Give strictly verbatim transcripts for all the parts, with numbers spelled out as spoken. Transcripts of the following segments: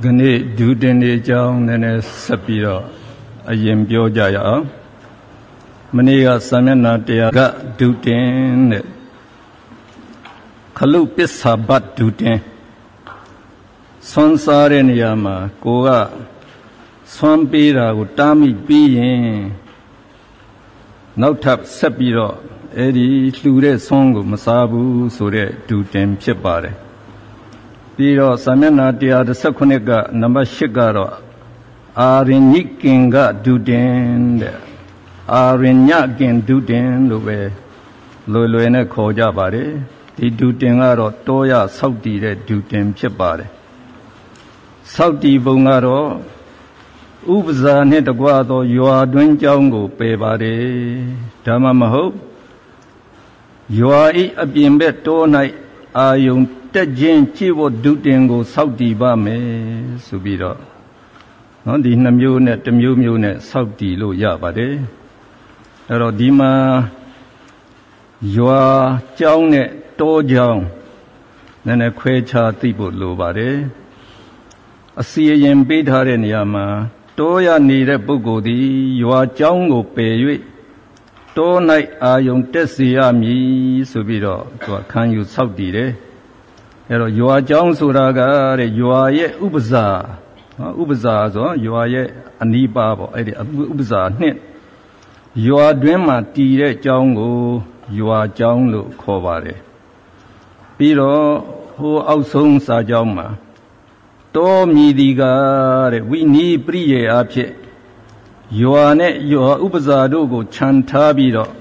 Gani Dudini Jang and Sapiro, a yem Biojaya Mania Samana Diaga Dudin Kalupisa Bat Dudin Sonsaren Yama, Goa Swampira, Utami Being Nautap Sapiro, Eddie Lure Songo Masabu Sure Dudin Chipare. Piro Samana Dia the Sakunega number Shigaro Arinikinga Duden Arinyakin Duden Lube Luluena Koja Bade, the Dudengaro Toya Saudi Duden Chipare Saudi Bungaro Ubza Netaguado, you are doing Jango Pebade Tamamaho. You are a bimbe to night. Are you Tajin Chivo Dutengo Saudi Bame Subira? Non di Namunet, the Mumunet, Saudi Lo Yabade Erodima You are Jaunet, To Jang, then a Quecha Tibo Lobade. A Siam Bidharen Yama, Toya Nire Bugodi, you are Jango Pay. To night are young Tessiami Subiro, to a can you Saudi de? You are John Suraga, you are yet Ubza, Ubza, you are yet Anibabo, Ubza, net. You are Dwema Tire Jango, you are John Lu Kovare. Piro, who outsung Sajama. To Midiga, we need Brie Apche. You are net, you are Ubzadogo Chantabiro.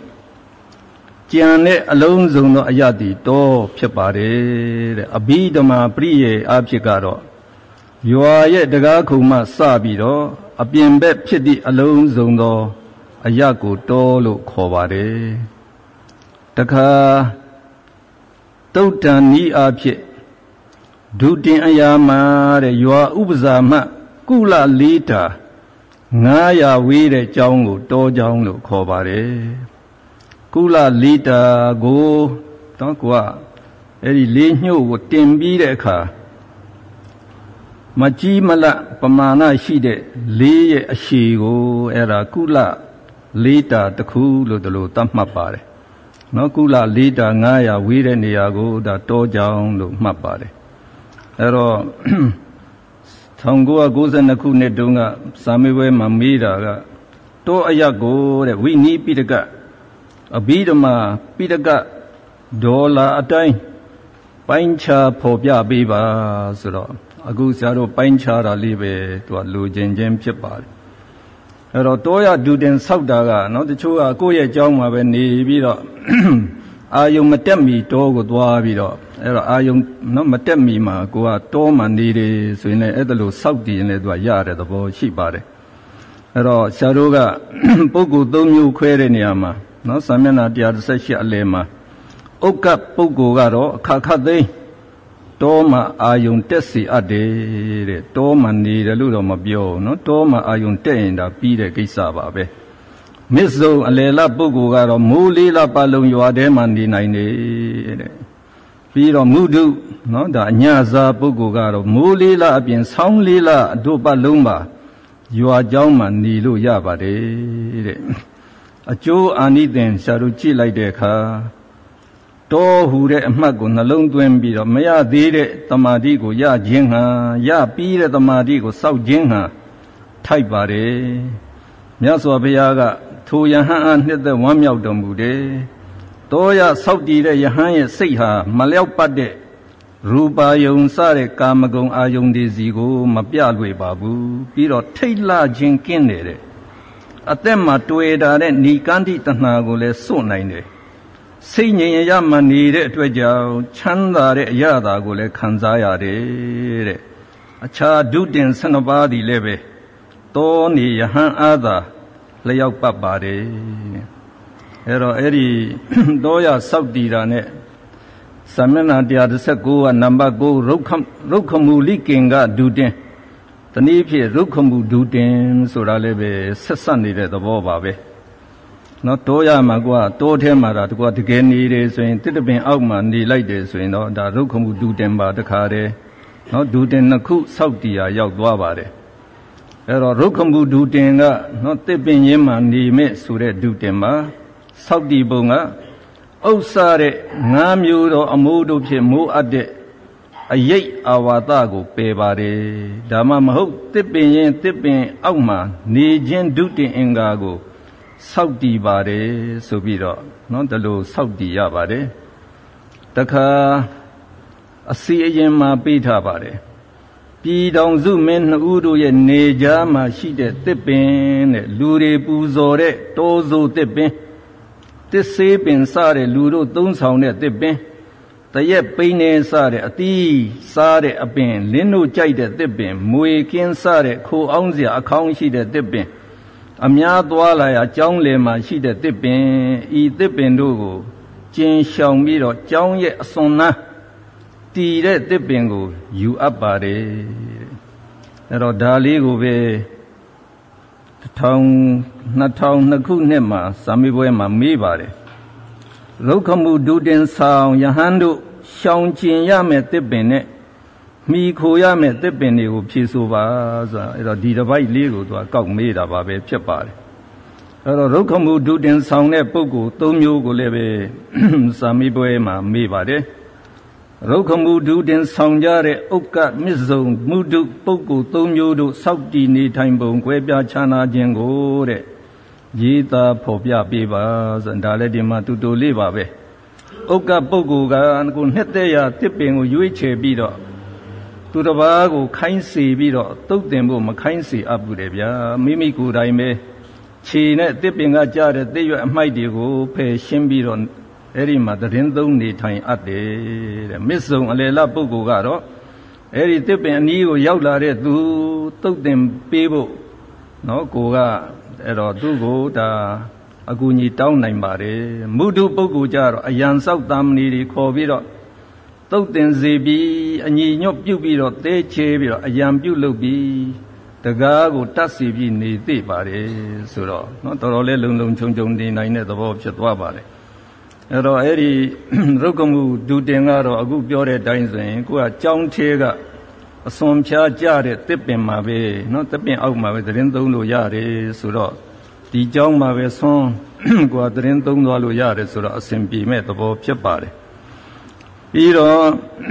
Gianne Alonso no Ayadi, Do Pepare, Abidama Brie Abjigaro. You are yet the Gakuma Sabiro, a Biembe Pidi Alonso no Ayago Dolo Kovare. Taka Totani Abje Dudin Ayama, you are Ubzama, Kula Lita. Naya Wire Jango, Do Jango Kovare. Kula Lita go, don't go. Eri Linu would tembi the car. Maji Mala Pamana Shide, Lee a Shigo, Era Kula Lita the Kulu the Lu Tampare. No Kula Lita Naya Wire Niago, the Dojang Lu Mapare. Ero Tangoa goes and the Kunedunga, Samiwe Mamira, To Ayago, that we need Pitaga. A bidama, Pitaga, Dola a time. Pincha Popia Biba, Suro. A Gusaro Pinchara live to a Lujan Jem Chipar. Erotoya Duden Saudaga, not the Chua Goya Jama when they beat Are you Matemi Togo Dwabiro? Are you not Matemi Ma Goa Toma Nidi, so in a Edalo Saudi in a Dwayar at the boy Shibare? Ero Sharuga Pogo Domu Quereniama, no Samena Dia Sessia Lema. Oka Pogo Garo, Kakade Toma Ayun Tessi Ade, Toma Nida Ludo Mabio, no Toma Ayun Tenda, Pide Gisababe. Misso Alela Bugugaro, Mulila Balum, you are demanding nine. Piro Mudu, no, the Nyaza Bugugaro, Mulila, Abin Sound Lila, do Balumba, you are Jauman, Nilu Yabade. A Joe Aniden, Sharuchi like the car. To who re Magun alone to Embiro, Maya Dede, Tamadigo, Ya Jinha, Ya Pire Tamadigo, South Jinha, Taibare, Miaso Biaga. To Yahan hit the one yaw dombude. Toya Saudi Yahan Seha, Malau Pade, Ruba Yon Sare, Kamagon Ayon de Zigo, Mapialwe Babu, Piro Taylor Jinkinde. Atema to Eda, Nikanti Tanagole, so nine. Singing Yamani to a jaw, Chanda Yada Gole, Kanzaya de a cha Dudin Sanabadi leve. Tony Yahan Ada. Layout Babade Ero Eri Doya Saudi Rane Samena Dia the Sako and Namba Go Rokamu Likinga Duden The Nipi Rokamu Duden Suralebe Sasani the Bobabe Not Toya Magua, told him that what again needed so in Tidabin Outman, the ladies, you know, that Rokamu Duden by the Kare နော်ဒူတင်နှစ်ခုစောက်တီးရာရောက်သွားပါတယ်အဲ့တော့ရုက္ခမူဒူတင်ကနော်တစ်ပင်ရင်းမှာနေမဲ့ဆိုတဲ့ဒူတင်မှာစောက်တီးပုံကဥစ္စာတဲ့ငါးမျိုးသောအမိုးတို့ဖြင့်မိုးအပ်တဲ့အယိတ်အာဝါဒကိုပယ်ပါတယ်ဒါမှမဟုတ်တစ်ပင်ရင်တစ်ပင်အောက်မှာနေခြင်းဒုတင်အင်္ဂါကိုစောက်တည်ပါတယ်ဆိုပြီးတော့နော်ဒီလိုစောက်တည်ရပါတယ်တခါအစီအရင်မှာပေးထားပါတယ်ပြည်တော်စုမင်းနှစ်ဦးတို့ရဲ့နေကြားမှာရှိတဲ့တစ်ပင်တဲ့လူတွေပူဇော်တဲ့တောဆိုတစ်ပင်တစ်ဆေးပင်စတဲ့လူတို့သုံးဆောင်တဲ့တစ်ပင်တရက်ပိန်းနေစတဲ့အသီးစားတဲ့အပင်လင်းတို့ကြိုက်တဲ့တစ်ပင်မွေကင်းစတဲ့ခိုအောင်စရာအခေါင်းရှိတဲ့တစ်ပင်အများသွားလာရာကျောင်းလယ်မှာရှိတဲ့တစ်ပင်ဤတစ်ပင်တို့ကိုကျင်ရှောင်ပြီးတော့ကျောင်းရဲ့အစွန်နားတည်တဲ့တစ်ပင်ကိုယူအပ်ပါတယ်အဲ့တော့ဒါလေးကိုပဲတစ်ထောင်နှစ်ထောင်နှစ်ခုနှစ်မှာစာမေးပွဲမှာမေးပါတယ်ရုက္ခမူဒုတင်ဆောင်ယဟန်တို့ရှောင်ကျင်ရမယ်တစ်ပင်နဲ့မိခိုရမယ်တစ်ပင်တွေကိုဖြေဆိုပါဆိုတာအဲ့တော့ဒီတစ်ပိုက်လေးကိုသူကကောက်မေးတာပါပဲဖြစ်ပါတယ်အဲ့တော့ရုက္ခမူဒုတင်ဆောင်တဲ့ပုဂ္ဂိုလ်သုံးမျိုးကိုလည်းပဲစာမေးပွဲမှာမေးပါတယ်ရုက္ခမူဒုတင်ဆောင်ကြတဲ့ဥက္ကမစ္စုံမုဒုပုဂ္ဂိုလ်သုံးမျိုးတို့စောက်တည်နေထိုင်ပုံကွဲပြားခြားနာခြင်းကိုတဲ့ရေးသားဖော်ပြပေးပါဆိုတာလည်းဒီမှာတူတူလေးပါပဲဥက္ကပုဂ္ဂိုလ်ကကိုနှစ်သက်ရာတစ်ပင်ကိုရွေးချယ်ပြီးတော့သူတစ်ပါးကိုခိုင်းစေပြီးတော့တုတ်တင်ဖို့မခိုင်းစေအပ်ဘူးတယ်ဗျာမိမိကိုယ်တိုင်ပဲခြေနဲ့တစ်ပင်ကကြားတဲ့တစ်ရွက်အမိုက်တွေကိုဖယ်ရှင်းပြီးတော့အဲ့ဒီမှာသတင်းသုံးနေထိုင်အပ်တယ်တဲ့မစ္စုံအလယ်လပုဂ္ဂိုလ်ကတော့အဲ့ဒီတစ်ပင်အနီးကိုရောက်လာတဲ့သူတုတ်တင်ပေးဖို့နော်ကိုကအဲ့တော့သူ့ကိုဒါအကူအညီတောင်းနိုင်ပါတယ်မုဒုပုဂ္ဂိုလ်ကြတော့အယံဆောက်သားမဏီတွေခေါ်ပြီးတော့တုတ်တင်စေပြီးအညီညွတ်ပြုတ်ပြီးတော့သဲချေပြီးတော့အယံပြုတ်လုပ်ပြီးတကားကိုတတ်စီပြီးနေသိပါတယ်ဆိုတော့နော်တော်တော်လေးလုံလုံချုံချုံနေနိုင်တဲ့သဘောဖြစ်သွားပါတယ်အဲ့တော့အဲ့ဒီရုက္ခမူဒုတင်ကတော့အခုပြောတဲ့အတိုင်းဆိုရင်ကိုကကြောင်းသေးကအစွန်ဖြားကြတဲ့တစ်ပင်မှာပဲနော်တစ်ပင်အောက်မှာပဲသတင်းသုံးလို့ရတယ်ဆိုတော့ဒီကြောင်းမှာပဲဆွန်းကိုကသတင်းသုံးသွားလို့ရတယ်ဆိုတော့အစဉ်ပြေမဲ့သဘောဖြစ်ပါတယ်ပြီးတော့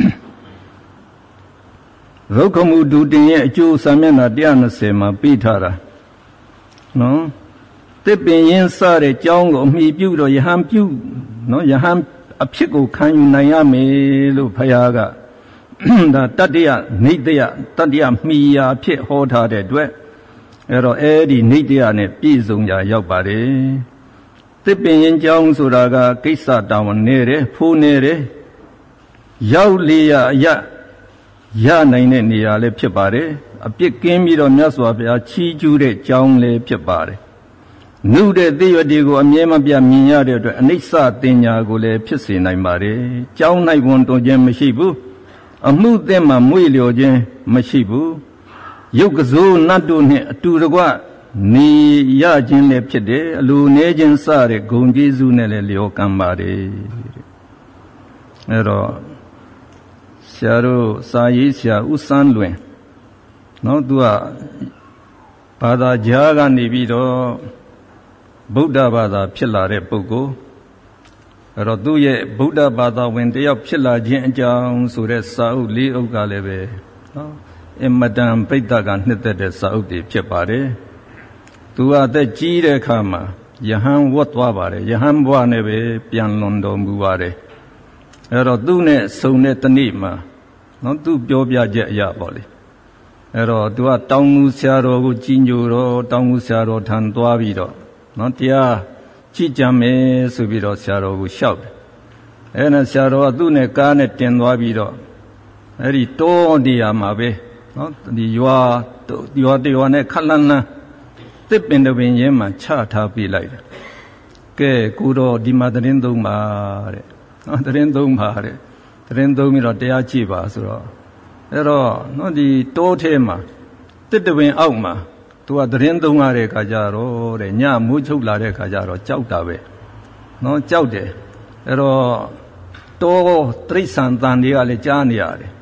ရုက္ခမူဒုတင်ရဲ့အကျိုးစာမျက်နှာone hundred twentyမှာပေးထားတာနော်တစ်ပင်ရင်းစတဲ့ကြောင်းကိုအမိပြုတော့ယဟန်ပြုနော်ယဟန်အဖြစ်ကိုခံယူနိုင်ရမယ်လို့ဘုရားကဒါတတ္တယနိတ္တယတတ္တယမိယာဖြစ်ဟောထားတဲ့အတွက်အဲ့တော့အဲ့ဒီနိတ္တယနဲ့ပြည့်စုံရာရောက်ပါတယ်တစ်ပင်ရင်ကြောင်းဆိုတာကကိစ္စတောင်းနေတယ်ဖိုးနေတယ်ရောက်လေရအရရနိုင်တဲ့နေရာလည်းဖြစ်ပါတယ်အပြစ်ကင်းပြီးတော့မြတ်စွာဘုရားချီးကျူးတဲ့ကြောင်းလည်းဖြစ်ပါတယ်နုတဲ့သိရွက်တွေကိုအမြဲမပြတ်မြင်ရတဲ့အတွက်အနိစ္စတင်ညာကိုလည်းဖြစ်စေနိုင်ပါတယ်ကြောင်း၌ဝန်တွင်ခြင်းမရှိဘူးအမှုသင်မှမွေ့လျော်ခြင်းမရှိဘူးရုပ်ကစိုးနတ်တို့နှင့်အတူတကွနေရခြင်းလည်းဖြစ်တယ်အလိုနေခြင်းစတဲ့ဂုဏ်ကျေးဇူးနဲ့လည်းလျော်ကံပါတယ်အဲ့တော့ဆရာတို့စာရေးဆရာဥစန်းလွင်နော်သူကဘာသာကြားကနေပြီးတော့ဗုဒ္ဓဘာသာဖြစ်လာတဲ့ပုဂ္ဂိုလ်အဲ့တော့သူ့ရဲ့ဗုဒ္ဓဘာသာဝင်တယောက်ဖြစ်လာခြင်းအကြောင်းဆိုတဲ့စာအုပ်လေးအုပ်ကလည်းပဲနော်အမတန်ပိဋကကနှစ်သက်တဲ့စာအုပ်တွေဖြစ်ပါတယ်သူကအသက်ကြီးတဲ့အခါမှာယဟန်ဝတ်သွားပါတယ်ယဟန်ဘဝနဲ့ပဲပြန်လွန်တော်မူပါတယ်အဲ့တော့သူနဲ့ဆုံတဲ့တနေ့မှာနော်သူပြောပြချက်အရာပေါ့လေအဲ့တော့သူကတောင်ငူဆရာတော်ကိုကြီးညိုတော့တောင်ငူဆရာတော်ထံသွားပြီးတော့နော်တရားကြည့်ကြမယ်ဆိုပြီးတော့ဆရာတော်ကိုလျှောက်တယ်အဲ့ဒါဆရာတော်ကသူ့နဲ့ကားနဲ့တင်သွားပြီးတော့အဲ့ဒီတောနေရာမှာပဲနော်ဒီရွာရွာတရွာနဲ့ခက်လန်းလန်းတစ်ပင်တစ်ပင်ရင်းမှာချထားပေးလိုက်တယ်ကဲကိုတော့ဒီမှာသတင်းသုံးပါတဲ့နော်သတင်းသုံးပါတဲ့သတင်းသုံးပြီးတော့တရားကြည့်ပါဆိုတော့အဲ့တော့နော်ဒီတောထဲမှာတစ်တပင်အောက်မှာသူကသတင်းသုံးရတဲ့ခါကျတော့တဲ့ညမိုးချုပ်လာတဲ့ခါကျတော့ကြောက်တာပဲနော်ကြောက်တယ်အဲ့တော့တောတိရစ္ဆာန်တန်တွေကလည်းကြားနေရတယ်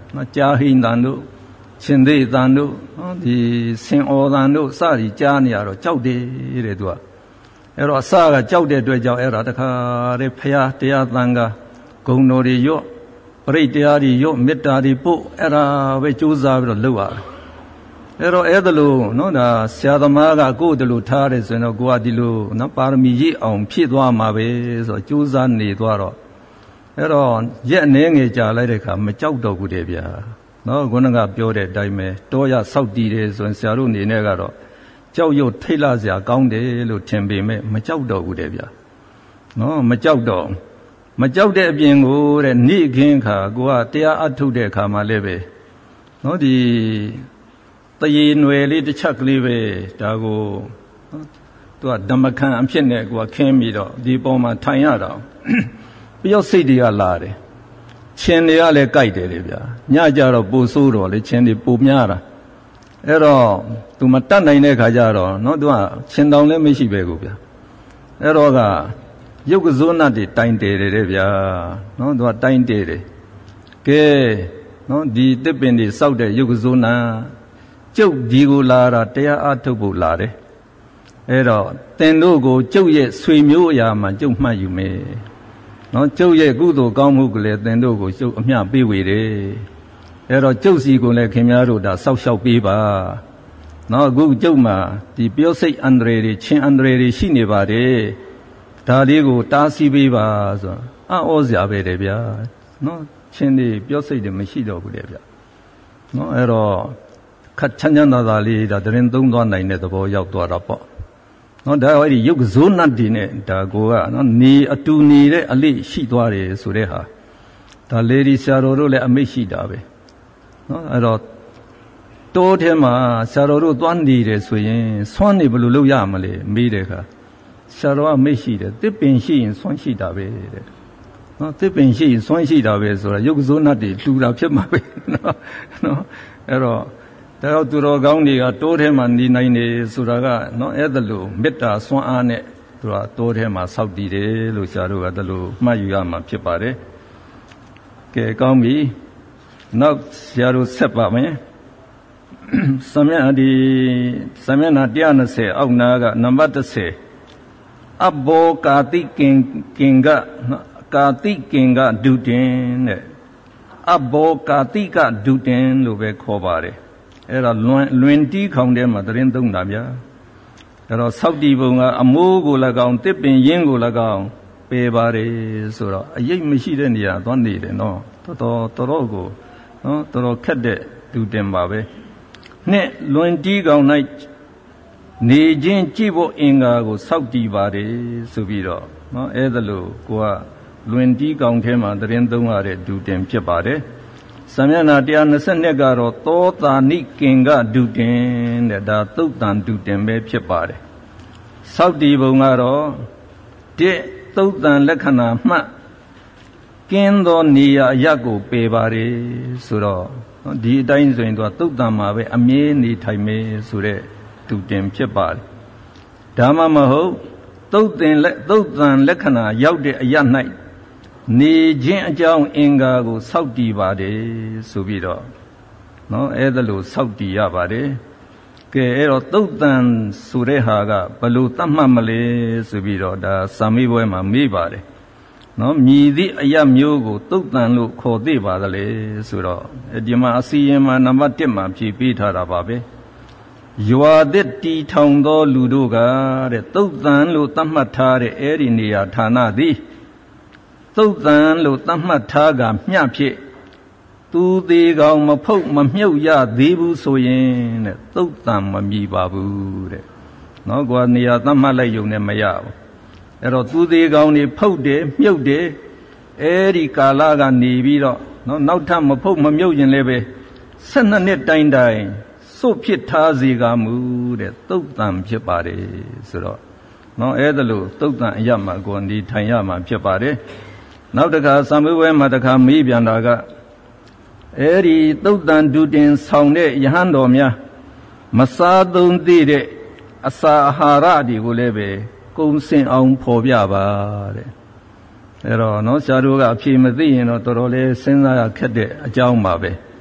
နော်ကြာဟိန်တန်တို့ရှင်သေးတန်တို့နော်ဒီဆင်အော်တန်တို့စသည်ကြားနေရတော့ကြောက်တယ်တဲ့သူကအဲ့တော့အစကကြောက်တဲ့အတွက်ကြောင့်အဲ့ဒါတခါတည်းဖရာတရားသံဃာဂုဏ်တော်တွေရော့ပရိတ်တရားတွေရော့မေတ္တာတွေပို့အဲ့ဒါပဲကြိုးစားပြီးတော့လုပ်ရတယ်အဲ့တော့အဲ့ဒါလို့နော်ဒါဆရာသမားကကိုယ်တလူထားတယ်ဆိုရင်တော့ကိုကဒီလိုနော်ပါရမီရည်အောင်ဖြည့်သွားမှာပဲဆိုတော့ကြိုးစားနေသွားတော့အဲ့တော့ရက်အနေငယ်ကြာလိုက်တဲ့အခါမကြောက်တော့ဘူးတဲ့ဗျာနော်ခုနကပြောတဲ့အတိုင်းပဲတောရဆောက်တည်တယ်ဆိုရင်ဆရာတို့အနေနဲ့ကတော့ကြောက်ရွံ့ထိတ်လစရာကောင်းတယ်လို့ထင်ပေမဲ့မကြောက်တော့ဘူးတဲ့ဗျာနော်မကြောက်တော့မကြောက်တဲ့အပြင်ကိုတဲ့နေ့ခင်းခါကိုကတရားအထုတ်တဲ့အခါမှာလည်းပဲနော်ဒီတရေနွယ်လေးတစ်ချက်ကလေးပဲဒါကိုသူကဓမ္မခံအဖြစ်နဲ့ကိုကခင်းပြီးတော့ဒီပေါ်မှာထိုင်ရတာပြီးတော့စိတ်တွေကလာတယ်ချင်းတွေကလည်းကြိုက်တယ်လေဗျာညကြတော့ပူဆိုးတော့လေချင်းတွေပူများတာအဲ့တော့သူမတတ်နိုင်တဲ့ခါကျတော့နော်သူကချင်းတောင်လည်းမရှိပဲကိုဗျာအဲ့တော့ကရုပ်ကစိုးနတ်တွေတိုင်တယ်တယ်ဗျာနော်သူကတိုင်တယ်တယ်ကဲနော်ဒီတစ်ပင်တွေစောက်တဲ့ရုပ်ကစိုးနတ်ကျုပ်ဒီကိုလာတာတရားအထုတ်ဖို့လာတယ်အဲ့တော့သင်တို့ကိုကျုပ်ရဲ့ဆွေမျိုးအရာမှကျုပ်မှတ်ယူမယ်နော်ကျုပ်ရဲ့ကုသိုလ်ကောင်းမှုကလေးသင်တို့ကိုကျုပ်အမျှပေးဝေတယ်အဲ့တော့ကျုပ်စီကိုလည်းခင်ဗျားတို့ဒါစောက်ရှောက်ပေးပါနော်အခုကျုပ်မှာဒီပြောစိတ်အန္တရာယ်တွေချင်းအန္တရာယ်တွေရှိနေပါတယ်ဒါလေးကိုတားဆီးပေးပါဆိုအံ့ဩစရာပဲတယ်ဗျာနော်ချင်းတွေပြောစိတ်တွေမရှိတော့ဘူးတဲ့ဗျာနော်အဲ့တော့ခက်ချမ်းချမ်းသာသာလေးဒါတရင်သုံးသွားနိုင်တဲ့သဘောရောက်သွားတာပေါ့နော်ဒါအဲ့ဒီယုတ်ဇိုးနတ်ဒီနဲ့ဒါကိုကနော်နေအတူနေတဲ့အလေးရှိသွားတယ်ဆိုတဲ့ဟာဒါလေဒီဆရာတော်တို့လည်းအမိတ်ရှိတာပဲနော်အဲ့တော့တိုးထဲမှာဆရာတော်တို့သွားနေတယ်ဆိုရင်ဆွမ်းနေဘယ်လိုလုပ်ရမလဲမေးတဲ့အခါဆရာတော်ကမိတ်ရှိတယ်တစ်ပင်ရှိရင်ဆွမ်းရှိတာပဲတဲ့နော်တစ်ပင်ရှိရင်ဆွမ်းရှိတာပဲဆိုတာယုတ်ဇိုးနတ်တွေတူတာဖြစ်မှာပဲနော်နော်အဲ့တော့ဒါတော့သူတော်ကောင်းတွေကတိုးထဲမှာနေနိုင်နေဆိုတာကနော်အဲ့ဒါလို့မေတ္တာဆွမ်းအားနဲ့သူကတိုးထဲမှာစောက်တည်တယ်လို့ဆရာတို့ကဒါလို့မှတ်ယူရမှာဖြစ်ပါတယ်ကဲကောင်းပြီနောက်ဆရာတို့ဆက်ပါမယ်သမယဒီသမယနာone twentyအောက်နာကနံပါတ်tenအဘောကာတိကင်ကင်ကကာတိကင်ကဒုတင်တဲ့အဘောကာတိကဒုတင်လို့ပဲခေါ်ပါတယ်အဲ့တော့လွင်လွင်တီးခေါင်ထဲမှာသတင်းသုံးတာဗျာအဲ့တော့ဆောက်တီပုံကအမိုးကို၎င်းတစ်ပင်ရင်းကို၎င်းပယ်ပါတယ်ဆိုတော့အရေးမရှိတဲ့နေရာသွားနေတယ်နော်တော်တော်တော်တော်ကိုနော်တော်တော်ခက်တဲ့သူတင်ပါပဲနဲ့လွင်တီးခေါင်၌နေခြင်းကြည့်ဖို့အင်္ဂါကိုဆောက်တည်ပါတယ်ဆိုပြီးတော့နော်အဲ့ဒါလို့ကိုကလွင်တီးခေါင်ထဲမှာသတင်းသုံးရတဲ့သူတင်ဖြစ်ပါတယ်သမယနာone twentyကတော့သောတာနိကင်ကဒုတင်တဲ့ဒါသုတ်တန်ဒုတင်ပဲဖြစ်ပါတယ်စောက်တီပုံကတော့တစ်သုတ်တန်လက္ခဏာမှတ်ကင်းသောနေရာအရပ်ကိုပယ်ပါတယ်ဆိုတော့ဒီအတိုင်းဆိုရင်သူကသုတ်တန်မှာပဲအမြဲနေထိုင်မယ်ဆိုတဲ့ဒုတင်ဖြစ်ပါတယ်ဒါမှမဟုတ်သုတ်တင်လက်သုတ်တန်လက္ခဏာရောက်တဲ့အရပ်၌နေခြင်းအကြောင်းအင်္ဂါကိုစောက်တည်ပါတယ်ဆိုပြီးတော့နော်အဲ့ဒါလို့စောက်တည်ရပါတယ်ကဲအဲ့တော့သုတ်တန်ဆိုတဲ့ဟာကဘယ်လိုသတ်မှတ်မလဲဆိုပြီးတော့ဒါစာမေးပွဲမှာမေးပါတယ်နော်မြည်သည့်အရာမျိုးကိုသုတ်တန်လို့ခေါ်သိပါသလဲဆိုတော့ဒီမှာအစီရင်မှာနံပါတ်oneမှာဖြေပေးထားတာပါပဲရွာသစ်တီထောင်သောလူတို့ကတဲ့သုတ်တန်လို့သတ်မှတ်ထားတဲ့အဲ့ဒီနေရာဌာနသည်သုတ်တန်လို့သတ်မှတ်ထားကမျှဖြစ်သူသေးကောင်မဖုတ်မမြုပ်ရသေးဘူးဆိုရင်တဲ့သုတ်တန်မမြည်ပါဘူးတဲ့နော်ကွာနေရာသတ်မှတ်လိုက်ရုံနဲ့မရဘူးအဲ့တော့သူသေးကောင်နေဖုတ်တယ်မြုပ်တယ်အဲ့ဒီကာလကနေပြီးတော့နော်နောက်ထပ်မဖုတ်မမြုပ်ရင်လည်းပဲtwelveနှစ်တိုင်တိုင်စွတ်ဖြစ်ထားစေကမူတဲ့သုတ်တန်ဖြစ်ပါတယ်ဆိုတော့နော်အဲ့ဒါလို့သုတ်တန်အရမှာကိုနေထိုင်ရမှာဖြစ်ပါတယ်နောက်တစ်ခါသံဃဝဲမှာတစ်ခါမေးပြန်တာကအဲ့ဒီသုတ်တန်ဒုတင်ဆောင်တဲ့ယဟန်တော်များမစားသုံးသေးတဲ့အစာအာဟာရတွေကိုလည်းပဲကုံစင်အောင်ဖော်ပြပါတဲ့အဲ့တော့နော်ဆရာတို့ကအဖြေမသိရင်တော့တော်တော်လေးစဉ်းစားရခက်တဲ့အကြောင်းပါပဲ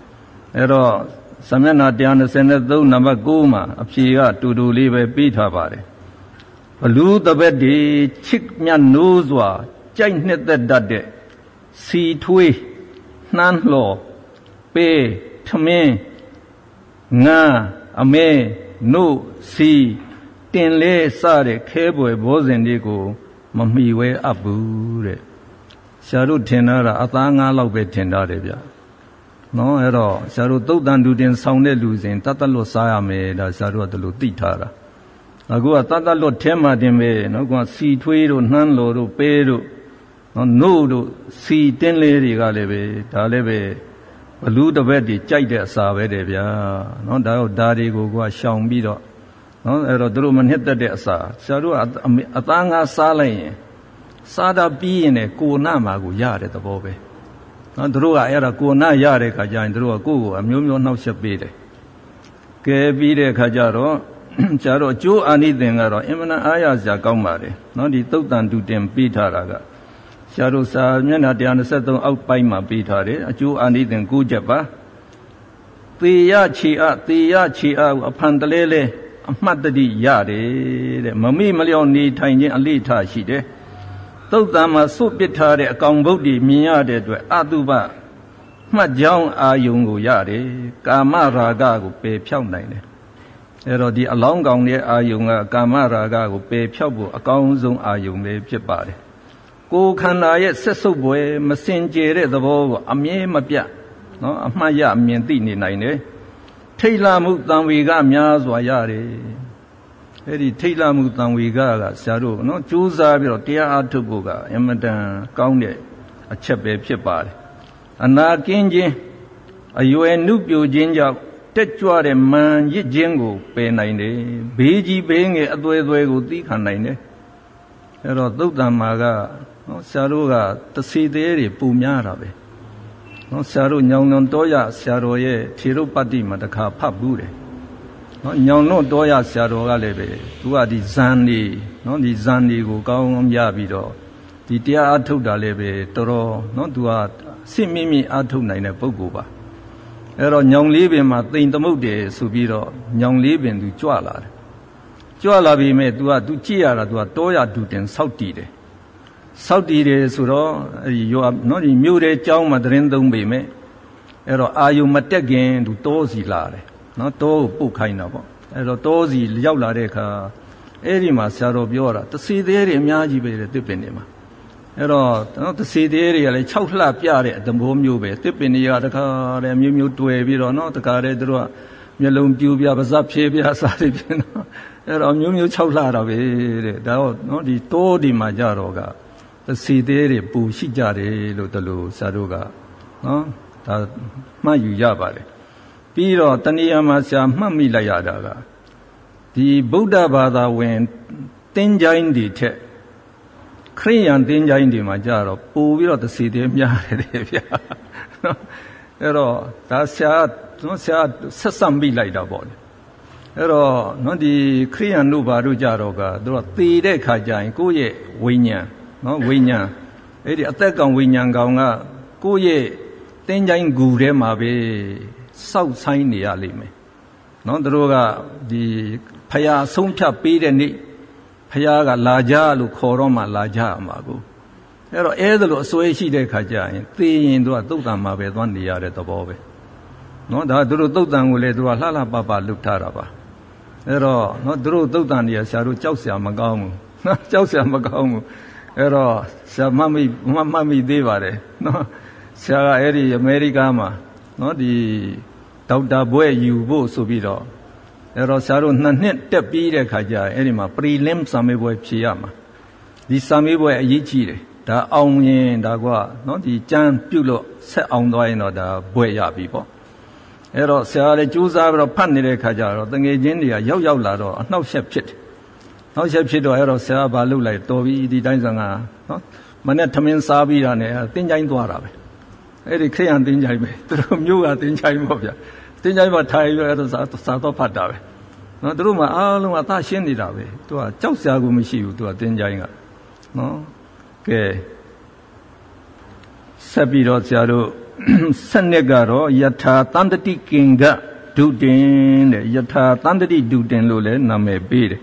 အဲ့တော့စာမျက်နှာone twenty-threeနံပါတ်nineမှာအဖြေကတူတူလေးပဲပြီးထားပါတယ်ဘလူးတပည့်ဒီချစ်မြတ်နိုးစွာကြိုက်နှစ်သက်တတ်တဲ့စီထွေးနှမ်းလှော်ပေးထမင်းငါအမဲနို့စီတင်လဲစတဲ့ခဲပွယ်ဘောဇင်တွေကိုမမီဝဲအပ်ဘူးတဲ့ဆရာတို့ထင်တာအသားငါးလောက်ပဲထင်တာတယ်ဗျနော်အဲ့တော့ဆရာတို့သုတ်တန်တူတင်ဆောင်တဲ့လူစဉ်တတ်တလွတ်စားရမယ်ဒါဆရာတို့ကဒီလိုသိထားတာအခုကတတ်တလွတ်ထဲမှာတင်ပဲနော်ကွာစီထွေးတို့နှမ်းလော်တို့ပဲတို့နော်နို့တို့စီတင်းလေးတွေကလည်းပဲဒါလည်းပဲဘလူးတပည့်တွေကြိုက်တဲ့အစာပဲတဲ့ဗျာနော်ဒါတော့ဒါတွေကိုကွာရှောင်ပြီးတော့နော်အဲ့တော့တို့မနှစ်သက်တဲ့အစာဆရာတို့ကအသားငါးစားလိုက်ရင်စားတာပြီးရင်လည်းကိုနာမှာကိုရတဲ့သဘောပဲနော်တို့ကအဲ့ဒါကိုနာရတဲ့ခါကျရင်တို့ကကိုယ့်ကိုအမျိုးမျိုးနှောက်ယှက်ပေးတယ်ကဲပြီးတဲ့ခါကျတော့ဆရာတို့အကျိုးအာနိသင်ကတော့အင်မတန်အားရစရာကောင်းပါတယ်နော်ဒီသုတ်တန်တူတင်ပြီးထားတာကဆရာတို့စာမျက်နှာone twenty-threeအောက်ပိုင်းမှာပြီးထားတယ်အကျိုးအာနိသင်nineချက်ပါသေရချေအသေရချေအအဖန်တလဲလဲအမှတ်တတိရတယ်တဲ့မမိမလျော့နေထိုင်ခြင်းအလေးထားရှိတယ်သုတ်တန်မှာစွတ်ပစ်ထားတဲ့အကောင်ဘုတ်တွေမြင်ရတဲ့အတွက်အတုပမှတ်ကြောင်းအာယုံကိုရတယ်ကာမရာဂကိုပယ်ဖြောက်နိုင်တယ်အဲ့တော့ဒီအလောင်းကောင်ရဲ့အာယုံကကာမရာဂကိုပယ်ဖြောက်ဖို့အကောင်းဆုံးအာယုံပဲဖြစ်ပါတယ်ကိုယ်ခန္ဓာရဲ့ဆက်စုပ်ပွဲမစင်ကြယ်တဲ့သဘောကိုအမြဲမပြတ်နော်အမှတ်ရမြင်သိနေနိုင်တယ်ထိတ်လမှုတံဝေကများစွာရတယ်အဲ့ဒီထိတ်လမှုတံဝေကကဆရာတို့နော်ကြိုးစားပြီးတော့တရားအားထုတ်ဖို့ကအမတန်ကောင်းတဲ့အချက်ပဲဖြစ်ပါတယ်အနာကင်းခြင်းအယွယ်နုပြိုခြင်းကြောင့်တက်ကြွတဲ့မန်ရစ်ခြင်းကိုပယ်နိုင်တယ်ဘေးကြီးဘေးငယ်အသွဲသွဲကိုသိခံနိုင်တယ်အဲ့တော့သုတ်တံမှာကနော်ဆရာတို့ကတစေသေးတွေပူများတာပဲနော်ဆရာတို့ညောင်လွန်တော်ရဆရာတော်ရဲ့ထေရုပတ္တိမှာတခါဖတ်ဘူးတယ်နော်ညောင်လွန်တော်ရဆရာတော်ကလည်းပဲသူကဒီဇန်နေနော်ဒီဇန်တွေကိုကောင်းကောင်းရပြီးတော့ဒီတရားအထုတ်တာလည်းပဲတော်တော်နော်သူကစစ်မိမိအထုတ်နိုင်တဲ့ပုဂ္ဂိုလ်ပါအဲ့တော့ညောင်လေးပင်မှာတိမ်သမုတ်တယ်ဆိုပြီးတော့ညောင်လေးပင်သူကြွလာတယ်ကြွလာပြီမဲ့ तू က तू ကြည့်ရတာ तू ကတောရဒူတင်စောက်တည်တယ်စောက်တည်တယ်ဆိုတော့အဲဒီရောနော်ဒီမြို့တဲ့ကျောင်းမှာတရင်သုံးပေမဲ့အဲ့တော့အာယုံမတက်ခင် तू တောစီလာတယ်နော်တောကိုပုတ်ခိုင်းတာပေါ့အဲ့တော့တောစီရောက်လာတဲ့အခါအဲ့ဒီမှာဆရာတော်ပြောတာတစီသေးတွေအများကြီးပဲတဲ့တစ်ပင်တွေမှာအဲ့တော့နော်တစီသေးတွေကလည်း၆လှပြတဲ့အတမိုးမျိုးပဲတစ်ပင်တွေကတခါတည်းမျိုးမျိုးတွေ့ပြီးတော့နော်တခါတည်းသူတို့ကမျက်လုံးပြူပြပါးစပ်ဖြေပြစားတယ်ပြင်တော့အဲ့တော့မျိုးမျိုး၆လှတာပဲတဲ့ဒါတော့နော်ဒီတိုးဒီမှာကြတော့ကသစီသေးတွေပူရှိကြတယ်လို့တလို့ဆရာတို့ကနော်ဒါမှတ်ယူရပါတယ်ပြီးတော့တဏှာမှာဆရာမှတ်မိလိုက်ရတာကဒီဗုဒ္ဓဘာသာဝင်တင်းကြိုင်းတွေထက်ခရိယန်တင်းကြိုင်းတွေမှာကြတော့ပူပြီးတော့သစီသေးများတယ်ဗျာနော်အဲ့တော့ဒါဆရာနော်ဆရာဆက်စပ်မိလိုက်တာပေါ့လေအဲ့တော့နော်ဒီခရိယန်တို့ဘာတို့ကြတော့ကသူတို့သေတဲ့ခါကျရင်ကိုယ့်ရဲ့ဝိညာဉ်နော်ဝိညာဉ်အဲ့ဒီအသက်ကောင်ဝိညာဉ်ကောင်ကကိုယ့်ရဲ့တင်းကြိုင်းဂူထဲမှာပဲစောက်ဆိုင်နေရလိမ့်မယ်နော်သူတို့ကဒီဖရာဆုံးဖြတ်ပေးတဲ့နေ့ဖရာကလာကြလို့ခေါ်တော့မှလာကြမှာကိုအဲ့တော့အဲ့ဒါလို့အစွဲရှိတဲ့ခါကျရင်သေရင်သူကသုတ်တံမှာပဲသွားနေရတဲ့သဘောပဲနော်ဒါသူတို့သုတ်တံကိုလေသူကလှလှပပလှုပ်ထားတာပါအဲ့တော့နော်သူတို့သုတ်တံတွေကဆရာတို့ကြောက်စရာမကောင်းဘူးနော်ကြောက်စရာမကောင်းဘူးအဲ့တော့ဆရာမမိမမမိသေးပါတယ်နော်ဆရာကအဲ့ဒီအမေရိကမှာနော်ဒီဒေါက်တာဘွဲ့ယူဖို့ဆိုပြီးတော့အဲ့တော့ဆရာတို့နှစ်နှစ်တက်ပြီးတဲ့ခါကျအဲ့ဒီမှာ prelim စာမေးပွဲဖြေရမှာဒီစာမေးပွဲအရေးကြီးတယ်ဒါအောင်ရင်ဒါကနော်ဒီကျမ်းပြုတ်လို့ဆက်အောင်သွားရင်တော့ဒါဘွဲ့ရပြီပေါ့အဲ့တော့ဆရာလည်းကြိုးစားပြီးတော့ဖတ်နေတဲ့ခါကျတော့တငယ်ချင်းတွေကရောက်ရောက်လာတော့အနှောက်အယှက်ဖြစ်တယ်နှောက်အယှက်ဖြစ်တော့အဲ့တော့ဆရာကဘာလုပ်လိုက်တော်ပြီဒီတိုင်းဆန်ကနော်မနဲ့ထမင်းစားပြီးတာနဲ့တင်းကြိုင်းသွားတာပဲအဲ့ဒီခရိယန်တင်းကြိုင်းပဲသူတို့မျိုးကတင်းကြိုင်းပေါ့ဗျာတင်းကြိုင်းမှာထိုင်ပြီးအဲ့တော့စာစာတော့ဖတ်တာပဲနော်သူတို့မှအားလုံးအသရှင်းနေတာပဲသူကကြောက်စရာကိုမရှိဘူးသူကတင်းကြိုင်းကနော်ကဲဆက်ပြီးတော့ဆရာတို့ Senegaro, Yata, Tandati Kinga, Dudin, Yata, Tandati Dudin Lole, Name Bid.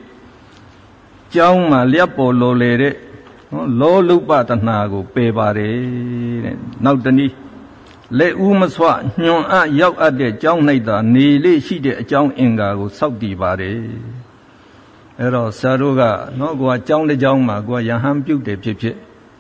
Jauma, Liapo Lole, Lo Lupa Tanago, Pebare, Nautani. Le Umaswa, Nyon A Yau Ade, Jong Nada, Nili Shide, Jong Inga, Saudi Bare. Ero Saruga, no go a Jong the Jongma, go a Yaham Beauty Pip.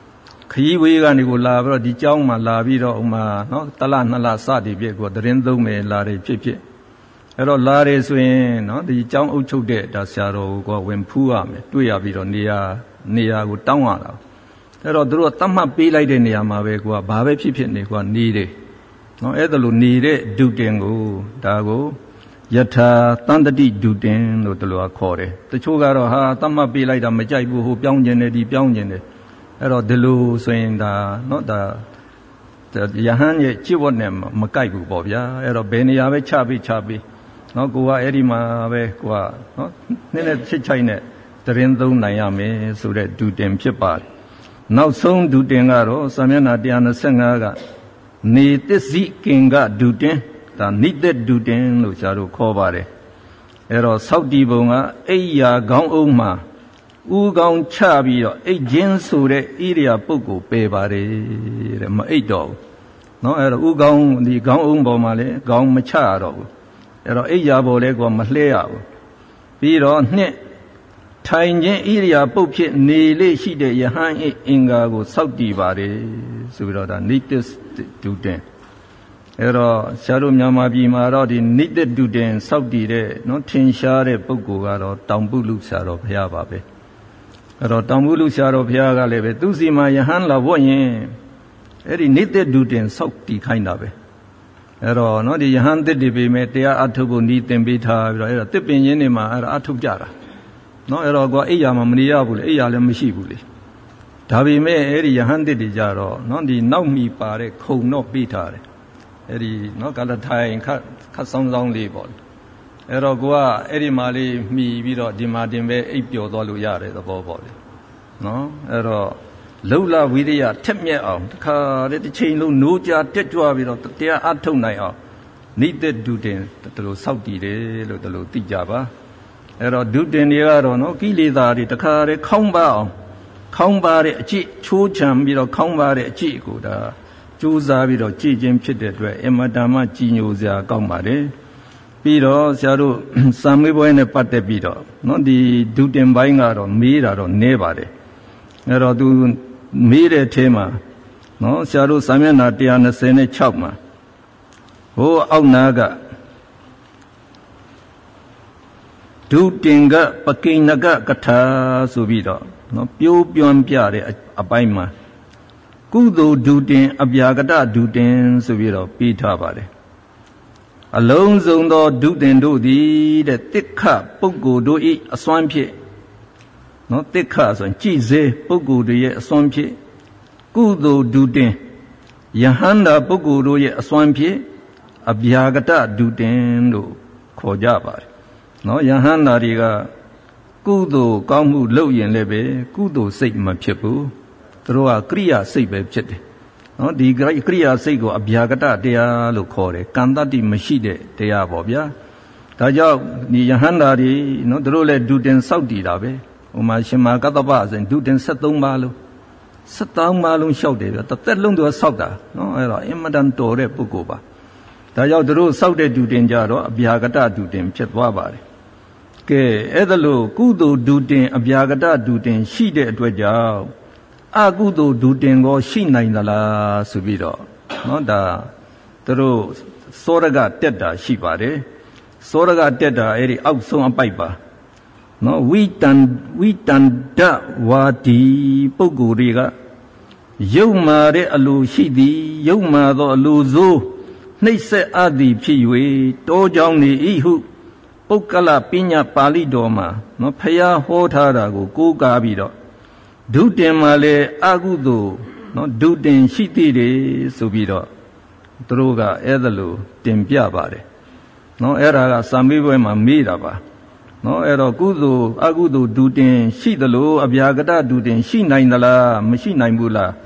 Kiwi and Gulabra, the Jongma, La Viro, Ma, no Talana La Sadi, go the Rendo me, Lare Pip. Ero Lare Swin, no the Jong Uchu de, da Saro, go when Pua, Tuya Viro, Nia, Nia, go Tawala. Ero drew a Tama be like the Niama, go a Babe Pip, Nico, needed. No Edalu needed, do dengo, Dago. Yata Tandati Duden, no the Lua Core. The Chogaro ha, Tama be like the Majabu who bound in the bound in it. Ero Delu saying the not the Yahanye Chivonem, Makaibu Bobia, Ero Beniave Chabi Chabi, no Gua Erima Vequa, no Nene Chichine, the Rendo Nayame, so that Dudem Chipar. Now soon Dudengaro, Samana Diana Sengaga, Ni this Kinga Duden. Ta needed Duden, Lucharu Kobare. Ero Saudi Bonga, Eya Gong Oma, Ugong Chabi, A Jensure, Iria Puku, Pebare, Maedo. No, Ero Ugong, the Gong Umbomale, Gong Macharo. Ero Eya Bolego Masleo. Piro, Ne, Tiny Iria Puki, Nili Shide Yahan Inga, Saudi Bare, Subida, neatest Duden. Ero Sharum Yamabi Marodi needed Duden, Saudi, no Tinshare, Pugaro, Tambulu Sharo Piababe. Ero Tambulu Sharo Piaga Leve, Duzima Yahanla Voyen, Eri needed Duden, Saudi kind of it. Ero no the Yahan de Debe, they are Atubu need them beta, Tipping Yenima, Atujara. No Ero go Eyama Mriabul, Eyalem Mishibuli. Tabi me Eri Yahan de Jaro, non the Naumi Pare, Co no beta. Eri no Galatai cut cut some long label. Erogua, Eri Mali, me, Vido, Dimadimbe, Apio, Doluyare, the Boboli. No, Ero Lola Vidia, ten year out, car, the chain, Nuja, Tetua, Vido, Tia Atonai out. Needed Duden, the Saudi, the Lutijaba. Ero Duden Yaro, no Gilida, the car, Comba, Comba, Chi, Chucham, Vido, Comba, Chikuda. Juzavido, Jim Chitted, Emadama Ginusia Gomare. Pido, Saru, Samibo and a Patebido, not the Duden Baingaro, Mira or Nevare. Ero do Mire Tema, no, Saru Samana Diana Sene Chapma. Oh, Aunaga Dudinga, Pakinaga, Kata, Subido, no, Pio Pion Piare, Abaima. Kudo Duden, Abiagada Duden, Suviro, Pita Bade. Alone Zondo Duden do the thick cup, Pogo do eat a swampy. Not thick cars on cheese, Pogo do ye a swampy. Kudo Duden. Yahanda Pogo do ye a swampy. Abiagada Duden do Kojaba. No Yahanda Riga. Kudo Gamu Loyan Lebe, Kudo Sigma Pipu. Through a Kriya Sabe Chit. No, the great Kriya Sego, Abiagata, they are locore, Kandati Mashide, they are Bobia. Taja, the Yahandari, no, the role Duden Saudi Dabe, Umashima Gatabas and Duden Satung Malu. Satang Malum shouted, the Telung to a Sauda, no, era Imadan Tore Pukuba. Taja, the role Saudi Duden Jaro, Abiagata Duden Chetwabari. Ke Edalu, Kudo Duden, Abiagata Duden, she did Dwajao. Agudo Dudengo, she nine la Subido. No, da through Soraga Teta, she bade. Soraga Teta, eri outsong a piper. No, we done, we done da wati Poguriga. Yomare alu shidi, Yomado aluzo. Nese adi piwe, Tojani ihu. Pokala Pina Palidoma, no Paya Hotarago, go gabido. Duden male agudo, no Duden shitide subido. Droga edalu, tempia bare. No era Samiwema miraba. No era gudo, agudo Duden shidalo, abiagada Duden, she nine la, machine nine bula.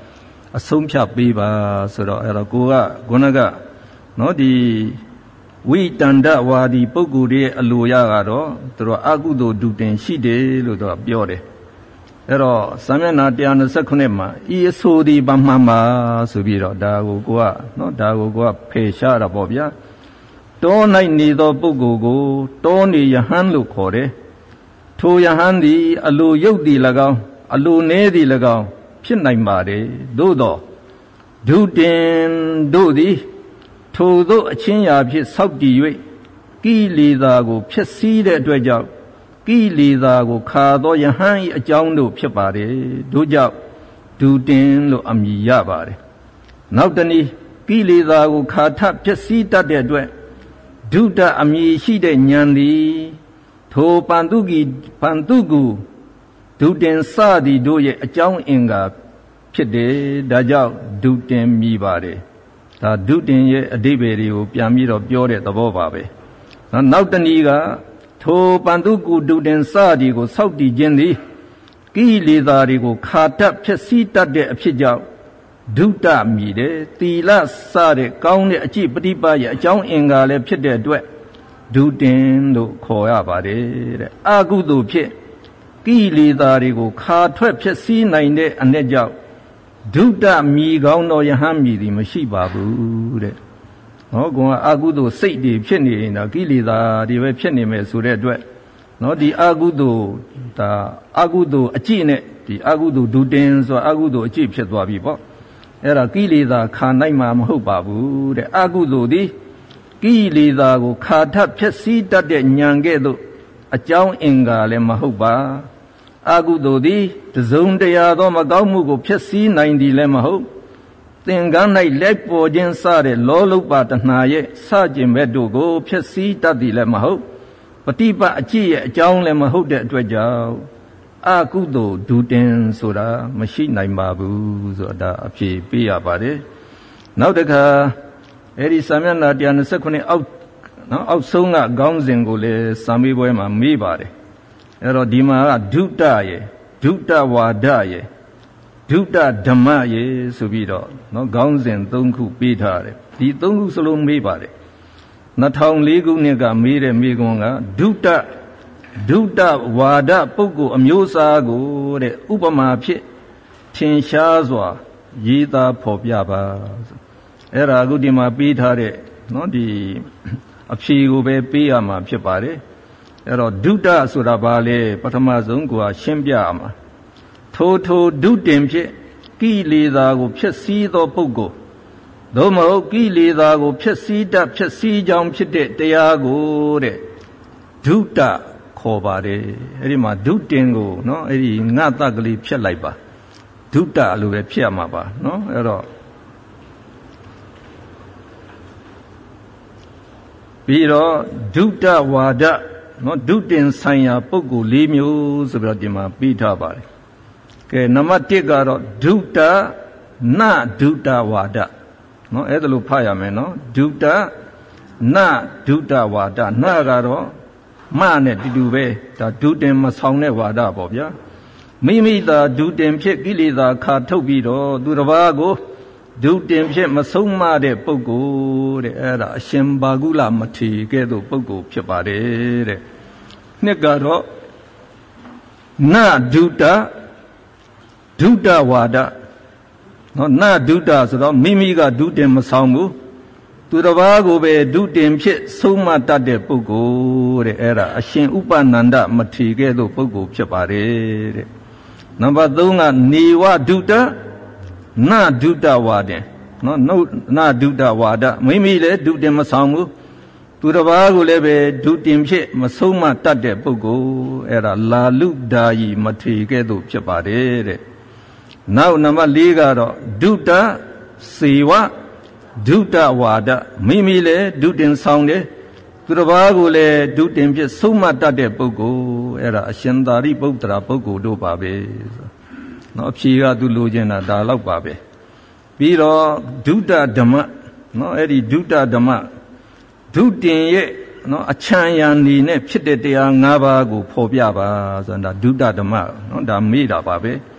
အဆုံးဖြတ်ပေးပါဆိုတော့အဲ့တော့ကိုကခုနကနော်ဒီဝိတန္တဝါဒီပုဂ္ဂိုလ်ရဲ့အလိုရကတော့သူတို့အကုသိုလ်ဒုတင်ရှိတယ်လို့သူကပြောတယ်အဲ့တော့စာမျက်နှာone twenty-nineမှာဤအဆိုဒီဗမှန်ပါဆိုပြီးတော့ဒါကိုကိုကနော်ဒါကိုကိုကဖေရှားတာပေါ့ဗျာတော၌နေသောပုဂ္ဂိုလ်ကိုတောနေယဟန်လို့ခေါ်တယ်ထိုယဟန်သည်အလိုယုတ်သည်၎င်းအလိုနည်းသည်၎င်းဖြစ်နိုင်ပါတယ်သို့သောဒုတင်တို့သည်ထိုသို့အချင်းရာဖြင့်ဆောက်တည်၍ကိလေသာကိုဖျက်ဆီးတဲ့အတွက်ကြောင့်ကိလေသာကိုခါသောယဟန်၏အကြောင်းတို့ဖြစ်ပါတယ်တို့ကြောင့်ဒုတင်လို့အမည်ရပါတယ်နောက်တနည်းကိလေသာကိုခါထဖျက်ဆီးတတ်တဲ့အတွက်ဒုတအမည်ရှိတဲ့ဉာဏ်သည်ထိုပန္တုကိပန္တုကုဒုတင်စသည်တို့ရဲ့အကြောင်းအင်္ဂါဖြစ်တယ်ဒါကြောင့်ဒုတင်မြည်ပါတယ်ဒါဒုတင်ရဲ့အဓိပ္ပာယ်တွေကိုပြန်ပြီးတော့ပြောတဲ့သဘောပါပဲနောက်တနည်းကထိုပန္တုကုဒုတင်စသည်ကိုစောက်တည်ခြင်းသည်ကိလေသာတွေကိုခါတတ်ဖြစ်စည်းတတ်တဲ့အဖြစ်ကြောင့်ဒုတမြည်တယ်သီလစတဲ့ကောင်းတဲ့အကျင့်ပฏิပတ်ရဲ့အကြောင်းအင်္ဂါလည်းဖြစ်တဲ့အတွက်ဒုတင်လို့ခေါ်ရပါတယ်တဲ့အကုသိုလ်ဖြစ်ကိလေသာတွေကိုခါထွက်ဖြစ်စည်းနိုင်တဲ့အ내ကြောင့်ဒုတမြည်ကောင်းသောယဟန်မြည်သည်မရှိပါဘူးတဲ့။နော်ကောင်ကအကုသိုလ်စိတ်တွေဖြစ်နေရင်တော့ကိလေသာတွေပဲဖြစ်နေမယ်ဆိုတဲ့အတွက်နော်ဒီအကုသိုလ်ဒါအကုသိုလ်အကျင့်နဲ့ဒီအကုသိုလ်ဒုတင်ဆိုအကုသိုလ်အကျင့်ဖြစ်သွားပြီပေါ့။အဲ့ဒါကိလေသာခါနိုင်မှာမဟုတ်ပါဘူးတဲ့အကုသိုလ်သည်ကိလေသာကိုခါထဖြစ်စည်းတတ်တဲ့ဉာဏ်ကဲ့သို့အကြောင်းအင်္ဂါလည်းမဟုတ်ပါအကုသိုလ်သည်တစုံတရာသောမကောင်းမှုကိုဖြစ်စည်းနိုင်သည်လည်းမဟုတ်သင်္ကန်း၌လက်ပေါ်ခြင်းစတဲ့လောလုပါတဏှာရဲ့စကျင်ဘက်တို့ကိုဖြစ်စည်းတတ်သည်လည်းမဟုတ်ပฏิပတ်အကျင့်ရဲ့အကြောင်းလည်းမဟုတ်တဲ့အတွက်ကြောင့်အကုသိုလ်ဒုတင်ဆိုတာမရှိနိုင်ပါဘူးဆိုတာအဖြေပေးရပါတယ်နောက်တစ်ခါအဲ့ဒီစာမျက်နှာone twenty-nineအောက်နော်အောက်ဆုံးကခေါင်းစဉ်ကိုလည်းစာမေးပွဲမှာမေးပါတယ်အဲ့တော့ဒီမှာကဒုတရဲ့ဒုတဝါဒရဲ့ဒုတဓမ္မရဲ့ဆိုပြီးတော့နော်ခေါင်းစဉ်၃ခုပေးထားတယ်ဒီ၃ခုစလုံးမေးပါတယ်two thousand fourခုနှစ်ကမေးတဲ့မေးခွန်းကဒုတဒုတဝါဒပုဂ္ဂိုလ်အမျိုးအစားကိုတဲ့ဥပမာဖြစ်ထင်ရှားစွာရေးသားဖော်ပြပါအဲ့ဒါအခုဒီမှာပေးထားတဲ့နော်ဒီအဖြေကိုပဲပေးရမှာဖြစ်ပါတယ်အဲ့တော့ဒုတဆိုတာဘာလဲပထမဆုံးကိုရှင်းပြရမှာထိုထိုဒုတင်ဖြစ်ကိလေသာကိုဖျက်ဆီးသောပုဂ္ဂိုလ်သို့မဟုတ်ကိလေသာကိုဖျက်ဆီးတတ်ဖျက်ဆီးကြောင်းဖြစ်တဲ့တရားကိုတဲ့ဒုတခေါ်ပါတယ်အဲ့ဒီမှာဒုတင်ကိုနော်အဲ့ဒီငါတကလေးဖြတ်လိုက်ပါဒုတလို့ပဲဖြတ်ရမှာပါနော်အဲ့တော့ပြီးတော့ဒုတဝါဒနော်ဒုတင်ဆိုင်ရာပုဂ္ဂိုလ်၄မျိုးဆိုပြီးတော့ဒီမှာပြီးထားပါတယ်ကဲနံပါတ်oneကတော့ဒုတနဒုတဝါဒနော်အဲ့ဒါလို့ဖတ်ရမယ်နော်ဒုတနဒုတဝါဒနကတော့မနဲ့တူတူပဲဒါဒုတင်မဆောင်တဲ့ဝါဒပေါ့ဗျာမိမိသာဒုတင်ဖြစ်ကိလေသာခါထုတ်ပြီးတော့သူတစ်ပါးကိုဒုတင်ဖြစ်မဆုံးမတဲ့ပုဂ္ဂိုလ်တဲ့အဲ့ဒါအရှင်ဘာဂုလမထေရကဲ့သို့ပုဂ္ဂိုလ်ဖြစ်ပါတယ်တဲ့နှစ်ကတော့နဒုတဒုတဝါဒနော်နဒုတဆိုတော့မိမိကဒုတင်မဆောင်ဘူးသူတစ်ပါးကိုပဲဒုတင်ဖြစ်ဆုံးမတတ်တဲ့ပုဂ္ဂိုလ်တဲ့အဲ့ဒါအရှင်ဥပနန္ဒမထေရကဲ့သို့ပုဂ္ဂိုလ်ဖြစ်ပါတယ်တဲ့နံပါတ်threeကနေဝဒုတနဒုတဝါဒနော်နဒုတဝါဒမိမိလည်းဒုတင်မဆောင်ဘူးသူတစ်ပါးကိုလည်းပဲဒုတင်ဖြစ်မဆုံးမတတ်တဲ့ပုဂ္ဂိုလ်အဲ့ဒါလာလုဒာယီမထေရကဲ့သို့ဖြစ်ပါတယ်တဲ့နောက်နံပါတ်fourကတော့ဒုတစေဝဒုတဝါဒမိမိလည်းဒုတင်ဆောင်တယ်သူတစ်ပါးကိုလည်းဒုတင်ဖြစ်ဆုံးမတတ်တဲ့ပုဂ္ဂိုလ်အဲ့ဒါအရှင်သာရိပုတ္တရာပုဂ္ဂိုလ်တို့ပါပဲနော်အဖြေကသူလိုချင်တာဒါတော့ပါပဲပြီးတော့ဒုတဓမ္မနော်အဲ့ဒီဒုတဓမ္မဒုတင်ရဲ့နော်အချမ်းရံနေနဲ့ဖြစ်တဲ့တရား၅ပါးကိုဖော်ပြပါဆိုတာဒုတဓမ္မနော်ဒါမေးတာပါပဲ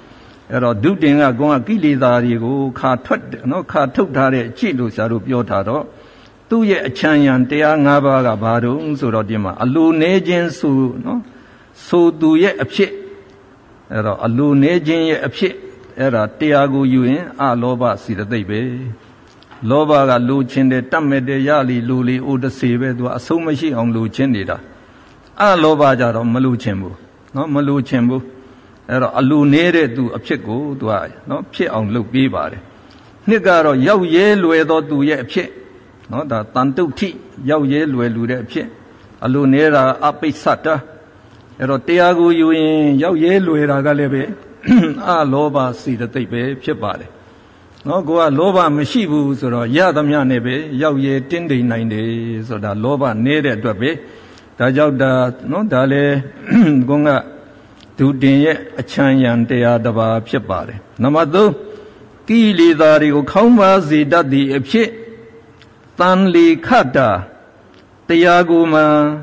အဲ့တော့ဒုတင်ကကောကိလေသာတွေကိုခါထွက်နော်ခါထုတ်ထားတဲ့အကျင့်လို့ဆရာတို့ပြောထားတော့သူ့ရဲ့အချမ်းရံတရား၅ပါးကဘာတုံးဆိုတော့ဒီမှာအလိုနေခြင်းဆိုနော်ဆိုသူရဲ့အဖြစ်အဲ့တော့အလိုနေခြင်းရဲ့အဖြစ်အဲ့ဒါတရားကိုယူရင်အလောဘစိတသိက်ပဲလောဘကလိုချင်တယ်တတ်မဲ့တယ်ရလီလိုလီအိုတစေပဲသူကအဆုံးမရှိအောင်လိုချင်နေတာအလောဘကြတော့မလိုချင်ဘူးနော်မလိုချင်ဘူးအဲ့တော့အလိုနေတဲ့သူအဖြစ်ကိုသူကနော်ဖြစ်အောင်လုပ်ပေးပါတယ်နှစ်ကတော့ရောက်ရဲလွယ်သောသူရဲ့အဖြစ်နော်ဒါတန်တုဋ္ဌိရောက်ရဲလွယ်လူတဲ့အဖြစ်အလိုနေတာအပိစ္ဆတအဲ့တော့တရားကိုယူရင်ရောက်ရဲလွယ်တာကလည်းပဲအလောဘစိတသိက်ပဲဖြစ်ပါတယ်နော်ကိုကလောဘမရှိဘူးဆိုတော့ရသမျှနဲ့ပဲရောက်ရဲတင်းတိမ်နိုင်တယ်ဆိုတာလောဘနေတဲ့အတွက်ပဲဒါကြောင့်ဒါနော်ဒါလည်းကိုကဒုတင်ရဲ့အချမ်းရံတရားတစ်ပါးဖြစ်ပါတယ်နံပါတ်သုံးကိလေသာတွေကိုခေါင်းပါစေတတ်သည့်အဖြစ်တန်လီခတ္တာတရားကိုမှ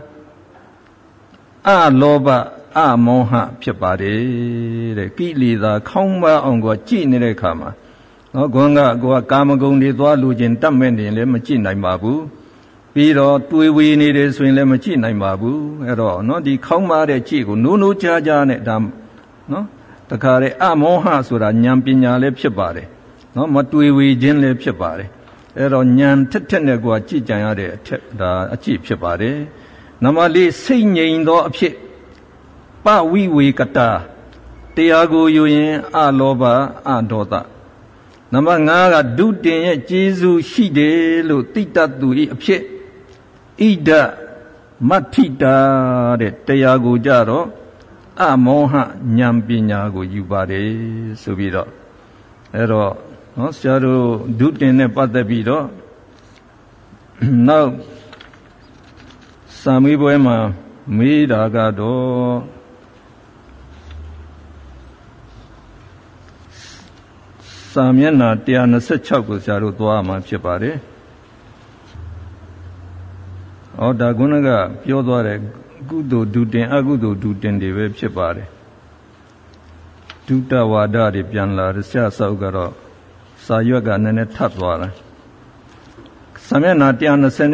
အလောဘအမောဟဖြစ်ပါတယ်တဲ့ကိလေသာခေါင်းပါအောင်ကိုကြည့်နေတဲ့အခါမှာနော်ကွန်ကကိုကကာမဂုဏ်တွေသွားလူချင်းတတ်မဲ့နေလည်းမကြည့်နိုင်ပါဘူးပြီးတော့တွေးဝေနေတယ်ဆိုရင်လည်းမကြည့်နိုင်ပါဘူးအဲ့တော့နော်ဒီခေါင်းပါတဲ့ကြည့်ကိုနိုးနိုးကြားကြားနဲ့ဒါနော်တခါလေအမောဟဆိုတာဉာဏ်ပညာလည်းဖြစ်ပါတယ်နော်မတွေးဝေခြင်းလည်းဖြစ်ပါတယ်အဲ့တော့ဉာဏ်ထက်ထက်နဲ့ကိုကကြည့်ကြံရတဲ့အထက်ဒါအကြည့်ဖြစ်ပါတယ်နံပါတ်လေးစိတ်ငြိမ်သောအဖြစ်ပဝိဝေကတာတရားကိုယူရင်အလောဘအဒေါသနံပါတ်ငါးကဒုတင်ရဲ့ကျေးဇူးရှိတယ်လို့သိတတ်သူ၏အဖြစ်ဣဒမတ္ထိတာတဲ့တရားကိုကြတော့အမောဟဉာဏ်ပညာကိုယူပါတယ်ဆိုပြီးတော့အဲ့တော့နော်ဆရာတို့ဒုတင်နဲ့ပတ်သက်ပြီးတော့နောက်စာမေးပွဲမှာမေးတာကတော့စာမျက်နှာone twenty-sixကိုဆရာတို့သွားမှာဖြစ်ပါတယ်။ဩဒါကုဏကပြောသွားတဲ့ကုသိုလ်ဒုတင်အကုသိုလ်ဒုတင်တွေပဲဖြစ်ပါတယ်။ဒုတဝါဒတွေပြန်လာတဲ့ဆရာဆောက်ကတော့စာရွက်ကနည်းနည်းထပ်သွားတယ်။စာမျက်နှာone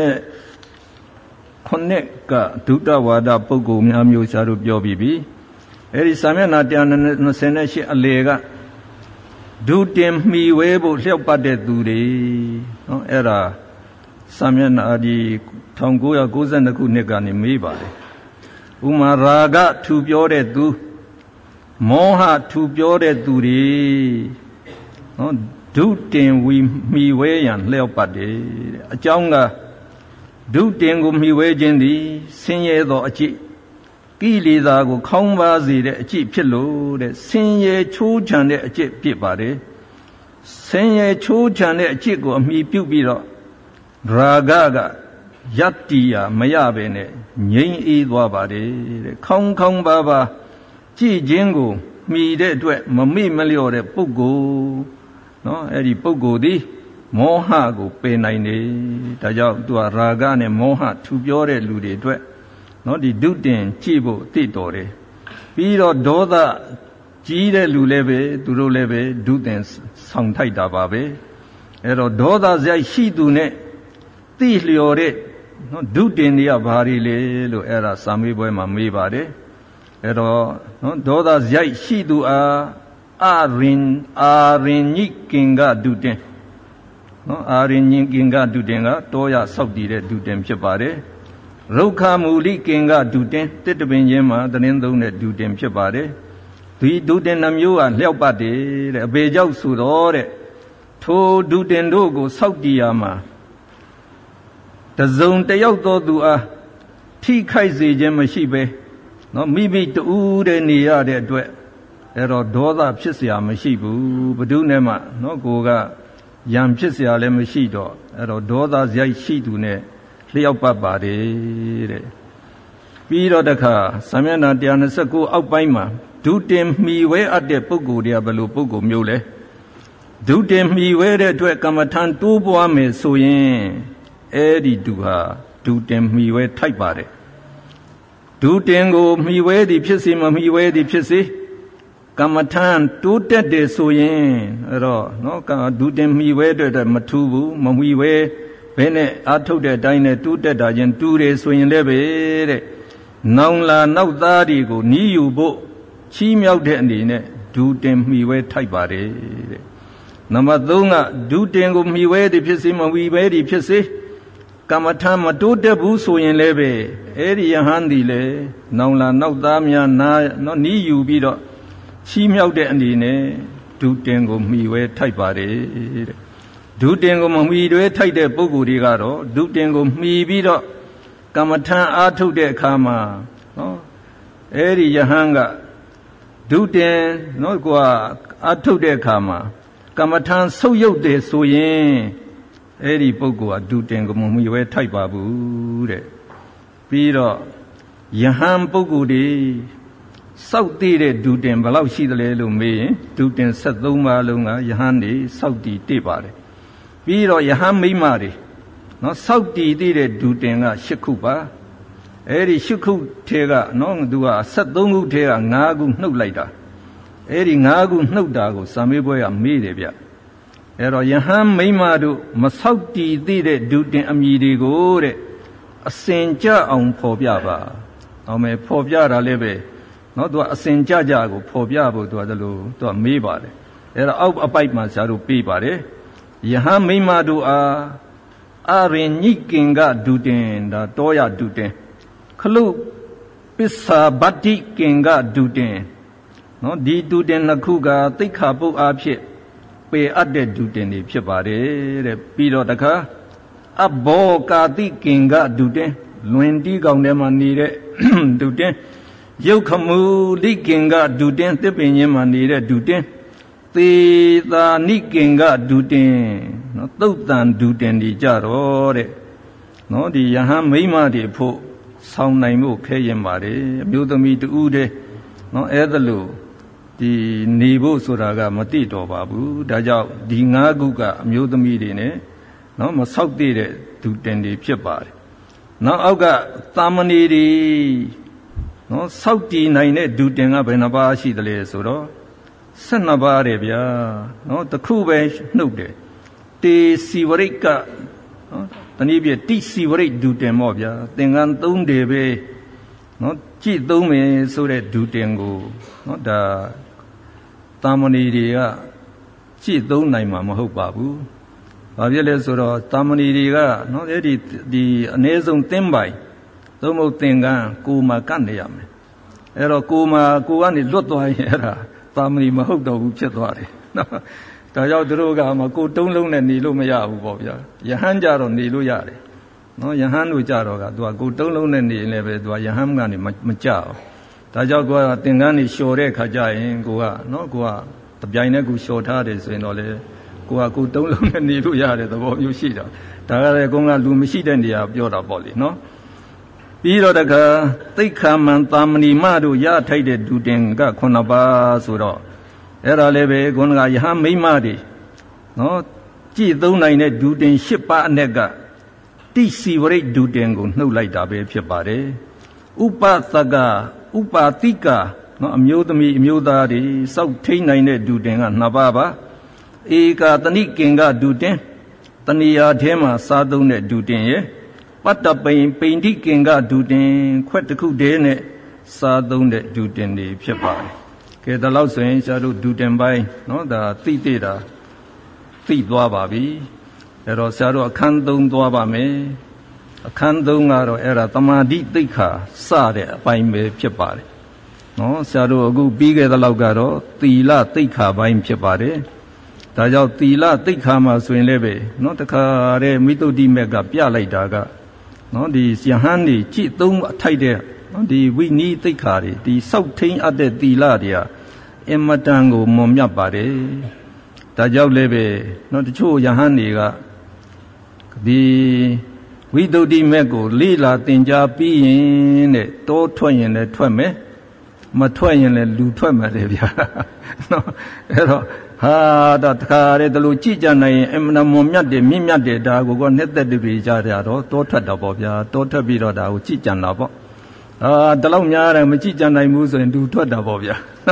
twenty-nineကဒုတဝါဒပုဂ္ဂိုလ်များမျိုးဆရာတို့ပြောပြီးပြီ။အဲဒီစာမျက်နှာone twenty-eightအလေကဒုတင်မှီဝဲဖို့လျှောက်ပတ်တဲ့သူတွေနော်အဲ့ဒါစာမျက်နှာဒီnineteen ninety-twoခုနှစ်ကနေမေးပါတယ်ဥမာရာဂထူပြောတဲ့သူမောဟထူပြောတဲ့သူတွေနော်ဒုတင်ဝီမှီဝဲရန်လျှောက်ပတ်တယ်တဲ့အကြောင်းကဒုတင်ကိုမှီဝဲခြင်းသည်ဆင်းရဲသောအကျင့်ကိလေသာကိုခေါင်းပါစေတဲ့အကျင့်ဖြစ်လို့တဲ့ဆင်းရဲချိုးချံတဲ့အကျင့်ဖြစ်ပါတယ်ဆင်းရဲချိုးချံတဲ့အကျင့်ကိုအမိပြုပြီးတော့ရာဂကယတ္တိယမရပဲနဲ့ငြိမ်းအေးသွားပါတယ်တဲ့ခေါင်းခေါင်းပါပါကြည်ခြင်းကိုမှီတဲ့အတွက်မမေ့မလျော့တဲ့ပုဂ္ဂိုလ်နော်အဲ့ဒီပုဂ္ဂိုလ်သည်မောဟကိုပယ်နိုင်တယ်ဒါကြောင့်သူကရာဂနဲ့မောဟထူပြောတဲ့လူတွေအတွက်နော်ဒီဒုတင်ကြည့်ဖို့သိတော်တယ်ပြီးတော့ဒေါသကြီးတဲ့လူလည်းပဲသူတို့လည်းပဲဒုတင်ဆောင်ထိုက်တာပါပဲအဲ့တော့ဒေါသဇိုက်ရှိသူနဲ့သိလျော်တဲ့နော်ဒုတင်တွေကဘာတွေလဲလို့အဲ့ဒါစာမေးပွဲမှာမေးပါတယ်အဲ့တော့နော်ဒေါသဇိုက်ရှိသူအားအာရင်အာရင်ညိကင်္ဂဒုတင်နော်အာရင်ညိကင်္ဂဒုတင်ကတောရဆောက်တည်တဲ့ဒုတင်ဖြစ်ပါတယ်ရုက္ခမူလိကင်္ဂဒုတင်တစ်တပင်ချင်းမှာသတင်းသုံးတဲ့ဒုတင်ဖြစ်ပါတယ်ဒီဒုတင်နှမျိုးကလျှောက်ပတ်တယ်တဲ့အပေကြောင့်ဆိုတော့တဲ့ထိုဒုတင်တို့ကိုဆောက်တည်ရမှာတစုံတယောက်သောသူအားထိခိုက်စေခြင်းမရှိပဲနော်မိမိတူးတဲ့နေရတဲ့အတွက်အဲ့တော့ဒေါသဖြစ်เสียမရှိဘူးဘု து နဲ့မှနော်ကိုကယံဖြစ်เสียလည်းမရှိတော့အဲ့တော့ဒေါသဇိုက်ရှိသူနဲ့လျှောက်ပတ်ပါတယ်တဲ့ပြီးတော့တခါစာမျက်နှာone twenty-nineအောက်ပိုင်းမှာဒုတင်မှီဝဲအပ်တဲ့ပုဂ္ဂိုလ်တွေကဘယ်လိုပုဂ္ဂိုလ်မျိုးလဲဒုတင်မှီဝဲတဲ့အတွက်ကမ္မထံတိုးပွားမယ်ဆိုရင်အဲ့ဒီသူဟာဒုတင်မှီဝဲထိုက်ပါတယ်ဒုတင်ကိုမှီဝဲသည်ဖြစ်စေမမှီဝဲသည်ဖြစ်စေ Kamatan two dead de soyin, ro, no, do them me where the matubu, Mamuiwe, Bene, Ato de Dine, two dead agent, two days swing lebe, Naula, now daddy go, ni you bo, chim out the do them me where type body. Namadunga, do them me where the pissim, we wear the pissi. Kamatama do the buso in lebe, area handile, Naula, now damia, no ni you be the chim out the endine, do tango me where type body. Do tango me do a tight de bogurigaro, do tango me be the Kamatan atu de kama, no, eri yahanga, do den, no gua atu de kama, Kamatan so yo de so yin, eri bogua do tango mumi we type babu, Piro Yahan bogudi, South de do den below she the little me, do den set luma lunga, Yahandi, South de tibare. Piro Yahan me mari. No Saudi did it do denga shikuba. Eri shiku tega, no do a satungu tega, nagu no later. Eri nagu no dago, Samiboya made it. Ero Yaham Maimadu, Masauti did it do den amidigo, a senja on Pobiaba. O me Pobiara leve, not do a senja jago, Pobiabo to the low, to a mebade. Era out a pipe masaru pibare. Yaham Maimadu a Are Nikinga duden, the Doya duden. Klu Pissa Bati Kinga duden. No, di duden Nakuga, take a book up ship. Pay at the duden, if you body, the Piro Daka. A boka di Kinga duden. Luendi Gaunema needed duden. Yokamu di Kinga duden, the Benyama needed duden. The Nikinga duden. No, Totan do den the jarore. No, the Yaham Mima de Po, Sound Naimo Kayamare, Mutami to Ude, no, Edalu, the Nebo Suraga Matito Babu, Daja, Dingaguga, Mutami dine, no, Masau did it to den the Pipar. Now Auga Tamaniri, no, Sauti Nine do den up in Abashi the Lesoro, Sanabarebia, no, the Kubash, no day. Te sivarika, tanibia ti sivarik do demobia, tengan tung debe, no, chi dume so that do tengo, no, da Tamaniria, chi do naima maho babu. Aviale soro, Tamaniria, no, edit the Anezum tembai, Tomo tengan, Kuma candiam. Ero Kuma, Kuani Lotoi era, Tamani maho do chetwari. Ta yao droga ma ko tong long ne ni lo ma ya bu po bia yahan ja ro ni lo yare no yahan lo ja ro ga tu ko tong long ne ni le be tu yahan ga ni ma ja ta yao ko tin kan ni shyo de kha ja yin ko ga no ko ga ta pyain ne ko shyo tha de so yin do le ko ga ko tong long ne ni lo yare ta bo myo shi da da ga le ko ga lu ma shi de ni ya pyo da po le no pi ro ta kha Taikha man Tamani ma do ya thai de du tin ga khuna ba so do Era leve gonga Yaham Maimadi, no, Chi do nine duden shipa nega, Ti sivrate dudengo, no light abe pipare, Upa Saga, Upa Tika, no, Amudami, Mudari, South Tain nine duden and Nababa, Eka Tanikinga duden, Tania Tema, Sadone duden, ye, Pata Pain, Paintikinga duden, Queticu dene, Sadone duden, the pipare. Ke the lao saying shadow do them by no the theater feet wababi ero shadow a candung dwaba me a candung aro era tamadi tika sa de by me pipare no shadow a good big the laugaro tila tika by pipare Tajao tila tika ma swing lebe no the car mito di mega pia like daga no the yahandi chitung tight the we need the carry the south thing at the Diladia Ematango Momia Bade Tajao Lebe, not the Chu Yahaniga the widow di Mego, Lila Tinja Pin, the To Twain, the Tweme, Matwain, and Lutwema. No, ha, that car, the Luchijana, Emna Momia de Mimia de Dago, net the Vijaro, Tota Dabobia, Tota Biroda, Chijanabo. Ah, the Lomia and Machijana moves and do Tota Bobia.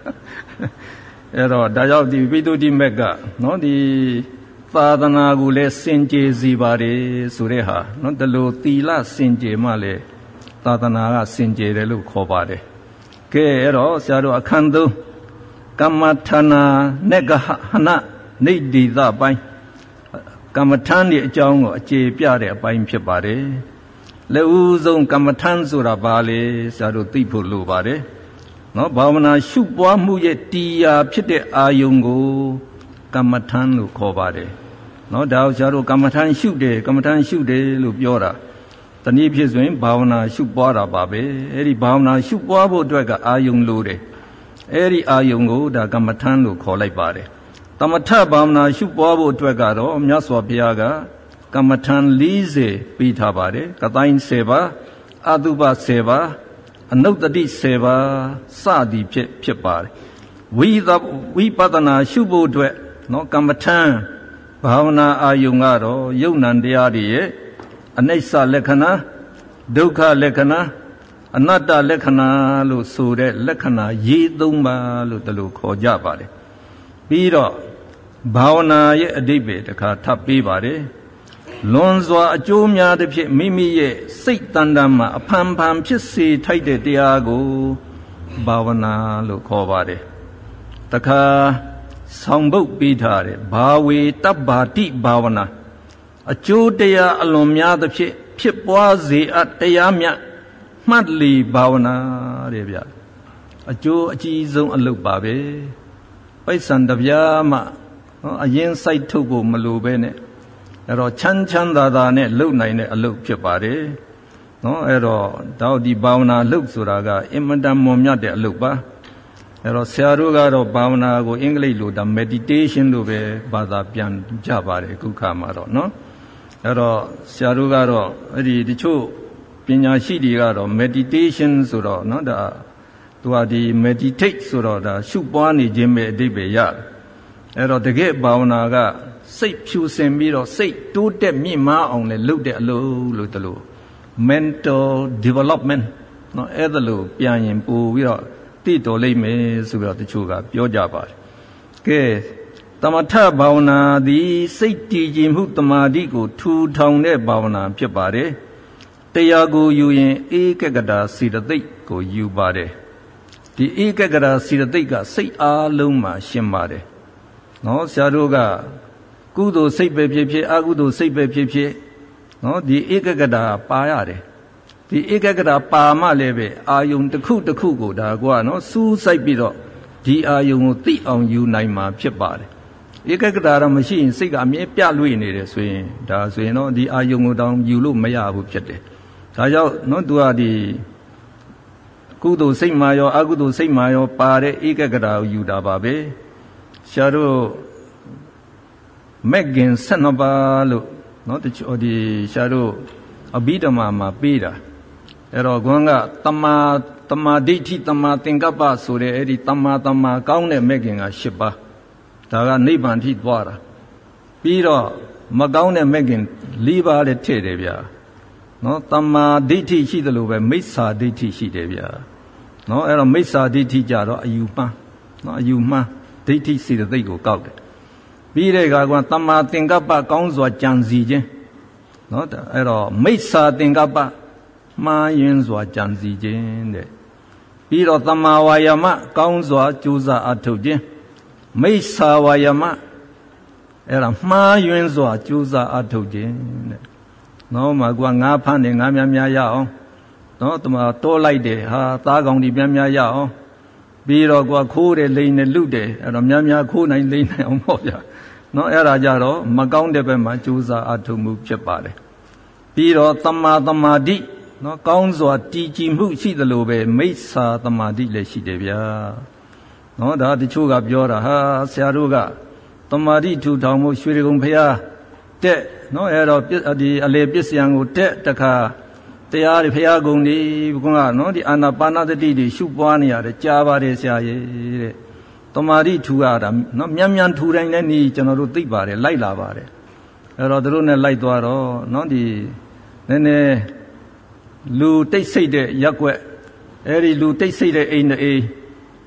အဲ့တော့ဒါကြောင့်ဒီဝိသုဒ္ဓိမက်ကနော်ဒီသာသနာကိုလည်းစင်ကြယ်စေပါတယ်ဆိုတဲ့ဟာနော်ဒီလိုသီလစင်ကြယ်မှလည်းသာသနာကစင်ကြယ်တယ်လို့ခေါ်ပါတယ်ကဲအဲ့တော့ဆရာတို့အခန်းသုံးကမ္မဌာနာနဲ့ကဟနနေတိသပိုင်းကမ္မထမ်းရဲ့အကြောင်းကိုအခြေပြတဲ့အပိုင်းဖြစ်ပါတယ်လက်ဦးဆုံးကမ္မထမ်းဆိုတာဘာလဲဆရာတို့သိဖို့လိုပါတယ်နော်ဘာဝနာရှုပွားမှုရဲ့တရားဖြစ်တဲ့အာယုံကိုကမ္မထမ်းလို့ခေါ်ပါတယ်နော်ဒါဆရာတို့ကမ္မထမ်းရှုတယ်ကမ္မထမ်းရှုတယ်လို့ပြောတာတနည်းဖြစ်ဆိုရင်ဘာဝနာရှုပွားတာပါပဲအဲ့ဒီဘာဝနာရှုပွားဖို့အတွက်ကအာယုံလိုတယ်အဲ့ဒီအာယုံကိုဒါကမ္မထမ်းလို့ခေါ်လိုက်ပါတယ်သမထဘာဝနာရှုပွားဖို့အတွက်ကတော့မြတ်စွာဘုရားကကမ္မထမ်း၄၀ပေးထားပါတယ်ကတိုင်း၁၀ပါးအတုပ၁၀ပါးအနုတ္တိ၁၀ပါးစသည်ဖြစ်ဖြစ်ပါတယ်ဝိသဝိပဿနာရှုဖို့အတွက်နော်ကမ္မထမ်းဘာဝနာအာယုံကတော့ယုံ nant တရားတွေရဲ့အနိစ္စလက္ခဏာဒုက္ခလက္ခဏာအနတ္တလက္ခဏာလို့ဆိုတဲ့လက္ခဏာရေးသုံးပါလို့ဒီလိုခေါ်ကြပါတယ်ပြီးတော့ဘာဝနာရဲ့အဓိပ္ပာယ်တစ်ခါထပ်ပေးပါတယ်လွန်စွာအကျိုးများသဖြင့်မိမိရဲ့စိတ်တန်တမ်းမှာအဖန်ဖန်ဖြစ်စေထိုက်တဲ့တရားကိုဘာဝနာလို့ခေါ်ပါတယ်တခါဆောင်ပုတ်ပေးထားတယ်ဘာဝေတဗ္ဗာတိဘာဝနာအကျိုးတရားအလွန်များသဖြင့်ဖြစ်ပွားစေအပ်တရားမြတ်မှတ်လီဘာဝနာတဲ့ဗျအကျိုးအကြီးဆုံးအလုပ်ပါပဲပိဿံတပြားမှနော်အရင်စိုက်ထုတ်ဖို့မလိုပဲနဲ့အဲ့တော့ချမ်းချမ်းသာသာနဲ့လုပ်နိုင်တဲ့အလုပ်ဖြစ်ပါတယ်နော်အဲ့တော့တောက်ဒီဘာဝနာလုပ်ဆိုတာကအင်မတန်မွန်မြတ်တဲ့အလုပ်ပါအဲ့တော့ဆရာတို့ကတော့ဘာဝနာကိုအင်္ဂလိပ်လိုဒါ meditation လို့ပဲဘာသာပြန်ကြပါတယ်အခုခါမှာတော့နော်အဲ့တော့ဆရာတို့ကတော့အဲ့ဒီတချို့ပညာရှိတွေကတော့ meditation ဆိုတော့နော်ဒါသူကဒီ meditate ဆိုတော့ဒါရှုပွားနေခြင်းပဲအဓိပ္ပာယ်ရတယ်အဲ့တော့တကယ်ဘာဝနာကစိတ်ဖြူစင်ပြီးတော့စိတ်တိုးတက်မြင့်မားအောင်လည်းလုပ်တဲ့အလုပ်လို့တလို့ mental development နော်အဲ့ဒါလို့ပြန်ရင်ပို့ပြီးတော့တည်တော်လိမ့်မယ်ဆိုပြီးတော့တချို့ကပြောကြပါတယ်ကဲသမထဘာဝနာသည်စိတ်တည်ကြည်မှုတမာတိကိုထူထောင်တဲ့ဘာဝနာဖြစ်ပါတယ်တရားကိုယူရင်ဧကဂတစေတသိက်ကိုယူပါတယ်ဒီဧကဂတစေတသိက်ကစိတ်အားလုံးမှာရှင်းပါတယ်နော်ဆရာတို့ကကုသိုလ်စိတ်ပဲဖြစ်ဖြစ်အကုသိုလ်စိတ်ပဲဖြစ်ဖြစ်နော်ဒီဧကဂတပါရတယ်ဒီဧကဂတပါမှလည်းပဲအာယုံတစ်ခုတစ်ခုကိုဒါကွာနော်စူးစိုက်ပြီးတော့ဒီအာယုံကိုသိအောင်ယူနိုင်မှာဖြစ်ပါတယ်ဧကဂတတော့မရှိရင်စိတ်ကအမြဲပြလွေနေတယ်ဆိုရင်ဒါဆိုရင်တော့ဒီအာယုံကိုတောင်ယူလို့မရဘူးဖြစ်တယ်ဒါကြောင့်နော်သူကဒီကုသိုလ်စိတ်မှာရောအကုသိုလ်စိတ်မှာရောပါတဲ့ဧကဂတကိုယူတာပါပဲဆရာတို့မက်ဂင်ဆယ်နှစ်ပါးလို့နော်တချို့ဒီဆရာတို့အဘိဓမ္မာမှာပေးတာအဲ့တော့ခွန်းကတမာတမာဒိဋ္ဌိတမာသင်္ကပ္ပဆိုတဲ့အဲ့ဒီတမာတမာကောင်းတဲ့မက်ဂင်က၈ပါးဒါကနိဗ္ဗာန်ထိသွားတာပြီးတော့မကောင်းတဲ့မက်ဂင်၄ပါးလည်းထည့်တယ်ဗျာနော်တမာဒိဋ္ဌိရှိတယ်လို့ပဲမိစ္ဆာဒိဋ္ဌိရှိတယ်ဗျာနော်အဲ့တော့မိစ္ဆာဒိဋ္ဌိကြတော့အယူမှန်းနော်အယူမှန်းဒိဋ္ဌိစေတသိက်ကိုကောက်တယ်ပြီးတဲ့အခါကတမာသင်္ကပ္ပကောင်းစွာကြံစည်ခြင်းနော်အဲ့တော့မိစ္ဆာသင်္ကပ္ပမှားယွင်းစွာကြံစည်ခြင်းတဲ့ပြီးတော့တမာဝါယာမကောင်းစွာကြိုးစားအထုတ်ခြင်းမိစ္ဆာဝါယာမအဲ့ဒါမှားယွင်းစွာကြိုးစားအထုတ်ခြင်းတဲ့နော်မှာကွာငါးဖမ်းတယ်ငါးများများရအောင်နော်တမာတောလိုက်တယ်ဟာသားကောင်ဒီများများရအောင်ပြီးတော့ကွာခိုးတယ်လိန်တယ်လူတယ်အဲ့တော့များများခိုးနိုင်လိန်နိုင်အောင်ပေါ့ဗျာနော်အဲ့ဒါကြတော့မကောင်းတဲ့ဘက်မှာကြိုးစားအထုတ်မှုဖြစ်ပါတယ်ပြီးတော့တမာတမာတိနော်ကောင်းစွာတည်ကြည်မှုရှိသလိုပဲမိစ္ဆာတမာတိလည်းရှိတယ်ဗျာနော်ဒါတချို့ကပြောတာဟာဆရာတို့ကတမာတိထူထောင်မှုရွှေကုံဖျားတက်နော်အဲ့တော့ဒီအလေပစ္စယံကိုတက်တခါတရားတွေဖျားကုံဒီဘုရားနော်ဒီအာနာပါနသတိတွေရှုပွားနေရတယ်ကြားပါတယ်ဆရာရဲ့တဲ့တမာတိထူရတာနော်မြန်မြန်ထူတိုင်းလည်းနီးကျွန်တော်တို့သိပါတယ်လိုက်လာပါတယ်အဲ့တော့တို့နဲ့လိုက်သွားတော့နော်ဒီနည်းနည်းလူတိတ်ဆိတ်တဲ့ရက်ွက်အဲ့ဒီလူတိတ်ဆိတ်တဲ့အိမ်နဲ့အိမ်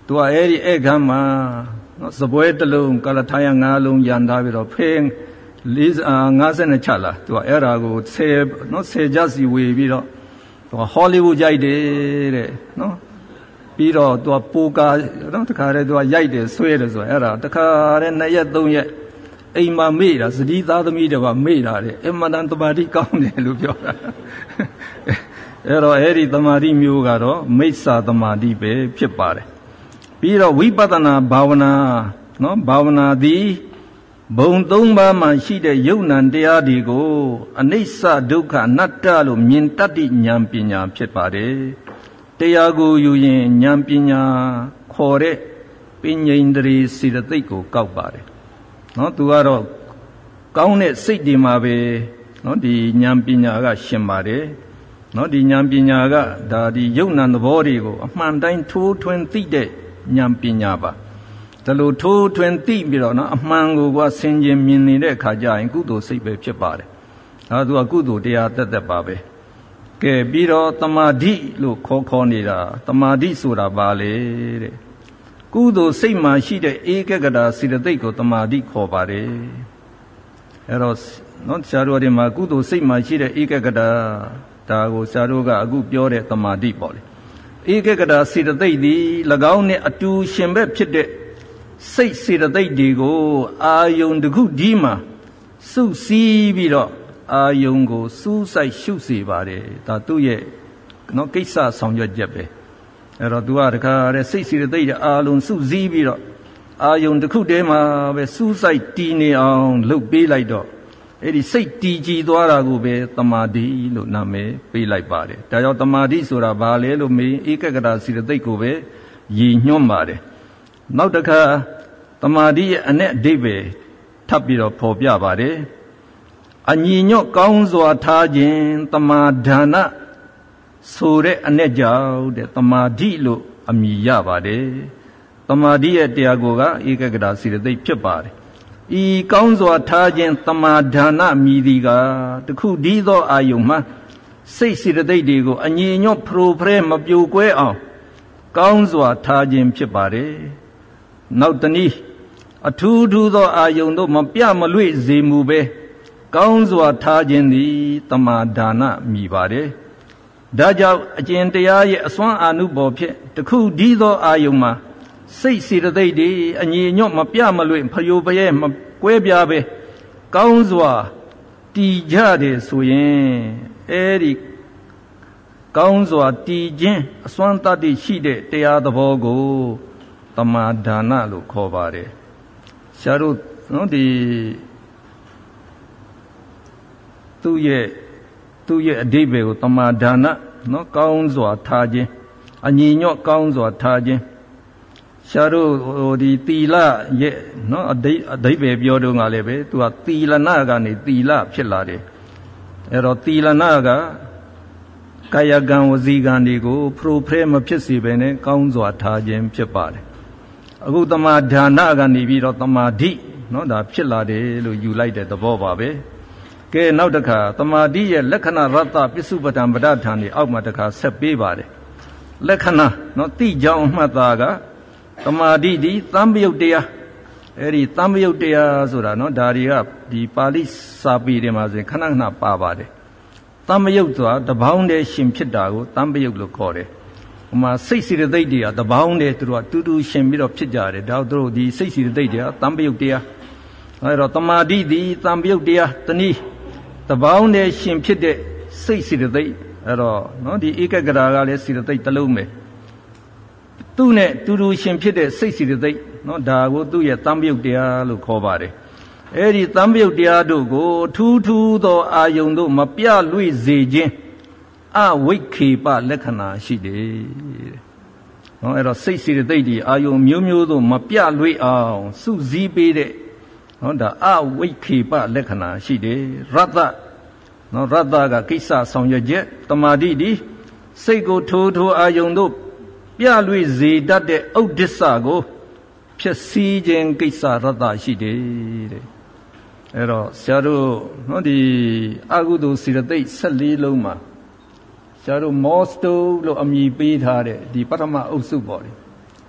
ตัวเอริเอกามาเนาะสบวยตะลุงกะละทายงาลุงยันดาบิโรเพงลิสอ่าห้าสิบชะละตัวเอรากูเซเนาะเซจัสวีบิโรตัวฮอลลีวูดใหญ่เด้เด้เนาะပြီးတော့သူကပူကာနော်တခါတည်းသူကရိုက်တယ်ဆွဲတယ်ဆိုအဲ့ဒါတခါတည်းနှစ်ရက်သုံးရက်အိမ်မှာမေ့တာစတိသားသမီးတွေကမေ့တာတဲ့အမှန်တန်တမာတိကောင်းတယ်လို့ပြောတာအဲ့တော့အဲ့ဒီတမာတိမျိုးကတော့မိစ္ဆာတမာတိပဲဖြစ်ပါတယ်ပြီးတော့ဝိပဿနာဘာဝနာနော်ဘာဝနာသည်ဘုံသုံးပါးမှာရှိတဲ့ယုတ်နံတရားတွေကိုအနိစ္စဒုက္ခအနတ္တလို့မြင်တတ်တဲ့ဉာဏ်ပညာဖြစ်ပါတယ်တရားကိုယူရင်ဉာဏ်ပညာခေါ်တဲ့ပညာဣန္ဒြေစေတသိက်ကိုကောက်ပါတယ်နော်သူကတော့ကောင်းတဲ့စိတ်ဒီမှာပဲနော်ဒီဉာဏ်ပညာကရှင်ပါတယ်နော်ဒီဉာဏ်ပညာကဒါဒီယုတ်နံသဘောတွေကိုအမှန်တိုင်းထိုးထွင်းသိတဲ့ဉာဏ်ပညာပါဒါလို့ထိုးထွင်းသိပြီးတော့နော်အမှန်ကိုကဆင်ခြင်မြင်နေတဲ့အခါကျရင်ကုသိုလ်စိတ်ပဲဖြစ်ပါတယ်ဒါသူကကုသိုလ်တရားတက်တက်ပါပဲကဲပြီးတော့တမာဓိလို့ခေါ်ခေါ်နေတာတမာဓိဆိုတာဘာလဲတဲ့ကုသိုလ်စိတ်မှာရှိတဲ့ဧကဂတစေတသိက်ကိုတမာဓိခေါ်ပါတယ်အဲ့တော့နော်ဆရာတို့ဒီမှာကုသိုလ်စိတ်မှာရှိတဲ့ဧကဂတဒါကိုဆရာတို့ကအခုပြောတဲ့တမာဓိပေါ့လေဧကဂတစေတသိက်ဒီ၎င်းနဲ့အတူရှင်ဘက်ဖြစ်တဲ့စိတ်စေတသိက်တွေကိုအာယုန်တစ်ခုဒီမှာစုစည်းပြီးတော့အာယုံကိုစူးစိုက်ရှုစေပါတယ်ဒါသူ့ရဲ့နော်ကိစ္စဆောင်ရွက်ချက်ပဲအဲ့တော့သူကတခါတဲ့စိတ်စီတဲ့အာလုံးစုစည်းပြီးတော့အာယုံတစ်ခုတည်းမှာပဲစူးစိုက်တည်နေအောင်လုပ်ပေးလိုက်တော့အဲ့ဒီစိတ်တည်ကြည်သွားတာကိုပဲတမာတိလို့နာမည်ပေးလိုက်ပါတယ်ဒါကြောင့်တမာတိဆိုတာဘာလဲလို့မေးဧကဂတစီတဲ့ကိုပဲရည်ညွှန်းပါတယ်နောက်တစ်ခါတမာတိရဲ့အ내အဓိပ္ပာယ်ထပ်ပြီးတော့ဖော်ပြပါတယ်အညီညွတ်ကောင်းစွာထားခြင်းတမာဒါနဆိုတဲ့အ내ကြောင့်တဲ့တမာဓိလို့အမည်ရပါတယ်တမာဓိရဲ့တရားကိုကဧကဂတစေတသိက်ဖြစ်ပါတယ်ဤကောင်းစွာထားခြင်းတမာဒါနမြည်သည်ကတခုဒီသောအာယုံမှာစိတ်စေတသိက်တွေကိုအညီညွတ်ဖရိုဖရဲမပြိုကွဲအောင်ကောင်းစွာထားခြင်းဖြစ်ပါတယ်နောက်တနည်းအထူးထူးသောအာယုံတို့မပြမလွေ့စေမူပဲကောင်းစွာထားခြင်းသည်တမာဒါနမြည်ပါတယ်ဒါကြောင့်အကျင့်တရားရဲ့အစွမ်းအာနုဘော်ဖြင့်တခုဒီသောအာယုံမှာစိတ်စေတသိက်တွေအညီညွတ်မပြမလွေ့ဖျို့ဖျဲမကွဲပြားပဲကောင်းစွာတည်ကြတယ်ဆိုရင်အဲဒီကောင်းစွာတည်ခြင်းအစွမ်းတတ္တိရှိတဲ့တရားသဘောကိုတမာဒါနလို့ခေါ်ပါတယ်ဆရာတို့နော်ဒီသူ့ရဲ့သူ့ရဲ့အဓိပ္ပာယ်ကိုတမာဒါနနော်ကောင်းစွာထားခြင်းအညီညွတ်ကောင်းစွာထားခြင်းဆရာတို့ဟိုဒီသီလရဲ့နော်အဓိအဓိပ္ပာယ်ပြောတော့ကလည်းပဲသူကသီလနာကနေသီလဖြစ်လာတယ်အဲ့တော့သီလနာကကာယကံဝစီကံတွေကိုဖရိုဖရဲမဖြစ်စေဘဲနဲ့ကောင်းစွာထားခြင်းဖြစ်ပါတယ်အခုတမာဒါနကနေပြီးတော့တမာဓိနော်ဒါဖြစ်လာတယ်လို့ယူလိုက်တဲ့သဘောပါပဲကဲနောက်တစ်ခါတမာတိရဲ့လက္ခဏာရတ္တပစ္စုပ္ပတံပဒဋ္ဌာန်ဒီအောက်မှာတစ်ခါဆက်ပေးပါတယ်လက္ခဏာနော်တိကြောင့်မှတ်တာကတမာတိဒီသံပယုတ်တရားအဲ့ဒီသံပယုတ်တရားဆိုတာနော်ဒါတွေကဒီပါဠိစာပေတွေမှာဆိုရင်ခဏခဏပါပါတယ်သံပယုတ်ဆိုတာတပေါင်းတည်းရှင်ဖြစ်တာကိုသံပယုတ်လို့ခေါ်တယ်ဟိုမှာစိတ်စီရသိက်တွေကတပေါင်းတည်းသူတို့ကတူတူရှင်ပြီးတော့ဖြစ်ကြတယ်ဒါတို့ဒီစိတ်စီရသိက်တွေကသံပယုတ်တရားအဲ့တော့တမာတိဒီသံပယုတ်တရားတနည်းတပေါင်းနဲ့ရှင်ဖြစ်တဲ့စိတ်စေတသိက်အဲ့တော့နော်ဒီဧကဂတကလည်းစေတသိက်တစ်လုံးပဲသူ့နဲ့တူတူရှင်ဖြစ်တဲ့စိတ်စေတသိက်နော်ဒါကိုသူ့ရဲ့သံပယုတ်တရားလို့ခေါ်ပါတယ်အဲ့ဒီသံပယုတ်တရားတို့ကိုထူးထူးသောအာယုန်တို့မပြလွေ့စေခြင်းအဝိခေပလက္ခဏာရှိတယ်နော်အဲ့တော့စိတ်စေတသိက်ဒီအာယုန်မျိုးမျိုးတို့မပြလွေ့အောင်စုစည်းပေးတဲ့နော်ဒါအဝိခေပလက္ခဏာရှိတယ်ရတ္တနော်ရတ္တကကိစ္စဆောင်ရွက်ချက်တမာတိဒီစိတ်ကိုထိုးထိုးအာယုန်တို့ပြလွေစေတတ်တဲ့ဥဒိစ္စကိုဖြစ်စည်းခြင်းကိစ္စရတ္တရှိတယ်တဲ့အဲ့တော့ဆရာတို့နော်ဒီအကုသိုလ်စေတသိက်၁၄လုံးမှာဆရာတို့မောစတိုလို့အမည်ပေးထားတဲ့ဒီပထမအုပ်စုပေါ့လေ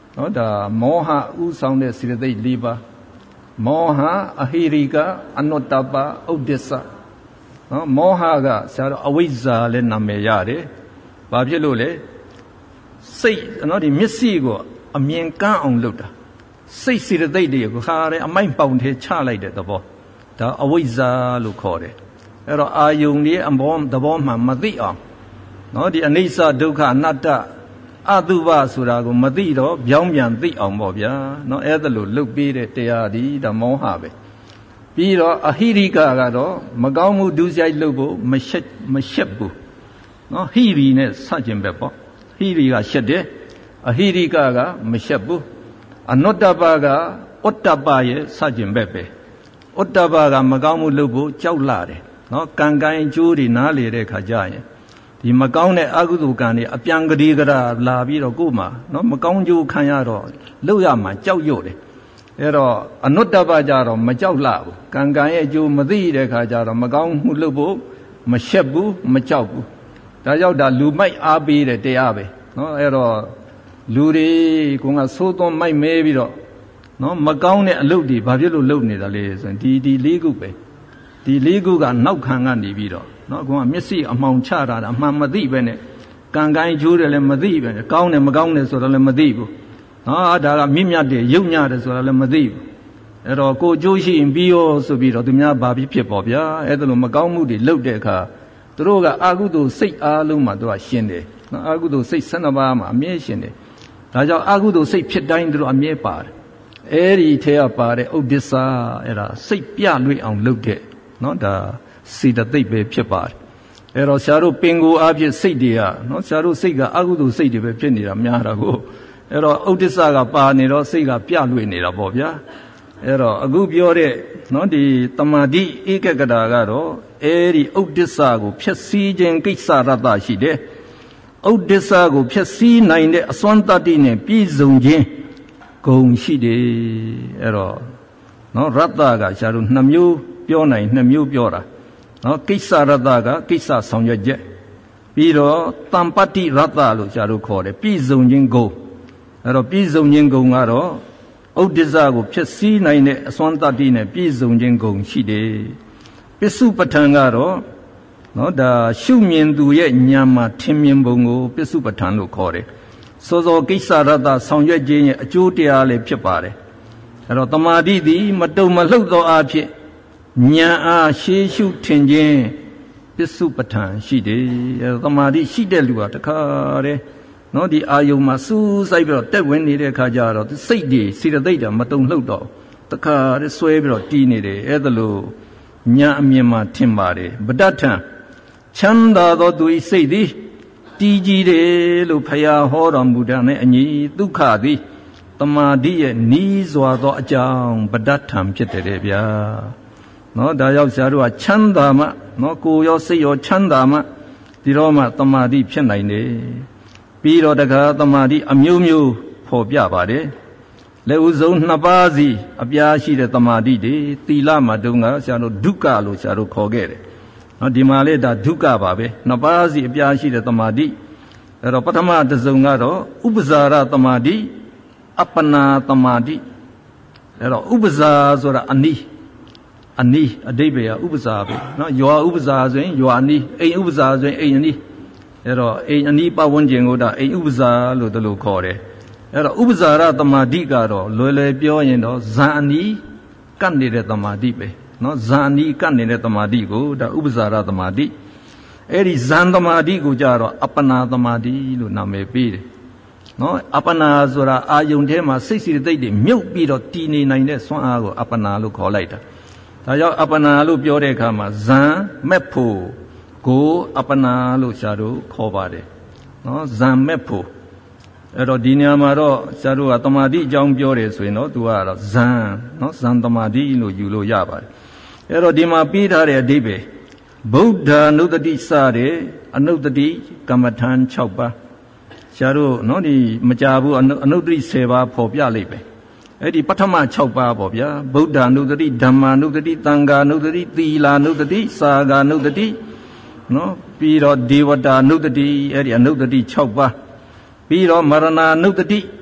နော်ဒါမောဟဥဆောင်တဲ့စေတသိက်၄ပါးမောဟအဟိရိကအနုတ္တပဥဒ္ဒစ္စနော်မောဟကဆရာတော်အဝိဇ္ဇာလည်းနာမည်ရတယ်ဘာဖြစ်လို့လဲစိတ်နော်ဒီမျက်စိကိုအမြင်ကန်းအောင်လုပ်တာစိတ်စေတသိက်တွေကိုခါရဲအမိုက်ပေါင်ထဲချလိုက်တဲ့သဘောဒါအဝိဇ္ဇာလို့ခေါ်တယ်အဲ့တော့အာယုန်လေးအဘောသဘောမှမသိအောင်နော်ဒီအနိစ္စဒုက္ခအနတ္တအတုပဆိုတာကိုမသိတော့ပြောင်းပြန်သိအောင်ပေါ့ဗျာနော်အဲ့ဒါလို့လုတ်ပေးတဲ့တရားဒီဒါမောဟပဲပြီးတော့အဟိရိကကတော့မကောင်းမှုဒုစရိုက်လုပ်ဖို့မရှက်မရှက်ဘူးနော်ဟိရိနဲ့ဆန့်ကျင်ပဲပေါ့ဟိရိကရှက်တယ်အဟိရိကကမရှက်ဘူးအနုတ္တပကဩတ္တပရဲ့ဆန့်ကျင်ဘက်ပဲဩတ္တပကမကောင်းမှုလုပ်ဖို့ကြောက်လာတယ်နော်ကံကံအကျိုးတွေနားလေတဲ့ခါကျရင်ဒီမကောင်းတဲ့အကုသိုလ်ကံတွေအပြန်ကလေးကရာလာပြီးတော့ကိုယ်မှာနော်မကောင်းကျိုးခံရတော့လုပ်ရမှာကြောက်ရွံ့တယ်အဲ့တော့အနုတ္တပကြတော့မကြောက်လှဘူးကံကံရဲ့အကျိုးမသိတဲ့ခါကျတော့မကောင်းမှုလုပ်ဖို့မရှက်ဘူးမကြောက်ဘူးဒါကြောင့်ဒါလူမိုက်အားပေးတဲ့တရားပဲနော်အဲ့တော့လူတွေကသိုးသွန်းမိုက်မဲပြီးတော့နော်မကောင်းတဲ့အလုပ်တွေဘာဖြစ်လို့လုပ်နေတာလဲဆိုရင်ဒီဒီလေးခုပဲဒီလေးခုကနောက်ခံကနေပြီးတော့နော်ကွန်ကမျက်စိအမှောင်ချတာအမှန်မသိပဲနဲ့ကံကိုင်းကျိုးတယ်လည်းမသိပဲနဲ့ကောင်းတယ်မကောင်းတယ်ဆိုတာလည်းမသိဘူးနော်ဒါကမြင့်မြတ်တယ်ရုပ်ညတယ်ဆိုတာလည်းမသိဘူးအဲ့တော့ကိုကျိုးရှိရင်ပြီးရောဆိုပြီးတော့သူများဘာဖြစ်ဖြစ်ပေါ့ဗျာအဲ့ဒါလိုမကောင်းမှုတွေလုပ်တဲ့အခါသူတို့ကအကုသိုလ်စိတ်အားလုံးမှာသူကရှင်းတယ်နော်အကုသိုလ်စိတ်၁၂ပါးမှာအမြဲရှင်းတယ်ဒါကြောင့်အကုသိုလ်စိတ်ဖြစ်တိုင်းသူတို့အမြဲပါတယ်အဲ့ဒီထဲကပါတဲ့ဥဒ္ဒစ္စအဲ့ဒါစိတ်ပြလွေအောင်လုပ်တဲ့နော်ဒါစေတသိက်ပဲဖြစ်ပါတယ်အဲ့တော့ဆရာတို့ပင်ကိုအားဖြင့်စိတ်တွေကနော်ဆရာတို့စိတ်ကအကုသိုလ်စိတ်တွေပဲဖြစ်နေတာများတာကိုအဲ့တော့ဥဒ္ဒစ္စကပါနေတော့စိတ်ကပြလွေနေတာပေါ့ဗျာအဲ့တော့အခုပြောတဲ့နော်ဒီတမာတိဧကဂတာကတော့အဲ့ဒီဥဒ္ဒစ္စကိုဖြည့်ဆည်းခြင်းကိစ္စရတ္တရှိတယ်ဥဒ္ဒစ္စကိုဖြည့်ဆည်းနိုင်တဲ့အစွမ်းတတ္တိနဲ့ပြည့်စုံခြင်းဂုဏ်ရှိတယ်အဲ့တော့နော်ရတ္တကဆရာတို့နှစ်မျိုးပြောနိုင်နှစ်မျိုးပြောတာနော်ကိစ္စရတ္တကကိစ္စဆောင်ရွက်ချက်ပြီးတော့တမ္ပတ္တိရတ္တလို့ဆရာတို့ခေါ်တယ်ပြည့်စုံခြင်းဂုဏ်အဲ့တော့ပြည့်စုံခြင်းဂုဏ်ကတော့ဥဒ္ဒစ္စကိုဖြည့်ဆည်းနိုင်တဲ့အစွမ်းတတ္တိနဲ့ပြည့်စုံခြင်းဂုဏ်ရှိတယ်ပစ္စုပ္ပထံကတော့နော်ဒါရှုမြင်သူရဲ့ဉာဏ်မှာထင်မြင်ပုံကိုပစ္စုပ္ပထံလို့ခေါ်တယ်စောစောကိစ္စရတ္တဆောင်ရွက်ခြင်းရဲ့အကျိုးတရားလည်းဖြစ်ပါတယ်အဲ့တော့တမာတိသည်မတုံမလှုပ်သောအဖြစ်ဉာဏ်အားရှေးရှုထင်ခြင်းပစ္စုပ္ပထံရှိတယ်အဲ့တော့တမာတိရှိတဲ့လူကတခါတည်းနော်ဒီအာယုံမှာစူးစိုက်ပြီးတော့တက်ဝင်နေတဲ့အခါကျတော့စိတ်တွေစေတသိက်တွေမတုံလှုပ်တော့တခါတည်းဆွဲပြီးတော့တီးနေတယ်အဲ့ဒါလို့ဉာဏ်အမြင်မှာထင်ပါတယ်ဗဒ္ဒထံချမ်းသာသောသူ၏စိတ်သည်တည်ကြည်တယ်လို့ဖယားဟောတော်မူတဲ့နဲ့အညီဒုက္ခသည်တမာတိရဲ့နီးစွာသောအကြောင်းဗဒ္ဒထံဖြစ်တယ်ဗျာနော်ဒါရောက်ဆရာတို့ကချမ်းသာမှနော်ကိုယ်ရောစိတ်ရောချမ်းသာမှဒီတော့မှတမာတိဖြစ်နိုင်တယ်ပြီးတော့တခါတမာတိအမျိုးမျိုးဖော်ပြပါတယ်လက်ဦးဆုံးနှစ်ပါးစီအပြားရှိတဲ့တမာတိတွေသီလမှာတုန်းကဆရာတို့ဒုက္ခလို့ဆရာတို့ခေါ်ခဲ့တယ်နော်ဒီမှာလေဒါဒုက္ခပါပဲနှစ်ပါးစီအပြားရှိတဲ့တမာတိအဲ့တော့ပထမတစ်စုံကတော့ဥပဇာရတမာတိအပ္ပနာတမာတိအဲ့တော့ဥပဇာဆိုတာအနီးအနီးအဓိပ္ပာယ်ဥပဇာပဲနော်ရွာဥပဇာဆိုရင်ရွာအနီးအိမ်ဥပဇာဆိုရင်အိမ်အနီးအဲ့တော့အိမ်အနီးပတ်ဝန်းကျင်ကိုဒါအိမ်ဥပဇာလို့တို့လို့ခေါ်တယ်အဲ့တော့ဥပဇာရတမာတိကတော့လွယ်လွယ်ပြောရင်တော့ဇန်အနီးကပ်နေတဲ့တမာတိပဲနော်ဇန်အနီးကပ်နေတဲ့တမာတိကိုဒါဥပဇာရတမာတိအဲ့ဒီဇန်တမာတိကိုကြတော့အပ္ပနာတမာတိလို့နာမည်ပေးတယ်နော်အပ္ပနာဆိုတာအာယုန်ထဲမှာစိတ်စိတ်သိတွေမြုပ်ပြီးတော့တည်နေနိုင်တဲ့စွမ်းအားကိုအပ္ပနာလို့ခေါ်လိုက်တာဒါကြောင့်အပ္ပနာလို့ပြောတဲ့အခါမှာဇန်မက်ဖို့ကိုအပ္ပနာလို့ဆရာတို့ခေါ်ပါတယ်နော်ဇန်မက်ဖို့အဲ့တော့ဒီနေရာမှာတော့ဆရာတို့ကတမာတိအကြောင်းပြောတယ်ဆိုရင်တော့သူကတော့ဇန်နော်ဇန်တမာတိလို့ယူလို့ရပါတယ်အဲ့တော့ဒီမှာပြီးထားတဲ့အဓိပ္ပာယ်ဗုဒ္ဓ ानु တ္တိစတဲ့အနုတ္တိကမ္မထံ၆ပါးဆရာတို့နော်ဒီမကြဘူးအနုတ္တိ၁၀ပါးဖော်ပြလိုက်ပဲအဲ့ဒီပထမ၆ပါးပေါ့ဗျာဗုဒ္ဓ ानु တ္တိဓမ္မာနုတ္တိသံဃာနုတ္တိသီလာနုတ္တိစာဃာနုတ္တိနော်ပြီးတော့ဒေဝတာနုတ္တိအဲ့ဒီအနုတ္တိ၆ပါးပြီးတော့မရဏနုတ္တိ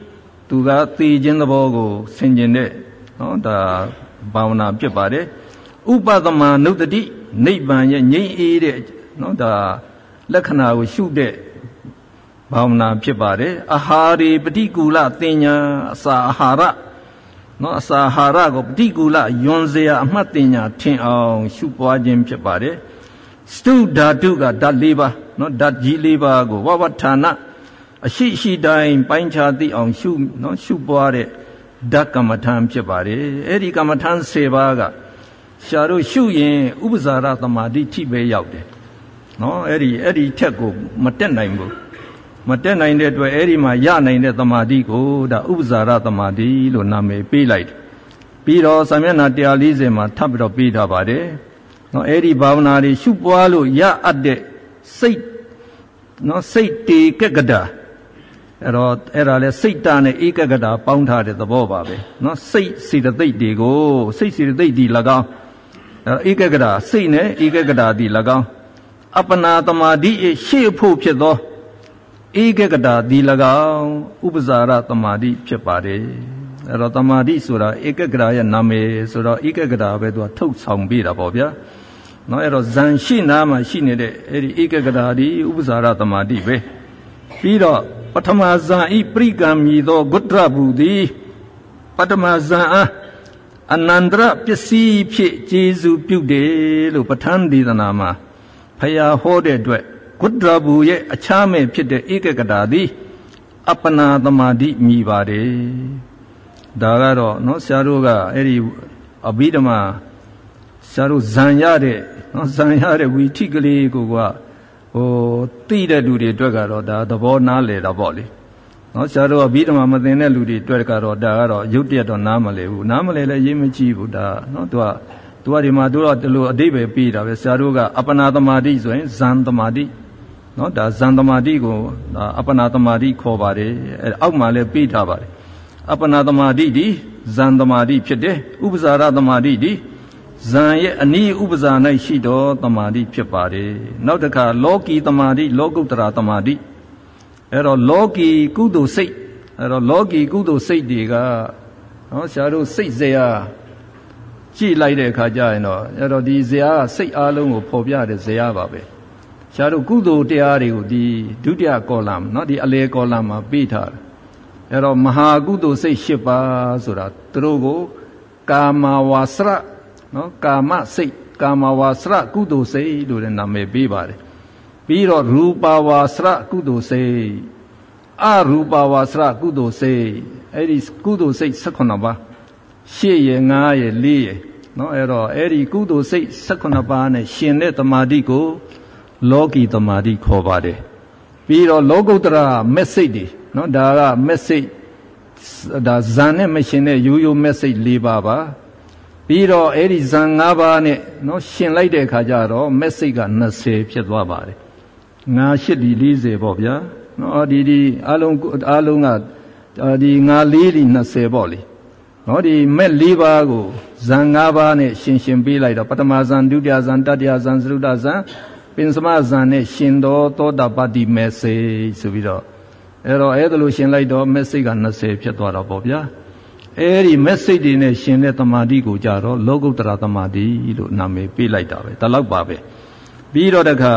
သူကသိခြင်းသဘောကိုဆင်ခြင်တဲ့နော်ဒါဘာဝနာဖြစ်ပါတယ်ဥပဒမနုတ္တိနိဗ္ဗာန်ရဲ့ငြိမ်းအေးတဲ့နော်ဒါလက္ခဏာကိုရှုတဲ့ဘာဝနာဖြစ်ပါတယ်အာဟာရေပฏิကူလသင်ညာအစာအာဟာရနော်အစာအာဟာရကိုပฏิကူလယွန်စရာအမှတ်တင်ညာထင်အောင်ရှုပွားခြင်းဖြစ်ပါတယ်စတုဓာတုကဓာတ်၄ပါးနော်ဓာတ်ကြီး၄ပါးကိုဝဝဌာနအရှိရှိတိုင်းပိုင်းခြားသိအောင်ရှုနော်ရှုပွားတဲ့ဓာတ်ကမ္မထံဖြစ်ပါတယ်အဲ့ဒီကမ္မထံ၁၀ပါးကရှားတို့ရှုရင်ဥပဇာရသမာဓိထိပဲရောက်တယ်နော်အဲ့ဒီအဲ့ဒီထက်ကိုမတက်နိုင်ဘူးမတက်နိုင်တဲ့အတွက်အဲ့ဒီမှာရနိုင်တဲ့သမာဓိကိုဒါဥပဇာရသမာဓိလို့နာမည်ပေးလိုက်တယ်ပြီးတော့စာမျက်နှာ၁၄၀မှာထပ်ပြီးတော့ပေးထားပါတယ်နော်အဲ့ဒီဘာဝနာတွေရှုပွားလို့ရအပ်တဲ့စိတ်နော်စိတ်တေကကတာအဲ့တော့အဲ့ဒါလဲစိတ်တာနဲ့ဧကကတာပေါင်းထားတဲ့သဘောပါပဲနော်စိတ်စေတသိက်တွေကိုစိတ်စေတသိက်ဒီ၎င်းဧကကတာစိတ်နဲ့ဧကကတာဒီ၎င်းအပ္ပနာသမာဓိရှေ့ဖို့ဖြစ်သောဧကကတာဒီ၎င်းဥပဇာရသမာဓိဖြစ်ပါတယ်အဲ့တော့သမာဓိဆိုတာဧကကတာရဲ့နာမည်ဆိုတော့ဧကကတာပဲသူကထုတ်ဆောင်ပေးတာပေါ့ဗျာနော်အဲ့တော့ဇန်ရှိနာမှာရှိနေတဲ့အဲ့ဒီဧကကတာဒီဥပဇာရသမာဓိပဲပြီးတော့ပထမဇန်ဤပရိကံမြည်သောဂုတ္တရဘူသည်ပထမဇန်အားအနန္တရပစ္စည်းဖြစ်ကျေစုပြုတယ်လို့ပဋ္ဌာန်းဒေသနာမှာဖယားဟောတဲ့အတွက်ဂုတ္တရဘူရဲ့အခြားမဲ့ဖြစ်တဲ့ဧကကတာသည်အပ္ပနာသမာဓိမြည်ပါတယ်ဒါကတော့နော်ဆရာတို့ကအဲ့ဒီအဘိဓမ္မာဆရာတို့ဇံရတဲ့နော်ဇံရတဲ့ဝီထိကလေးကိုကဟိုသိတဲ့လူတွေအတွက်ကတော့ဒါသဘောနားလေတာပေါ့လေနော်ဆရာတို့အဘိဓမ္မာမသိတဲ့လူတွေအတွက်ကတော့ဒါကတော့ရုပ်တရက်တော့နားမလဲဘူးနားမလဲလည်းရေးမကြည့်ဘူးဒါနော်သူကသူကဒီမှာသူတော့ဒီလိုအဓိပ္ပာယ်ပေးတာပဲဆရာတို့ကအပ္ပနာသမာဓိဆိုရင်ဇံသမာဓိနော်ဒါဇံသမာဓိကိုဒါအပ္ပနာသမာဓိခေါ်ပါတယ်အဲအောက်မှာလည်းပေးထားပါတယ်အပ္ပနာသမာဓိဒီဇံသမာဓိဖြစ်တယ်ဥပဇာရသမာဓိဒီဇံရဲ့အနိဥပဇာ၌ရှိတော်သမာဓိဖြစ်ပါတယ်နောက်တစ်ခါလောကီသမာဓိလောကုတ္တရာသမာဓိအဲ့တော့လောကီကုသိုလ်စိတ်အဲ့တော့လောကီကုသိုလ်စိတ်တွေကနော်ဆရာတို့စိတ်ဇရာကြည့်လိုက်တဲ့အခါကျရင်တော့အဲ့တော့ဒီဇရာကစိတ်အားလုံးကိုဖော်ပြတဲ့ဇရာပါပဲဆရာတို့ကုသိုလ်တရားတွေကိုဒီဒုတိယကောလမ်နော်ဒီအလေကောလမ်မှာပေးထားတယ်အဲ့တော့မဟာကုသိုလ်စိတ်၈ပါးဆိုတာသူတို့ကိုကာမဝါစရနော်ကာမစိတ်ကာမဝါစရကုသိုလ်စိတ်လို့လည်းနာမည်ပေးပါတယ်ပြီးတော့ရူပဝါစရကုသိုလ်စိတ်အရူပဝါစရကုသိုလ်စိတ်အဲ့ဒီကုသိုလ်စိတ်၁၈ပါးရှစ်ရယ်ငါးရယ်လေးရယ်နော်အဲ့တော့အဲ့ဒီကုသိုလ်စိတ်၁၈ပါးနဲ့ရှင်တဲ့တမာတိကိုလောကီတမာတိခေါ်ပါတယ်ပြီးတော့လောကုတ္တရာမက်စိတ်တွေနော်ဒါကမက်စိတ်ဒါဇန်နဲ့မရှင်တဲ့ရိုးရိုးမက်စိတ်၄ပါးပါပြီးတော့အဲ့ဒီဇန်၅ပါးနဲ့နော်ရှင်လိုက်တဲ့အခါကျတော့မက်စိတ်က၂၀ဖြစ်သွားပါတယ်ငါရှစ်ဒီ၄၀ပေါ့ဗျာနော်ဒီဒီအလုံးအလုံးကဒီငါလေးဒီ၂၀ပေါ့လေနော်ဒီမက်၄ပါးကိုဇန်၅ပါးနဲ့ရှင်ရှင်ပေးလိုက်တော့ပထမဇန်ဒုတိယဇန်တတိယဇန်သရုတ္တဇန်ပင်စမဇန်နဲ့ရှင်တော်သောတာပတ္တိမက်စိတ်ဆိုပြီးတော့အဲ့တော့အဲ့ဒါလို့ရှင်လိုက်တော့မက်စိတ်က၂၀ဖြစ်သွားတော့ပေါ့ဗျာအဲ့ဒီမက်စိတ်တွေနဲ့ရှင်တဲ့တမာတိကိုကြတော့လောကုတ္တရာတမာတိလို့နာမည်ပေးလိုက်တာပဲဒါတော့ပါပဲပြီးတော့တခါ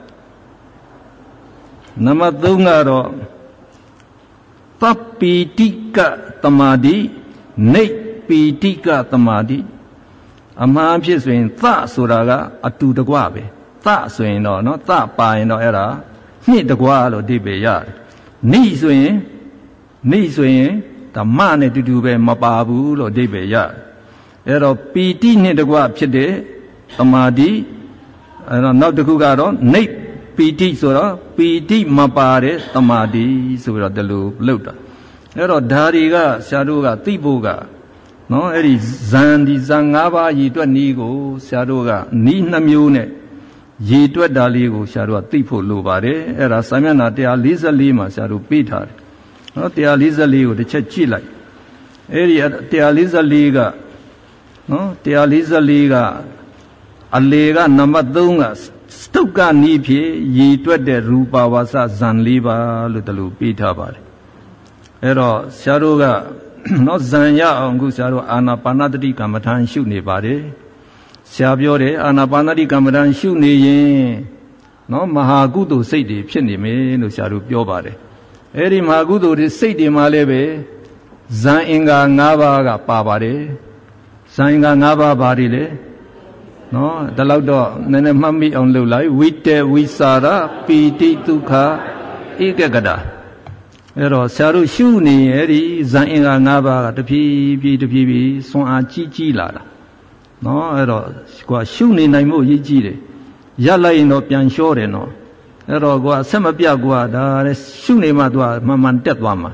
နံပါတ်၃ကတော့သပ္ပိတိကတမာတိနိပိတိကတမာတိအမှန်ဖြစ်ဆိုရင်သဆိုတာကအတူတကွပဲသဆိုရင်တော့နော်သပါရင်တော့အဲ့ဒါနှစ်တကွလို့အဓိပ္ပာယ်ရတယ်နိဆိုရင်နိဆိုရင်ဓမ္မနဲ့တူတူပဲမပါဘူးလို့အဓိပ္ပာယ်ရတယ်အဲ့တော့ပီတိနဲ့တကွဖြစ်တဲ့သမာဓိအဲ့တော့နောက်တစ်ခုကတော့နိပီတိဆိုတော့ပီတိမပါတဲ့သမာဓိဆိုပြီးတော့ဒီလိုလုပ်တာအဲ့တော့ဓာရီကဆရာတို့ကသိဖို့ကနော်အဲ့ဒီဇန်ဒီဇန်၅ပါးရည်တွက်နည်းကိုဆရာတို့ကနီးနှမျိုးနဲ့ရည်တွက်တာလေးကိုဆရာတို့ကသိဖို့လိုပါတယ်အဲ့ဒါစာမျက်နှာ၁၄၄မှာဆရာတို့ပေးထားတယ်နော်၁၄၄ကိုတစ်ချက်ကြည့်လိုက်အဲ့ဒီ၁၄၄ကနော်၁၄၄ကအလေကနံပါတ်၃ကစတုကနီးဖြင့်ရည်တွက်တဲ့ရူပဝါစဇန်၄ပါးလို့တလို့ပေးထားပါတယ် Ero Sharuga no Zanya Angu Sharu Anapanadri Kamatan Shunibari Shabiore Anapanadri Kamatan Shuni no Mahagudu Sidi Pinime no Sharu Biobare Eri Mahagudu Sidi Malebe Zainga Navaga Pabare Zainga Nava Barile no the Laudo Nene Mami on Lulai Wite Wisara Piti Tuka Igagada Ero Saru Shuni Eri Zainga Nava the P P the P Son a Chichi Lara no Ero Squa Shuni Naimo Yijire Yala no Pianshore no Ero Gua Samapia Guada Shuni Madua Maman Tetwama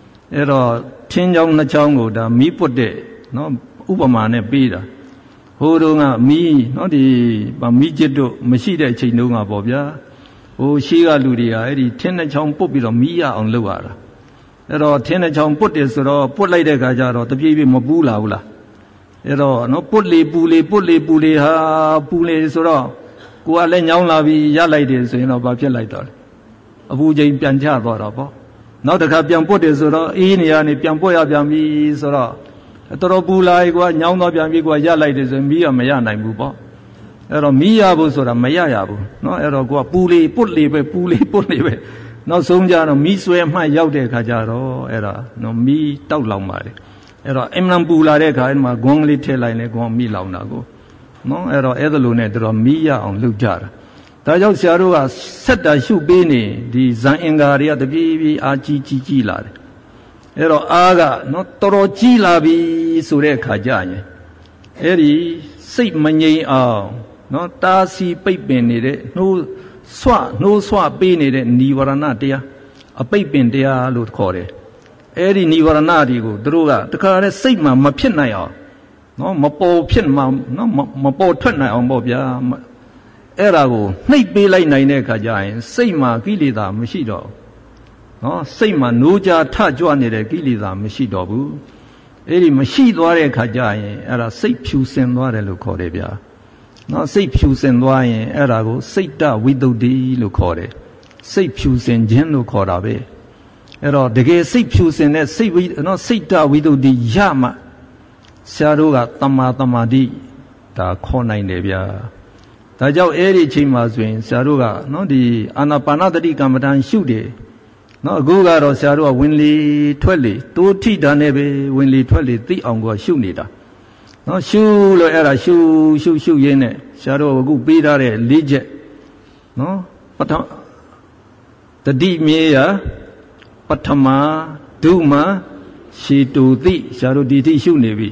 Ero Tinjong Nachango da Mi Putte no Upamane Bida Hodunga Mi no di Bamijedo Mashida Chinunga Bobia O Shiga Ludia, Eddie Tenachong Popilo Mia on Luara. Ero Tenachong put this or put like the Gajaro, the baby Mabula. Ero no putli, bully, putli, bully, ha, bully, soro. Gualen Yalavi Yalaides, you know, Babia Lighter. A Buja Pianja Borabo. Now the Capian put this or Inian, Piampoya Biami, soro. A Torobula, Yama Biamigua Yalaides and Mia Mayana Mubo. Ero Miyabu sora Mayabu, no ero go puli, putli, puli, putli, no Sumjano, Miswe, my Yaude Kajaro, era, no me, Taulamari. Ero Emnambula Reka and my gongli tail line, go me launago. No ero Edelune, dro Mia on Lujar. Tajo Sarua set the shoe bini, the Zaingaria, the baby, Achi Chichila. Ero Aga, no Toro Chilabi, Sure Kajane. Eri, Sip Manye, oh. No tasi pipin it, no swat, no swat bean it, Nivaranatia, a pipin dea loot core. Eri Nivaranadigo, Druga, the car is Sigma, Mapinaya, no Mapo Pinma, no Mapo Twina on Bobia Erago, Night be like Nineka giant, Sigma Gilida, Machido. No, Sigma Nuja Tajuanide, Gilida, Machidobu. Eri Machido Kajayan, era Sip Pusen Ware Lucorebia. No, say Pusen Wine, Erago, Sita widow de Lucore. Say Pusen Gen Lucorabe. Ero, the gay say Pusen, that say we no Sita widow de Yama. Saruga Tama Tamadi, the corner in Nebia. Tajao Eri Chimaswin, Saruga, no, the Anapanadri Kamadan Shude. No, Guga or Sarua Winley Twelly, two tea danebe, Winley Twelly, the Ongo Shunida. No, shoe, era, shoe, shoe, shoe, yene, shadow, good bidare, legit. No, but the deep mea, Patama, Duma, she to thee, shadow diti shoe nevi.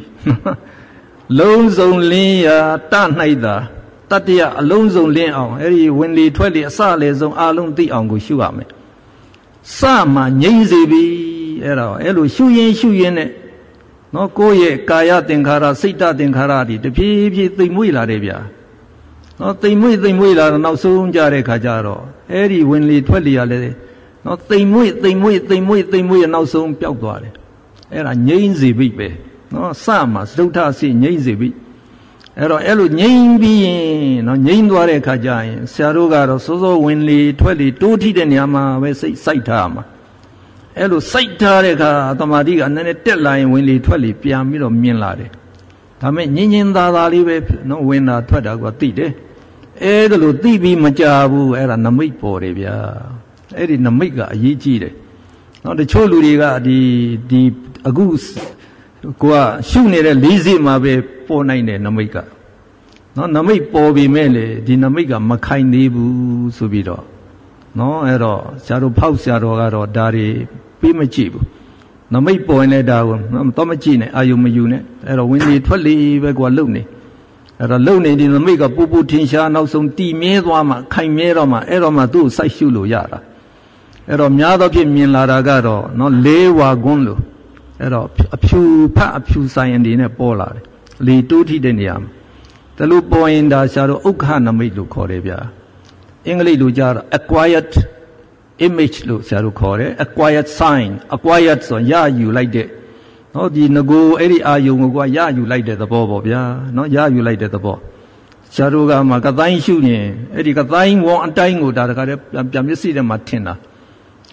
Loans only, a tan neither. Tatia, loans only on, every winley twelve sales on alone the ongo shoe ame. Sama, nyezibi, era, elo, shoe yen, shoe yene. No Koye, Kaya Tinkara, Sita Tinkaradi, the P P Timuila Rebia. No Timu Timuila, no soon Jare Kajaro. Eri Winley Twelve Ale. No Timu, Timu, Timu, Timu, no soon Piauare. Era Nyanzi Bibe. No Sama, Suta si Nyanzi. Ero Elu Nyanbi, no Nyanduare Kajain, Sarugaro, Sozo Winley Twelve, Tuti Denyama, we say Saitama. Elo Saitareka, Tamadiga, and then a tell line when they twelve piamilo minlade. Tame Nin da live, no winner, Twitter got tea. Edo T V Majabu era Namik Porevia. Edi Namiga, Yiji. Now the Choluga, the the Agus, Gua, Shunere, Lizzy Mabe, four nine Namika. No Namik Pobi Mele, the Namiga, Makai Nebu Subido. No ero, Shadow Pausaro, Dari. Pimachibu. No may point it down, no Tomachine, Ayumayune, at a windy twelve Vegualuni. At a lone in the mega Pupu Tinsha, now some tea Medwama, Kaimeroma, Eroma do Saishulu Yara. At a Miadoki Milaragaro, no Lewa Gonlu. At a pew pa a pew sign in a polar. Li duty deniam. The loop boy in the shadow Ukhana Midu Korebia. English Lujar acquired. Image lo shadow core, acquired sign, acquired so ya you like that. No, the no any are you ya you like that the bob ya, no ya you like that the bob. Sharuga Makatayin shooting, Eddie Katayin won't dying with that. I'm see the Martina.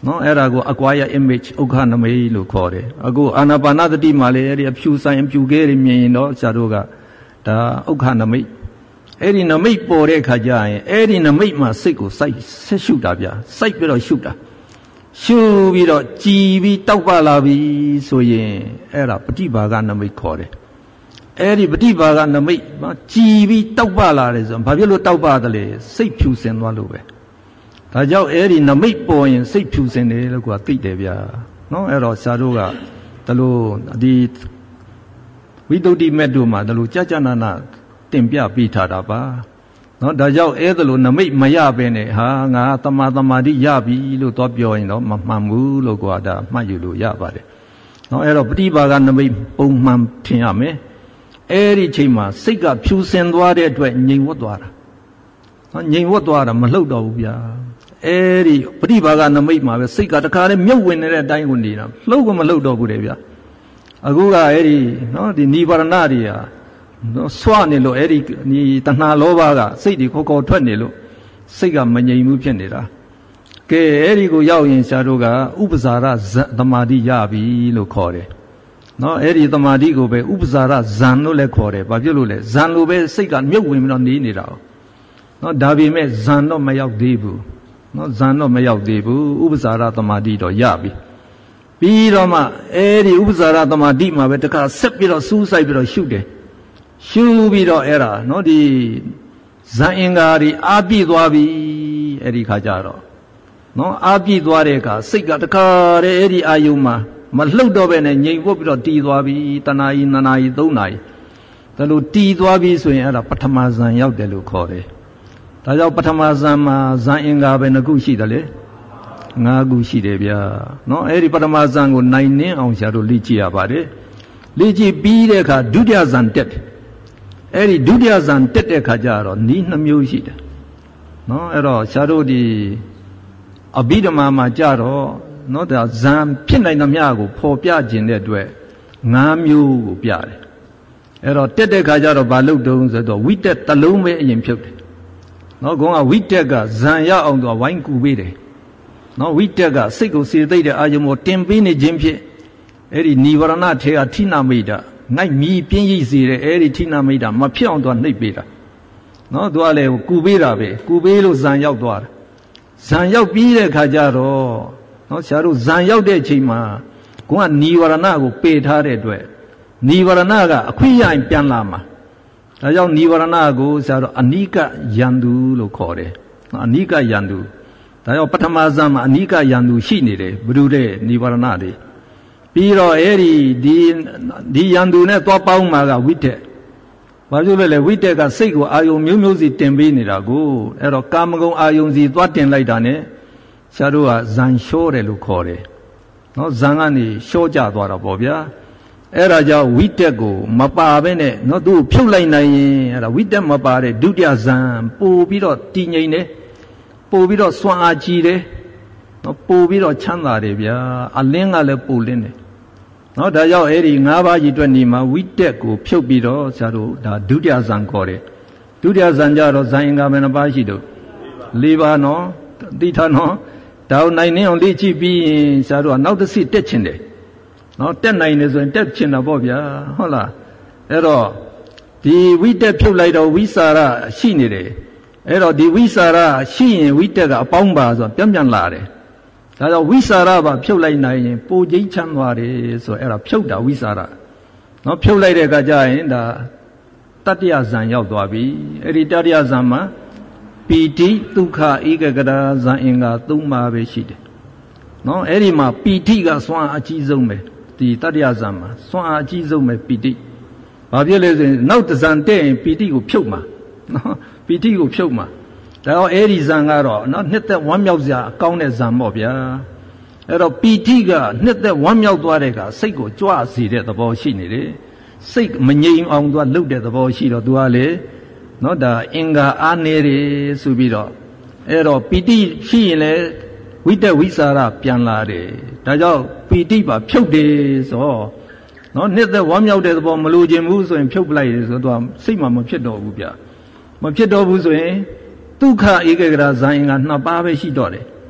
နော်အဲ့ဒါကို acquire image ဥက္ခနမိတ်လို့ခေါ်တယ်အခုအာနာပါနသတိမှာလေအဲ့ဒီအဖြူဆိုင်အဖြူခဲတွေမြင်ရင်တော့ဆရာတို့ကဒါဥက္ခနမိတ်အဲ့ဒီနမိတ်ပေါ်တဲ့ခါကျရင်အဲ့ဒီနမိတ်မှာစိတ်ကိုစိုက်ဆက်ရှုတာဗျာစိုက်ပြီးတော့ရှုတာရှုပြီးတော့ကြည်ပြီးတောက်ပလာပြီဆိုရင်အဲ့ဒါပฏิဘာဂနမိတ်ခေါ်တယ်အဲ့ဒီပฏิဘာဂနမိတ်ကြည်ပြီးတောက်ပလာတယ်ဆိုရင်ဘာဖြစ်လို့တောက်ပါတယ်လဲစိတ်ဖြူစင်သွားလို့ပဲဒါကြောင့်အဲ့ဒီနမိတ်ပေါ်ရင်စိတ်ဖြူစင်တယ်လို့ကသိတယ်ဗျာနော်အဲ့တော့ဆရာတို့ကဒါလို့ဒီဝိသုဒ္ဓိမက်တို့မှာဒါလို့ကြာကြာနာနာတင်ပြပေးထားတာပါနော်ဒါကြောင့်အဲ့ဒါလို့နမိတ်မရပဲနဲ့ဟာငါတမာတမာတိရပြီလို့တော့ပြောရင်တော့မမှန်ဘူးလို့ကွာဒါမှတ်ယူလို့ရပါတယ်နော်အဲ့တော့ပฏิဘာဂနမိတ်ပုံမှန်ထင်ရမယ်အဲ့ဒီချိန်မှာစိတ်ကဖြူစင်သွားတဲ့အတွက်ငြိမ်ဝတ်သွားတာနော်ငြိမ်ဝတ်သွားတာမလှုပ်တော့ဘူးဗျာအဲ့ဒီပฏิဘာဂနမိတ်မှာပဲစိတ်ကတခါတည်းမြုပ်ဝင်နေတဲ့အတိုင်းကိုနေတာလှုပ်ကမလှုပ်တော့ဘူးလေဗျာအခုကအဲ့ဒီနော်ဒီနိဗ္ဗာန်တွေဟာနော်ဆွနေလို့အဲ့ဒီဒီတဏှာလောဘကစိတ်တွေခေါ်ခေါ်ထွက်နေလို့စိတ်ကမငြိမ်ဘူးဖြစ်နေတာကဲအဲ့ဒီကိုရောက်ရင်ဆရာတို့ကဥပဇာရသမာဓိရပြီလို့ခေါ်တယ်နော်အဲ့ဒီသမာဓိကိုပဲဥပဇာရဇံလို့လည်းခေါ်တယ်ဘာဖြစ်လို့လဲဇံလိုပဲစိတ်ကမြုပ်ဝင်ပြီးတော့နေနေတာနော်ဒါပေမဲ့ဇံတော့မရောက်သေးဘူးနော်ဇံတော့မရောက်သေးဘူးဥပဇာရသမာဓိတော့ရပြီပြီးတော့မှအဲ့ဒီဥပဇာရသမာဓိမှာပဲတခါဆက်ပြီးတော့စူးစိုက်ပြီးတော့ရှုတယ်ရှုပြီးတော့အဲ့ဒါနော်ဒီဇန်အင်္ဂါတွေအာပြည့်သွားပြီအဲ့ဒီခါကျတော့နော်အာပြည့်သွားတဲ့အခါစိတ်ကတခါတည်းအဲ့ဒီအာယုံမှာမလှုပ်တော့ပဲနဲ့ငြိမ်ဝတ်ပြီးတော့တည်သွားပြီတဏှာကြီးနှစ်နာရီသုံးနာရီဒါလို့တည်သွားပြီဆိုရင်အဲ့ဒါပထမဇန်ရောက်တယ်လို့ခေါ်တယ်ဒါကြောင့်ပထမဇန်မှာဇန်အင်္ဂါပဲနှစ်ခုရှိတယ်လေငါးခုရှိတယ်ဗျာနော်အဲ့ဒီပထမဇန်ကိုနိုင်နှင်းအောင်ဆရာတို့လေ့ကြည့်ရပါတယ်လေ့ကြည့်ပြီးတဲ့အခါဒုတိယဇန်တက်တယ်အဲ့ဒီဒုတိယဇန်တက်တဲ့ခါကျတော့နီးနှမျိုးရှိတယ်နော်အဲ့တော့ဆရာတို့ဒီအဘိဓမ္မာမှာကြတော့နော်ဒါဇန်ဖြစ်နိုင်သမျှကိုပေါ်ပြခြင်းတဲ့အတွက်၅မျိုးကိုပြတယ်အဲ့တော့တက်တဲ့ခါကျတော့ဘာလုပ်တုံးဆိုတော့ဝိတက်တစ်လုံးပဲအရင်ဖြုတ်တယ်နော်ကောင်ကဝိတက်ကဇန်ရအောင်တော့ဝိုင်းကူပေးတယ်နော်ဝိတက်ကစိတ်ကိုစေသိတဲ့အာယုံကိုတင်ပေးနေခြင်းဖြင့်အဲ့ဒီနိဗ္ဗာန်ထေကထိနာမိတာငိုက်မြည်ပြင်းရိပ်စေတဲ့အဲ့ဒီထိနာမိတာမဖြစ်အောင်တော့နှိပ်ပေးတာနော်သူကလည်းကူပေးတာပဲကူပေးလို့ဇန်ရောက်သွားတာဇန်ရောက်ပြီးတဲ့ခါကျတော့နော်ဆရာတို့ဇန်ရောက်တဲ့အချိန်မှာကိုကနိဗ္ဗာန်ကိုပေထားတဲ့အတွက်နိဗ္ဗာန်ကအခွင့်အရေးပြန်လာမှာဒါကြောင့်နိဗ္ဗာန်ကိုဆရာတို့အနိကယန္တုလို့ခေါ်တယ်အနိကယန္တုဒါကြောင့်ပထမဇန်မှာအနိကယန္တုရှိနေတယ်ဘုရုတဲ့နိဗ္ဗာန်တွေပြီးတော့အဲ့ဒီဒီဒီယန္တုနဲ့သွားပေါင်းမှာကဝိတက်ဘာဖြစ်လို့လဲဝိတက်ကစိတ်ကိုအာယုံမျိုးမျိုးစီတင်ပေးနေတာကိုအဲ့တော့ကာမဂုဏ်အာယုံစီသွားတင်လိုက်တာနဲ့ဆရာတို့ကဇန်လျှောတယ်လို့ခေါ်တယ်နော်ဇန်ကနေလျှောကြသွားတာပေါ့ဗျာအဲ့ဒါကြောင့်ဝိတက်ကိုမပါဘဲနဲ့နော်သူ့ဖြုတ်လိုက်နိုင်ရင်အဲ့ဒါဝိတက်မပါတဲ့ဒုတိယဇန်ပို့ပြီးတော့တည်ငြိမ်တယ်ပို့ပြီးတော့စွမ်းအားကြီးတယ်နော်ပို့ပြီးတော့ချမ်းသာတယ်ဗျာအလင်းကလည်းပို့လင်းတယ်နော်ဒါကြောင့်အဲ့ဒီ၅ပါးကြီးအတွက်နေမှာဝိတက်ကိုဖြုတ်ပြီးတော့ဆရာတို့ဒါဒုတိယဇန်ခေါ်တယ်ဒုတိယဇန်ကြတော့ဇန်အင်္ဂါဘယ်နှပါးရှိတော့၄ပါးနော်သိထားနော်ဒါကိုနိုင်နေအောင်လေ့ကြည့်ပြီးရင်ဆရာတို့ကနောက်တစ်ဆင့်တက်ချင်တယ်နော်တက်နိုင်တယ်ဆိုရင်တက်ချင်တာပေါ့ဗျာဟုတ်လားအဲ့တော့ဒီဝိတက်ဖြုတ်လိုက်တော့ဝိစာရရှိနေတယ်အဲ့တော့ဒီဝိစာရရှိရင်ဝိတက်ကအပေါင်းပါဆိုပြန်ပြန်လာတယ်ဒါကြောင့်ဝိစာရပါဖြုတ်လိုက်နိုင်ရင်ပိုကျိန်းချမ်းသွားတယ်ဆိုအဲ့ဒါဖြုတ်တာဝိစာရနော်ဖြုတ်လိုက်တဲ့အခါကျရင်ဒါတတ္တယဇန်ရောက်သွားပြီအဲ့ဒီတတ္တယဇန်မှာပီတိဒုက္ခဧကဂရဇန်အင်္ဂါသုံးပါးပဲရှိတယ်နော်အဲ့ဒီမှာပီတိကစွမ်းအကြီးဆုံးပဲဒီတတ္တယဇန်မှာစွမ်းအကြီးဆုံးပဲပီတိဘာဖြစ်လဲဆိုရင်နောက်တစ်ဇန်တက်ရင်ပီတိကိုဖြုတ်မှာနော်ပီတိကိုဖြုတ်မှာဒါတော့အဲ့ဒီဇန်ကတော့နော်နှစ်သက်ဝမ်းမြောက်စရာအကောင်းတဲ့ဇန်ပေါ့ဗျာအဲ့တော့ပီတိကနှစ်သက်ဝမ်းမြောက်သွားတဲ့အခါစိတ်ကိုကြွစေတဲ့သဘောရှိနေတယ်စိတ်မငြိမ်အောင်သူကလှုပ်တဲ့သဘောရှိတော့သူကလေနော်ဒါအင်္ဂါအားနေတယ်ဆိုပြီးတော့အဲ့တော့ပီတိရှိရင်လေဝိတက်ဝိစာရပြန်လာတယ်ဒါကြောင့်ပီတိပါဖြုတ်တယ်ဆိုနော်နှစ်သက်ဝမ်းမြောက်တဲ့သဘောမလိုချင်ဘူးဆိုရင်ဖြုတ်ပလိုက်တယ်ဆိုတော့စိတ်မှမဖြစ်တော့ဘူးဗျမဖြစ်တော့ဘူးဆိုရင်ဒုက္ခဧကဂရဇန်အင်္ဂါနှစ်ပါးပဲရှိတော့တယ်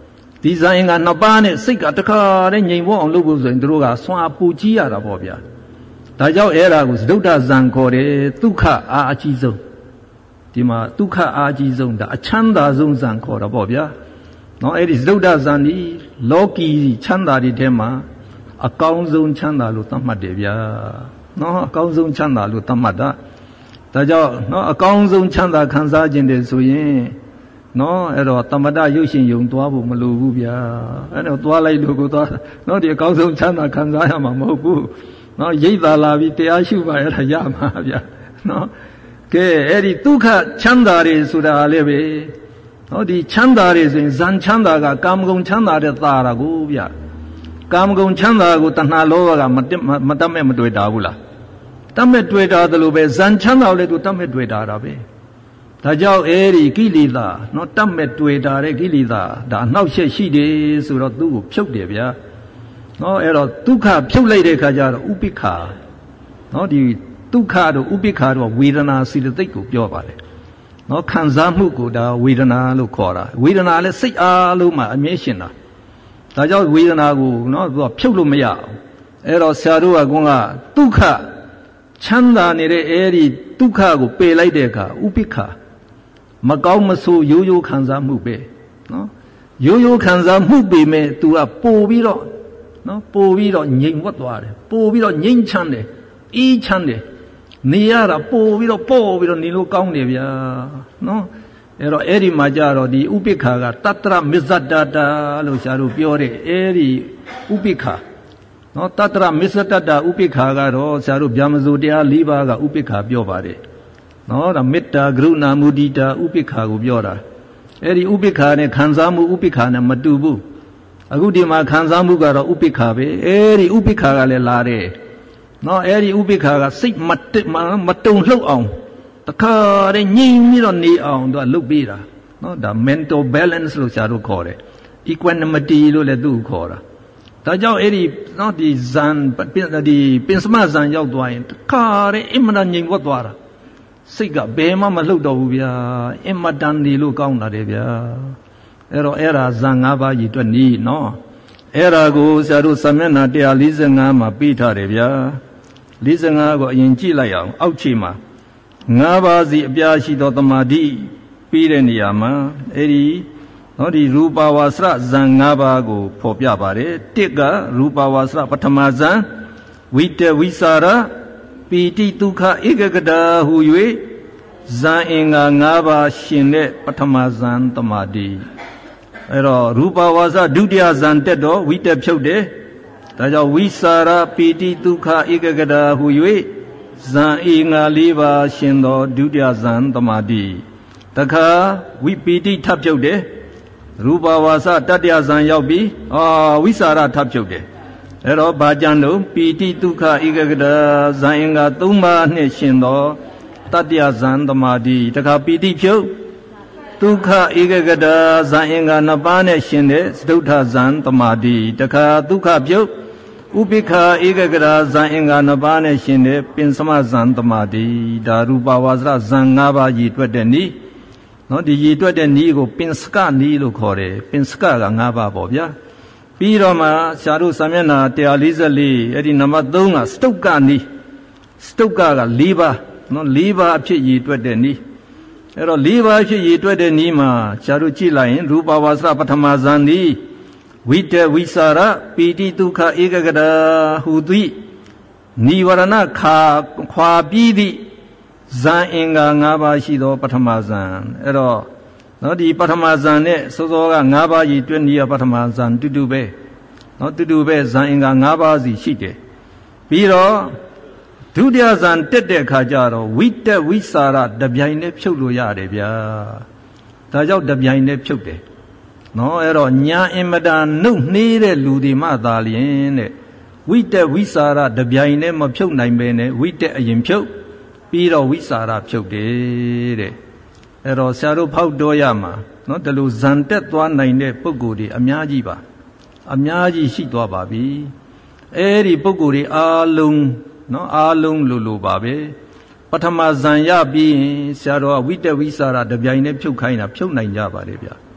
ဒီဇိုင်းကနှစ်ပါးနဲ့စိတ်ကတခါတည်းငြိမ်ဝအောင်လုပ်ဖို့ဆိုရင်တို့ကဆွမ်းအပူကြီးရတာပေါ့ဗျာဒါကြောင့်အဲ့ဒါကိုသဒုဋ္ဌဇံခေါ်တယ်ဒုက္ခအာအကြီးဆုံးဒီမှာဒုက္ခအာအကြီးဆုံးဒါအချမ်းသာဆုံးဇံခေါ်တာပေါ့ဗျာနော်အဲ့ဒီသဒုဋ္ဌဇံဒီလောကီချမ်းသာတွေထဲမှာအကောင်းဆုံးချမ်းသာလို့သတ်မှတ်တယ်ဗျာနော်အကောင်းဆုံးချမ်းသာလို့သတ်မှတ်တာဒါကြောင့်နော်အကောင်းဆုံးချမ်းသာခံစားခြင်းတယ်ဆိုရင်နော်အဲ့တော့သမထရုပ်ရှင်ယုံသွားဖို့မလိုဘူးဗျာအဲ့တော့သွားလိုက်လို့ကိုသွားနော်ဒီအကောင်းဆုံးချမ်းသာခံစားရမှာမဟုတ်ဘူးနော်ရိပ်သာလာပြီးတရားရှုပါရတာရမှာဗျာနော်ကဲအဲ့ဒီဒုက္ခချမ်းသာတွေဆိုတာလည်းပဲနော်ဒီချမ်းသာတွေဆိုရင်ဇန်ချမ်းသာကကာမဂုဏ်ချမ်းသာတဲ့သာတာကိုဗျာကာမဂုဏ်ချမ်းသာကိုတဏှာလောဘကမတက်မတတ်မဲ့မတွေ့တာဘူးလားတတ်မဲ့တွေ့တာတလို့ပဲဇန်ချမ်းသာလည်းသူတတ်မဲ့တွေ့တာတာပဲဒါကြောင့်အဲ့ဒီကိလေသာနော်တတ်မဲ့တွေ့တာတဲ့ကိလေသာဒါအနှောက်အယှက်ရှိတယ်ဆိုတော့သူ့ကိုဖြုတ်တယ်ဗျာနော်အဲ့တော့ဒုက္ခဖြုတ်လိုက်တဲ့ခါကျတော့ဥပိ္ပခာနော်ဒီဒုက္ခတို့ဥပိ္ပခာတို့ဝေဒနာစိတသိက်ကိုပြောပါတယ်နော်ခံစားမှုကိုဒါဝေဒနာလို့ခေါ်တာဝေဒနာလည်းစိတ်အားလုံးမှာအမြဲရှင်တာဒါကြောင့်ဝေဒနာကိုနော်သူကဖြုတ်လို့မရအောင်အဲ့တော့ဆရာတို့ကကွန်းကဒုက္ခချမ်းသာနေတဲ့အဲ့ဒီဒုက္ခကိုပယ်လိုက်တဲ့အခါဥပိ္ပခာမကောင်းမဆိုးရိုးရိုးခံစားမှုပဲနော်ရိုးရိုးခံစားမှုပေမဲ့ तू ကပို့ပြီးတော့နော်ပို့ပြီးတော့ငြိမ်ဝတ်သွားတယ်ပို့ပြီးတော့ငြိမ်ချမ်းတယ်အေးချမ်းတယ်နေရတာပို့ပြီးတော့ပို့ပြီးတော့နေလို့ကောင်းတယ်ဗျာနော်အဲ့တော့အဲ့ဒီမှာကြတော့ဒီဥပိ္ပခာကတတ္တရမစ္ဆတတာလို့ဆရာတို့ပြောတဲ့အဲ့ဒီဥပိ္ပခာနော်တတ္တရမစ္ဆတတာဥပိ္ပခာကတော့ဆရာတို့ဗျာမဇုတရား၄ပါးကဥပိ္ပခာပြောပါတယ်နော်ဒါမေတ္တာကရုဏာမုဒိတာဥပိ္ပခာကိုပြောတာအဲ့ဒီဥပိ္ပခာနဲ့ခံစားမှုဥပိ္ပခာနဲ့မတူဘူးအခုဒီမှာခံစားမှုကတော့ဥပိ္ပခာပဲအဲ့ဒီဥပိ္ပခာကလည်းလာတယ်နော်အဲ့ဒီဥပိ္ပခာကစိတ်မတမတုံလှုပ်အောင်တခါတည်းငြိမ်ပြီးတော့နေအောင်သူကလှုပ်ပေးတာနော်ဒါ mental balance လို့ဆရာတို့ခေါ်တယ် equanimity လို့လည်းသူ့ကိုခေါ်တာဒါကြောင့်အဲ့ဒီနော်ဒီဇန်ဒီပင်စမဇန်ရောက်သွားရင်တခါတည်းအမှန်တန်ငြိမ်ဝတ်သွားတာစိတ်ကဘယ်မှမလှုပ်တော့ဘူးဗျာအင်မတန်နေလို့ကောင်းတာတယ်ဗျာအဲ့တော့အဲ့ဒါဇန်၅ပါးကြီးအတွက်နီးနော်အဲ့ဒါကိုဆရာတို့စာမျက်နှာone forty-fiveမှာပြီးထားတယ်ဗျာforty-fiveကိုအရင်ကြည့်လိုက်အောင်အောက်ခြေမှာ၅ပါးစီအပြားရှိသောတမာတိပြီးတဲ့နေရာမှာအဲ့ဒီနော်ဒီရူပဝါစရဇန်၅ပါးကိုဖော်ပြပါတယ်တစ်ကရူပဝါစရပထမဇန်ဝိတဝိစာရပီတိဒုက္ခဧကဂတာဟူ၍ဇန်အင်္ဂါ၅ပါးရှင်တဲ့ပထမဇန်တမာတိအဲ့တော့ရူပဝါစဒုတိယဇန်တက်တော့ဝိတက်ဖြုတ်တယ်ဒါကြောင့်ဝိစာရပီတိဒုက္ခဧကဂတာဟူ၍ဇန်အင်္ဂါ၄ပါးရှင်သောဒုတိယဇန်တမာတိတခါဝိပီတိထပ်ဖြုတ်တယ်ရူပဝါစတတိယဇန်ရောက်ပြီအာဝိစာရထပ်ဖြုတ်တယ်အဲ့တော့ဘာကြံတော့ပီတိဒုက္ခဧကဂတာဇန်အင်္ဂါ၃ပါးနှင့်ရှင်သောတတိယဇန်တမာတိတခါပီတိဖြုတ်ဒုက္ခဧကဂတာဇန်အင်္ဂါနှစ်ပါးနဲ့ရှင်တဲ့စတုထဇန်တမာတိတခါဒုက္ခဖြုတ်ဥပိ္ပခာဧကဂတာဇန်အင်္ဂါနှစ်ပါးနဲ့ရှင်တဲ့ပင်စမဇန်တမာတိဒါရူပဝါစရဇန်၅ပါးရည်တွက်တဲ့နည်းနော်ဒီရည်တွက်တဲ့နည်းကိုပင်စကနည်းလို့ခေါ်တယ်ပင်စကက၅ပါးပေါ့ဗျာပြီးတော့မှဆရာတို့စာမျက်နှာone forty-fourအဲ့ဒီနံပါတ်၃ကစတုတ်ကနီးစတုတ်ကက၄ပါးနော်၄ပါးအဖြစ်ရည်တွက်တဲ့နီးအဲ့တော့၄ပါးအဖြစ်ရည်တွက်တဲ့နီးမှာဆရာတို့ကြည့်လိုက်ရင်ရူပဝါစရပထမဇန်နီးဝိတဝိစာရပီတိဒုက္ခဧကဂတာဟူသည်နိဝရဏခါခွာပြီးသည့်ဇန်အင်္ဂါ၅ပါးရှိသောပထမဇန်အဲ့တော့နော်ဒီပထမဇန်နဲ့စောစောက၅ပါးကြီးတွဲနီးရပထမဇန်တူတူပဲနော်တူတူပဲဇန်အင်္ဂါ၅ပါးစီရှိတယ်ပြီးတော့ဒုတိယဇန်တက်တဲ့အခါကျတော့ဝိတဝိစာရတပြိုင်နဲ့ဖြုတ်လို့ရတယ်ဗျာဒါကြောင့်တပြိုင်နဲ့ဖြုတ်တယ်နော်အဲ့တော့ညာအင်မတန်နှုတ်နှေးတဲ့လူဒီမှသာလျင်တဲ့ဝိတဝိစာရတပြိုင်နဲ့မဖြုတ်နိုင်ပဲနဲ့ဝိတအရင်ဖြုတ်ပြီးတော့ဝိစာရဖြုတ်တယ်တဲ့အဲ့တော့ဆရာတို့ဖောက်တော်ရမှာနော်ဒီလိုဇန်တက်သွားနိုင်တဲ့ပုဂ္ဂိုလ်တွေအများကြီးပါအများကြီးရှိသွားပါပြီအဲ့ဒီပုဂ္ဂိုလ်တွေအားလုံးနော်အားလုံးလိုလိုပါပဲပထမဇန်ရပြီးရင်ဆရာတော်ကဝိတဝိစာရတပြိုင်နဲ့ဖြုတ်ခိုင်းတာဖြုတ်နိုင်ကြပါလေဗျာ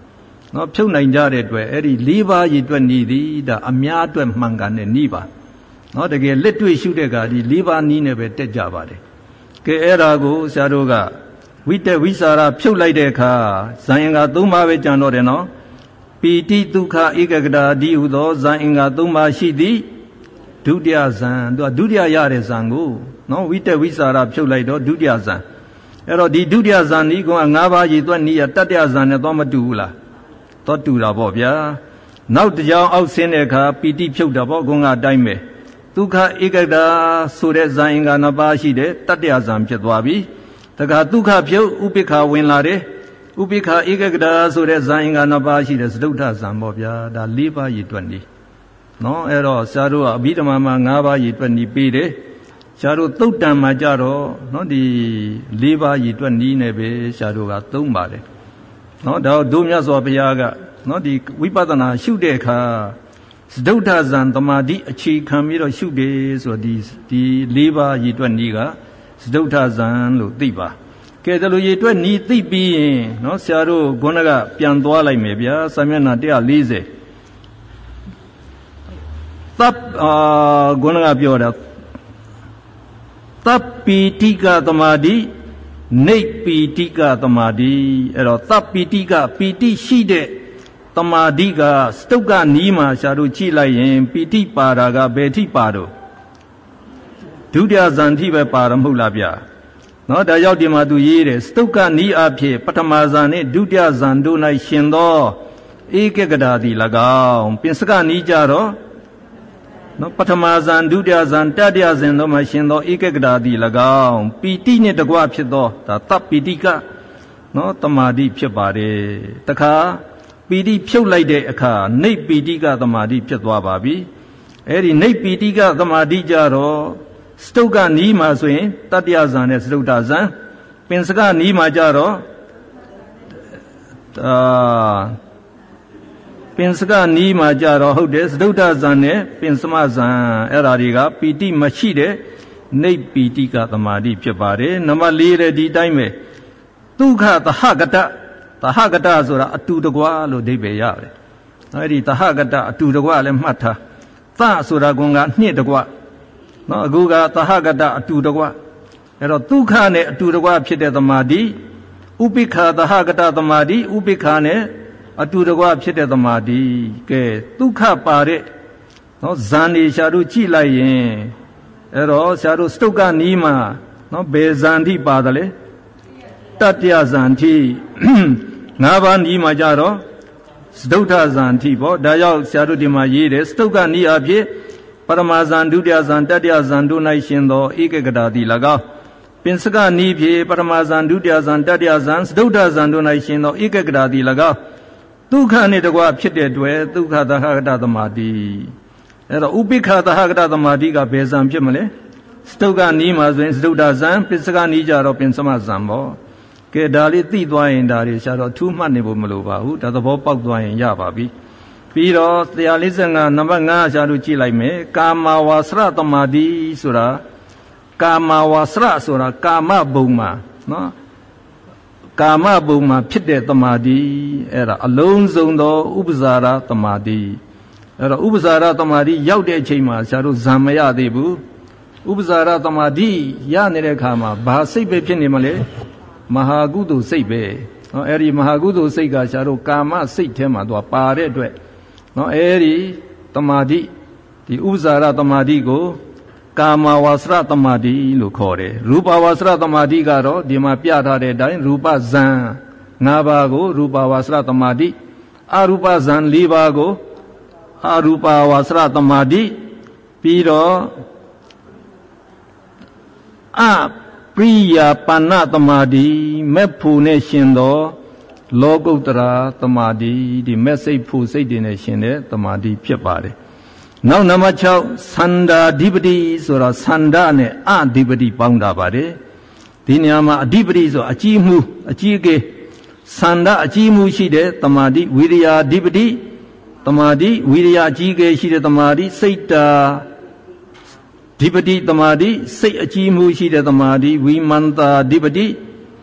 နော်ဖြုတ်နိုင်ကြတဲ့အတွက်အဲ့ဒီလေးပါးရည်တွက်နည်းသည်ဒါအများအတွက်မှန်ကန်တဲ့နည်းပါနော်တကယ်လက်တွေ့ရှုတဲ့ကဒီလေးပါးနည်းနဲ့ပဲတက်ကြပါတယ်ကဲအဲ့ဒါကိုဆရာတို့ကဝိတက်ဝိစာရဖြုတ်လိုက်တဲ့အခါဇန်အင်္ဂါသုံးပါးပဲကြံတော့တယ်နော်ပီတိဒုက္ခဧကဂတာဒီဟုသောဇန်အင်္ဂါသုံးပါးရှိသည်ဒုတိယဇန်သူကဒုတိယရတဲ့ဇန်ကိုနော်ဝိတက်ဝိစာရဖြုတ်လိုက်တော့ဒုတိယဇန်အဲ့တော့ဒီဒုတိယဇန်ဤကငါးပါးရည်သွက်နည်းတတိယဇန်နဲ့တော့မတူဘူးလားတော့တူတာပေါ့ဗျာနောက်တစ်ကြောင်အောက်ဆင်းတဲ့အခါပီတိဖြုတ်တာပေါ့ခေါင်းကအတိုင်းပဲဒုက္ခဧကဂတာဆိုတဲ့ဇန်အင်္ဂါနှစ်ပါးရှိတဲ့တတိယဇန်ဖြစ်သွားပြီတခါဒုက္ခဖြုတ်ဥပိ္ပခာဝင်လာတယ်ဥပိ္ပခာဧကဂတာဆိုတဲ့ဇန်အင်္ဂါနှစ်ပါးရှိတဲ့သတုဋ္ဌဇန်ပေါ့ဗျာဒါလေးပါးရည်တွက်နည်းနော်အဲ့တော့ဆရာတို့ကအဘိဓမ္မာမှာ၅ပါးရည်တွက်နည်းပေးတယ်ဆရာတို့သုတ်တံမှာကြတော့နော်ဒီလေးပါးရည်တွက်နည်းနဲ့ပဲဆရာတို့ကသုံးပါတယ်နော်ဒါတို့မြတ်စွာဘုရားကနော်ဒီဝိပဿနာရှုတဲ့အခါသတုဋ္ဌဇန်သမာဓိအခြေခံပြီးတော့ရှုတယ်ဆိုတော့ဒီဒီလေးပါးရည်တွက်နည်းကသတုဋ္ဌဇန်လို့သိပါကဲဒါလိုရည်တွက်နည်းသိပြီးရင်နော်ဆရာတို့ခုနကပြန်သွားလိုက်မယ်ဗျာစာမျက်နှာone fortyတပ်အာခုနကပြောတာတပ်ပိတိကသမာဓိနေပိတိကသမာဓိအဲ့တော့တပ်ပိတိကပီတိရှိတဲ့သမာဓိကစတုကနီးမှာရှားတို့ကြည့်လိုက်ရင်ပီတိပါတာကဘယ်ထိပါတော့ဒုတိယဇန်ထိပဲပါရမဟုတ်လားဗျာနော်ဒါရောက်ဒီမှာသူရေးတယ်စတုကနီးအဖြစ်ပထမဇန်နဲ့ဒုတိယဇန်တို့၌ရှင်သောဧကဂတာတိ၎င်းပင်စကနီးကြတော့နော်ပထမဇန်ဒုတိယဇန်တတိယဇန်တို့မှာရှင်သောဧကဂတာတိ၎င်းပီတိနှင့်တကွဖြစ်သောဒါတပ်ပီတိကနော်တမာတိဖြစ်ပါတယ်တခါပီတိဖြုတ်လိုက်တဲ့အခါနေပီတိကသမာဓိဖြစ်သွားပါပြီအဲ့ဒီနေပီတိကသမာဓိကြတော့စတုကနီးမှာဆိုရင်တတ္တယဇန်နဲ့စတုတ္တဇန်ပင်စကနီးမှာကြတော့အာပင်စကနီးမှာကြတော့ဟုတ်တယ်စတုတ္တဇန်နဲ့ပင်စမဇန်အဲ့ဓာတွေကပီတိမရှိတဲ့နေပီတိကသမာဓိဖြစ်ပါတယ်နံပါတ်၄တဲ့ဒီတိုင်းပဲဒုက္ခသဟကတသဟကတဆိုတာအတူတကွာလို့အဓိပ္ပာယ်ရတယ်အဲ့ဒီသဟကတအတူတကွာလည်းမှတ်ထားသဆိုတာကနှစ်တကွာနော်အခုကသဟကတအတူတကွာအဲ့တော့ဒုက္ခနဲ့အတူတကွာဖြစ်တဲ့သမာဓိဥပိ္ပခာသဟကတသမာဓိဥပိ္ပခာနဲ့အတူတကွာဖြစ်တဲ့သမာဓိကဲဒုက္ခပါတဲ့နော်ဇန်နေရှာတို့ကြည့်လိုက်ရင်အဲ့တော့ရှာတို့စတုကနီးမှာနော်ဘယ်ဇန်ထိပါတယ်လဲတတ္တယဇန်ထိငါးပါးနီးမှာကြတော့စတုဋ္ဌဇန်ထိပေါ့ဒါကြောင့်ဆရာတို့ဒီမှာရေးတယ်စတုကနီးအဖြစ်ပရမဇန်ဒုတိယဇန်တတိယဇန်တို့၌ရှင်သောဧကဂတာတိ၎င်းပင်စကနီးဖြင့်ပရမဇန်ဒုတိယဇန်တတိယဇန်စတုဋ္ဌဇန်တို့၌ရှင်သောဧကဂတာတိ၎င်းဒုက္ခနှင့်တကွဖြစ်တဲ့အတွက်ဒုက္ခသဟကတသမာဓိအဲ့တော့ဥပိ္ပခသဟကတသမာဓိကဘယ်ဇန်ဖြစ်မလဲစတုကနီးမှာဆိုရင်စတုဋ္ဌဇန်ပင်စကနီးကြတော့ပင်စမဇန်ပေါ့ကဲဒါလေးသိသွားရင်ဒါတွေရှာတော့ထူးမှတ်နေဖို့မလိုပါဘူးဒါသဘောပေါက်သွားရင်ရပါပြီပြီးတော့one forty-fiveနံပါတ်fiveရှာလို့ကြည့်လိုက်မယ်ကာမဝါစရသမာဓိဆိုတာကာမဝါစရဆိုတာကာမဘုံမှာနော်ကာမဘုံမှာဖြစ်တဲ့သမာဓိအဲ့ဒါအလုံးစုံသောဥပ္ပဇာရသမာဓိအဲ့တော့ဥပ္ပဇာရသမာဓိရောက်တဲ့အချိန်မှာရှာတို့ဇံမရသေးဘူးဥပ္ပဇာရသမာဓိရနေတဲ့အခါမှာဘာစိတ်ပဲဖြစ်နေမလဲမဟာကုသိုလ်စိတ်ပဲနော်အဲ့ဒီမဟာကုသိုလ်စိတ်ကရှာတို့ကာမစိတ်ထဲမှာသူကပါတဲ့အတွက်နော်အဲ့ဒီသမာဓိဒီဥပ္ပဇာရသမာဓိကိုကာမဝါစရသမာဓိလို့ခေါ်တယ်ရူပဝါစရသမာဓိကတော့ဒီမှာပြထားတဲ့အတိုင်းရူပဇံ၅ပါးကိုရူပဝါစရသမာဓိအရူပဇံ၄ပါးကိုအရူပဝါစရသမာဓိပြီးတော့အပရိယာပဏ္ဏသမာဓိမဲ့ဖို့နဲ့ရှင်သောလောကုတ္တရာသမာဓိဒီမဲ့စိတ်ဖို့စိတ်တွေနဲ့ရှင်တဲ့သမာဓိဖြစ်ပါတယ်နောက်နံပါတ်sixသန္တာဓိပတိဆိုတာသန္တာနဲ့အဓိပတိပေါင်းတာပါတယ်ဒီနေရာမှာအဓိပတိဆိုအကြီးမှုအကြီးအကဲသန္တာအကြီးမှုရှိတဲ့သမာဓိဝိရိယဓိပတိသမာဓိဝိရိယအကြီးအကဲရှိတဲ့သမာဓိစိတ်တာဓိပတိသမာဓိစိတ်အကြီးမှုရှိတဲ့သမာဓိဝိမန္တာဓိပတိ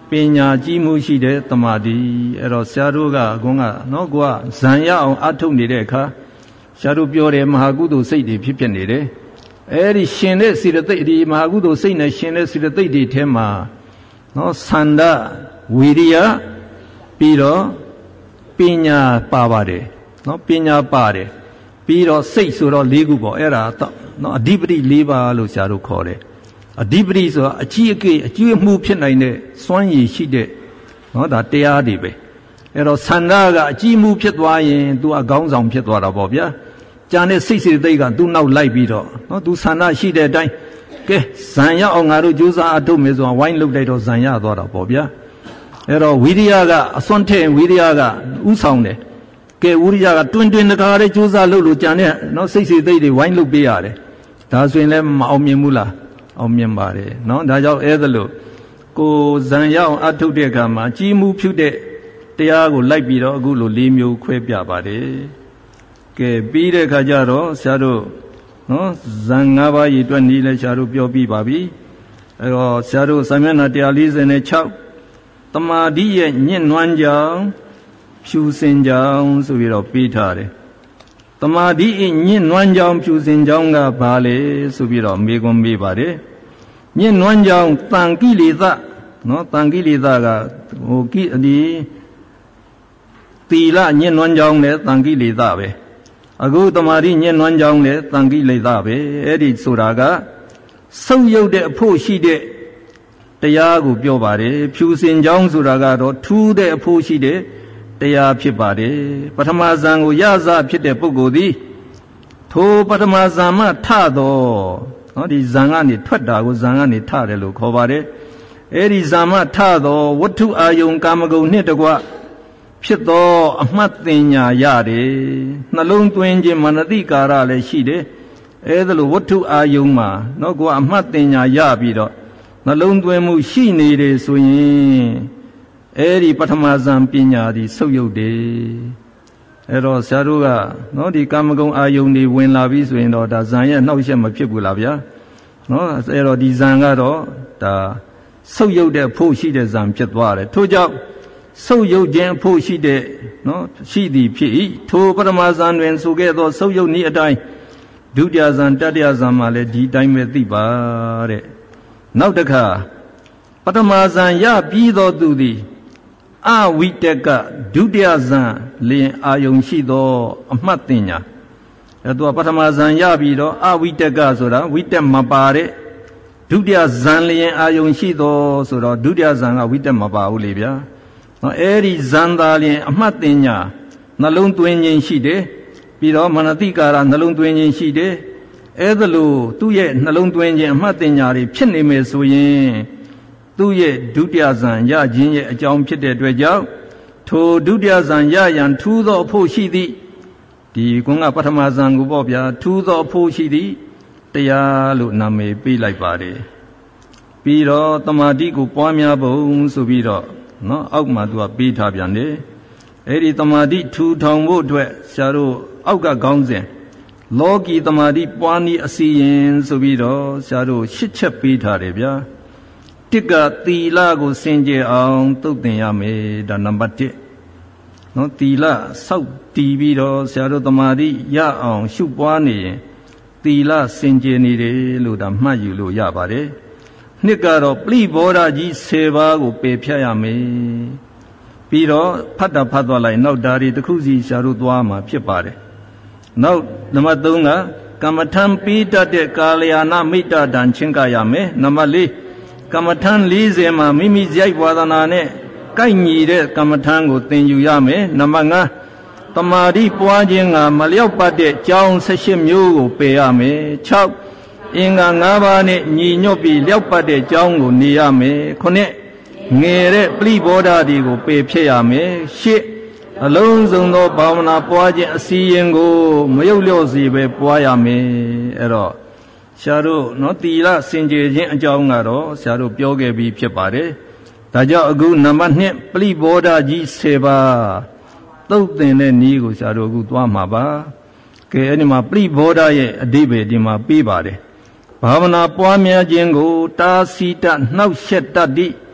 ပညာကြီးမှုရှိတဲ့တမာတိအဲ့တော့ဆရာတို့ကအကုန်ကနော်ကိုကဇံရအောင်အထုတ်နေတဲ့အခါဆရာတို့ပြောတယ်မဟာကုသိုလ်စိတ်တွေဖြစ်ဖြစ်နေတယ်အဲ့ဒီရှင်တဲ့စေတသိက်ဒီမဟာကုသိုလ်စိတ်နဲ့ရှင်တဲ့စေတသိက်တွေထဲမှာနော်သန္တာဝိရိယပြီးတော့ပညာပါပါတယ်နော်ပညာပါတယ်ပြီးတော့စိတ်ဆိုတော့၄ခုပေါ့အဲ့ဒါနော်အဓိပတိ၄ပါးလို့ဆရာတို့ခေါ်တယ်အဓိပတိဆိုတာအကြီးအကဲအကျွေးမှုဖြစ်နိုင်တဲ့စွမ်းရည်ရှိတဲ့နော်ဒါတရားတွေပဲအဲ့တော့သန္တာကအကြီးမှုဖြစ်သွားရင် तू အကောင်းဆောင်ဖြစ်သွားတာပေါ့ဗျာကျန်တဲ့စိတ်စေသိက်က तू နောက်လိုက်ပြီးတော့နော် तू သန္တာရှိတဲ့အတိုင်းကဲဇံရအောင်ငါတို့ကြိုးစားအထုတ်မယ်ဆိုတာဝိုင်းလုတ်လိုက်တော့ဇံရသွားတာပေါ့ဗျာအဲ့တော့ဝိရိယကအစွမ်းထက်ဝိရိယကဥဆောင်တယ်ကဲဝိရိယကတွင်တွင်တခါတည်းကြိုးစားလုပ်လို့ကြံတဲ့နော်စိတ်စေသိက်တွေဝိုင်းလုတ်ပေးရတယ်ဒါဆိုရင်လည်းမအောင်မြင်ဘူးလားအောင်မြင်ပါတယ်နော်ဒါကြောင့်အဲ့ဒါလို့ကိုဇံရအောင်အထုတ်တဲ့အခါမှာကြီးမှုဖြူတဲ့တရားကိုလိုက်ပြီးတော့အခုလို၄မျိုးခွဲပြပါတယ်ကဲပြီးတဲ့အခါကျတော့ဆရာတို့နော်ဇံ၅ပါးရည်အတွက်နည်းလဲဆရာတို့ပြောပြီးပါပြီအဲ့တော့ဆရာတို့စာမျက်နှာone forty-sixတမာတိရဲ့ညှဉ်းနှွမ်းကြောင်းဖြူစင်ကြောင်းဆိုပြီးတော့ပြီးထားတယ်တမာတိရဲ့ညှဉ်းနှွမ်းကြောင်းဖြူစင်ကြောင်းကဘာလဲဆိုပြီးတော့မေးခွန်းမေးပါတယ်ညှဉ်းနှွမ်းကြောင်းတန်ကိလေသာနော်တန်ကိလေသာကဟိုကိဒီသီလညှဉ်းနှွမ်းကြောင်းနဲ့တန်ကိလေသာပဲအခုတမာတိညှဉ်းနှွမ်းကြောင်းနဲ့တန်ကိလေသာပဲအဲ့ဒီဆိုတာကဆုပ်ယုတ်တဲ့အဖို့ရှိတဲ့တရားကိုပြောပါတယ်ဖြူစင်ကြောင်းဆိုတာကတော့ထူးတဲ့အဖို့ရှိတဲ့တရားဖြစ်ပါတယ်ပထမဇန်ကိုရစဖြစ်တဲ့ပုဂ္ဂိုလ်သည်ထိုပထမဇန်မှထတော့နော်ဒီဇန်ကနေထွက်တာကိုဇန်ကနေထတယ်လို့ခေါ်ပါတယ်အဲ့ဒီဇန်မှထတော့ဝတ္ထုအာယုံကာမဂုဏ်နှင့်တကွဖြစ်သောအမှတ်တင်ညာရတယ်နှလုံးသွင်းခြင်းမနတိကာရလည်းရှိတယ်အဲ့ဒါလို့ဝတ္ထုအာယုံမှာနော်ကိုကအမှတ်တင်ညာရပြီးတော့နှလုံးသွင်းမှုရှိနေတယ်ဆိုရင်အဲ့ဒီပထမဇန်ပညာဒီဆုပ်ယုတ်တယ်အဲ့တော့ဆရာတို့ကနော်ဒီကာမဂုဏ်အာယုန်တွေဝင်လာပြီဆိုရင်တော့ဒါဇန်ရဲ့နှောက်ယှက်မဖြစ်ဘူးလားဗျာနော်အဲ့တော့ဒီဇန်ကတော့ဒါဆုပ်ယုတ်တဲ့ဖို့ရှိတဲ့ဇန်ဖြစ်သွားတယ်ထို့ကြောင့်ဆုပ်ယုတ်ခြင်းဖို့ရှိတဲ့နော်ရှိသည်ဖြစ်၏ထိုပထမဇန်တွင်ဆိုခဲ့သောဆုပ်ယုတ်နည်းအတိုင်းဒုတိယဇန်တတိယဇန်မှာလည်းဒီတိုင်းပဲသိပါတဲ့နောက်တစ်ခါပထမဇန်ရပြီးသောသူသည်အဝိတကဒုတိယဇန်လျင်အာယုံရှိသောအမှတ်တင်ညာအဲသူကပထမဇန်ရပြီးတော့အဝိတကဆိုတာဝိတက်မပါတဲ့ဒုတိယဇန်လျင်အာယုံရှိသောဆိုတော့ဒုတိယဇန်ကဝိတက်မပါဘူးလေဗျာနော်အဲဒီဇန်သာလျင်အမှတ်တင်ညာနှလုံးသွင်းခြင်းရှိတယ်ပြီးတော့မနတိကာရနှလုံးသွင်းခြင်းရှိတယ်အဲ့ဒါလို့သူ့ရဲ့နှလုံးသွင်းခြင်းအမှတ်တင်ညာတွေဖြစ်နေမယ်ဆိုရင်သူ့ရဲ့ဒုတိယဇန်ရခြင်းရဲ့အကြောင်းဖြစ်တဲ့အတွက်ကြောင့်ထိုဒုတိယဇန်ရရန်ထူးသောအဖို့ရှိသည့်ဒီကုန်းကပထမဇန်ကိုပေါ့ဗျာထူးသောအဖို့ရှိသည့်တရားလို့နာမည်ပေးလိုက်ပါတယ်ပြီးတော့တမာတိကိုပွားများပုံဆိုပြီးတော့နော်အောက်မှာသူကပေးထားပြန်တယ်အဲ့ဒီတမာတိထူထောင်ဖို့အတွက်ဆရာတို့အောက်ကခေါင်းစဉ်လောကီတမာတိပွားနည်းအစီရင်ဆိုပြီးတော့ဆရာတို့ရှစ်ချက်ပေးထားတယ်ဗျာတစ်ကသီလကိုစင်ကြယ်အောင်သုတ်သင်ရမယ်ဒါနံပါတ်တစ်နော်သီလစောက်တည်ပြီးတော့ဆရာတို့တမာတိရအောင်ရှုပွားနေရင်သီလစင်ကြယ်နေတယ်လို့ဒါမှတ်ယူလို့ရပါတယ်နှစ်ကတော့ပလိဘောဓကြီး၁၀ပါးကိုပယ်ဖြတ်ရမယ်ပြီးတော့ဖတ်တာဖတ်သွားလိုက်နောက်ဓာရီတစ်ခုစီဆရာတို့သွားမှာဖြစ်ပါတယ်နောက်နံပါတ်သုံးကကမ္မထံပိတတ်တဲ့ကာလယာနာမိတ္တတံချင်းကရမယ်နံပါတ်လေးကမ္မထံ၄၀မှာမိမိဇိုက်ဝါဒနာနဲ့ကိုက်ညီတဲ့ကမ္မထံကိုသင်ယူရမယ်နံပါတ်၅တမာတိပွားခြင်းကမလျောက်ပတ်တဲ့ကြောင်း၁၈မျိုးကိုပယ်ရမယ်၆အင်္ဂါ၅ပါးနဲ့ညီညွတ်ပြီးလျောက်ပတ်တဲ့ကြောင်းကိုနေရမယ်ခုနှစ်ငယ်တဲ့ပလိဘောဓတွေကိုပယ်ဖြစ်ရမယ်ရှစ်အလုံးစုံသောဘာဝနာပွားခြင်းအစီရင်ကိုမယုတ်လျော့စီပဲပွားရမယ်အဲ့တော့ဆရာတို့နော်သီလစင်ကြယ်ခြင်းအကြောင်းကတော့ဆရာတို့ပြောခဲ့ပြီးဖြစ်ပါတယ်ဒါကြောင့်အခုနံပါတ်နှစ်ပလိဘောဓကြီး၁၀ပါးသုတ်သင်တဲ့နည်းကိုဆရာတို့အခုသွားမှာပါကဲအဲ့ဒီမှာပလိဘောဓရဲ့အဓိပ္ပာယ်ဒီမှာပေးပါတယ်ဘာဝနာပွားများခြင်းကိုတာစီတနှောက်ယှက်တတ်သည့်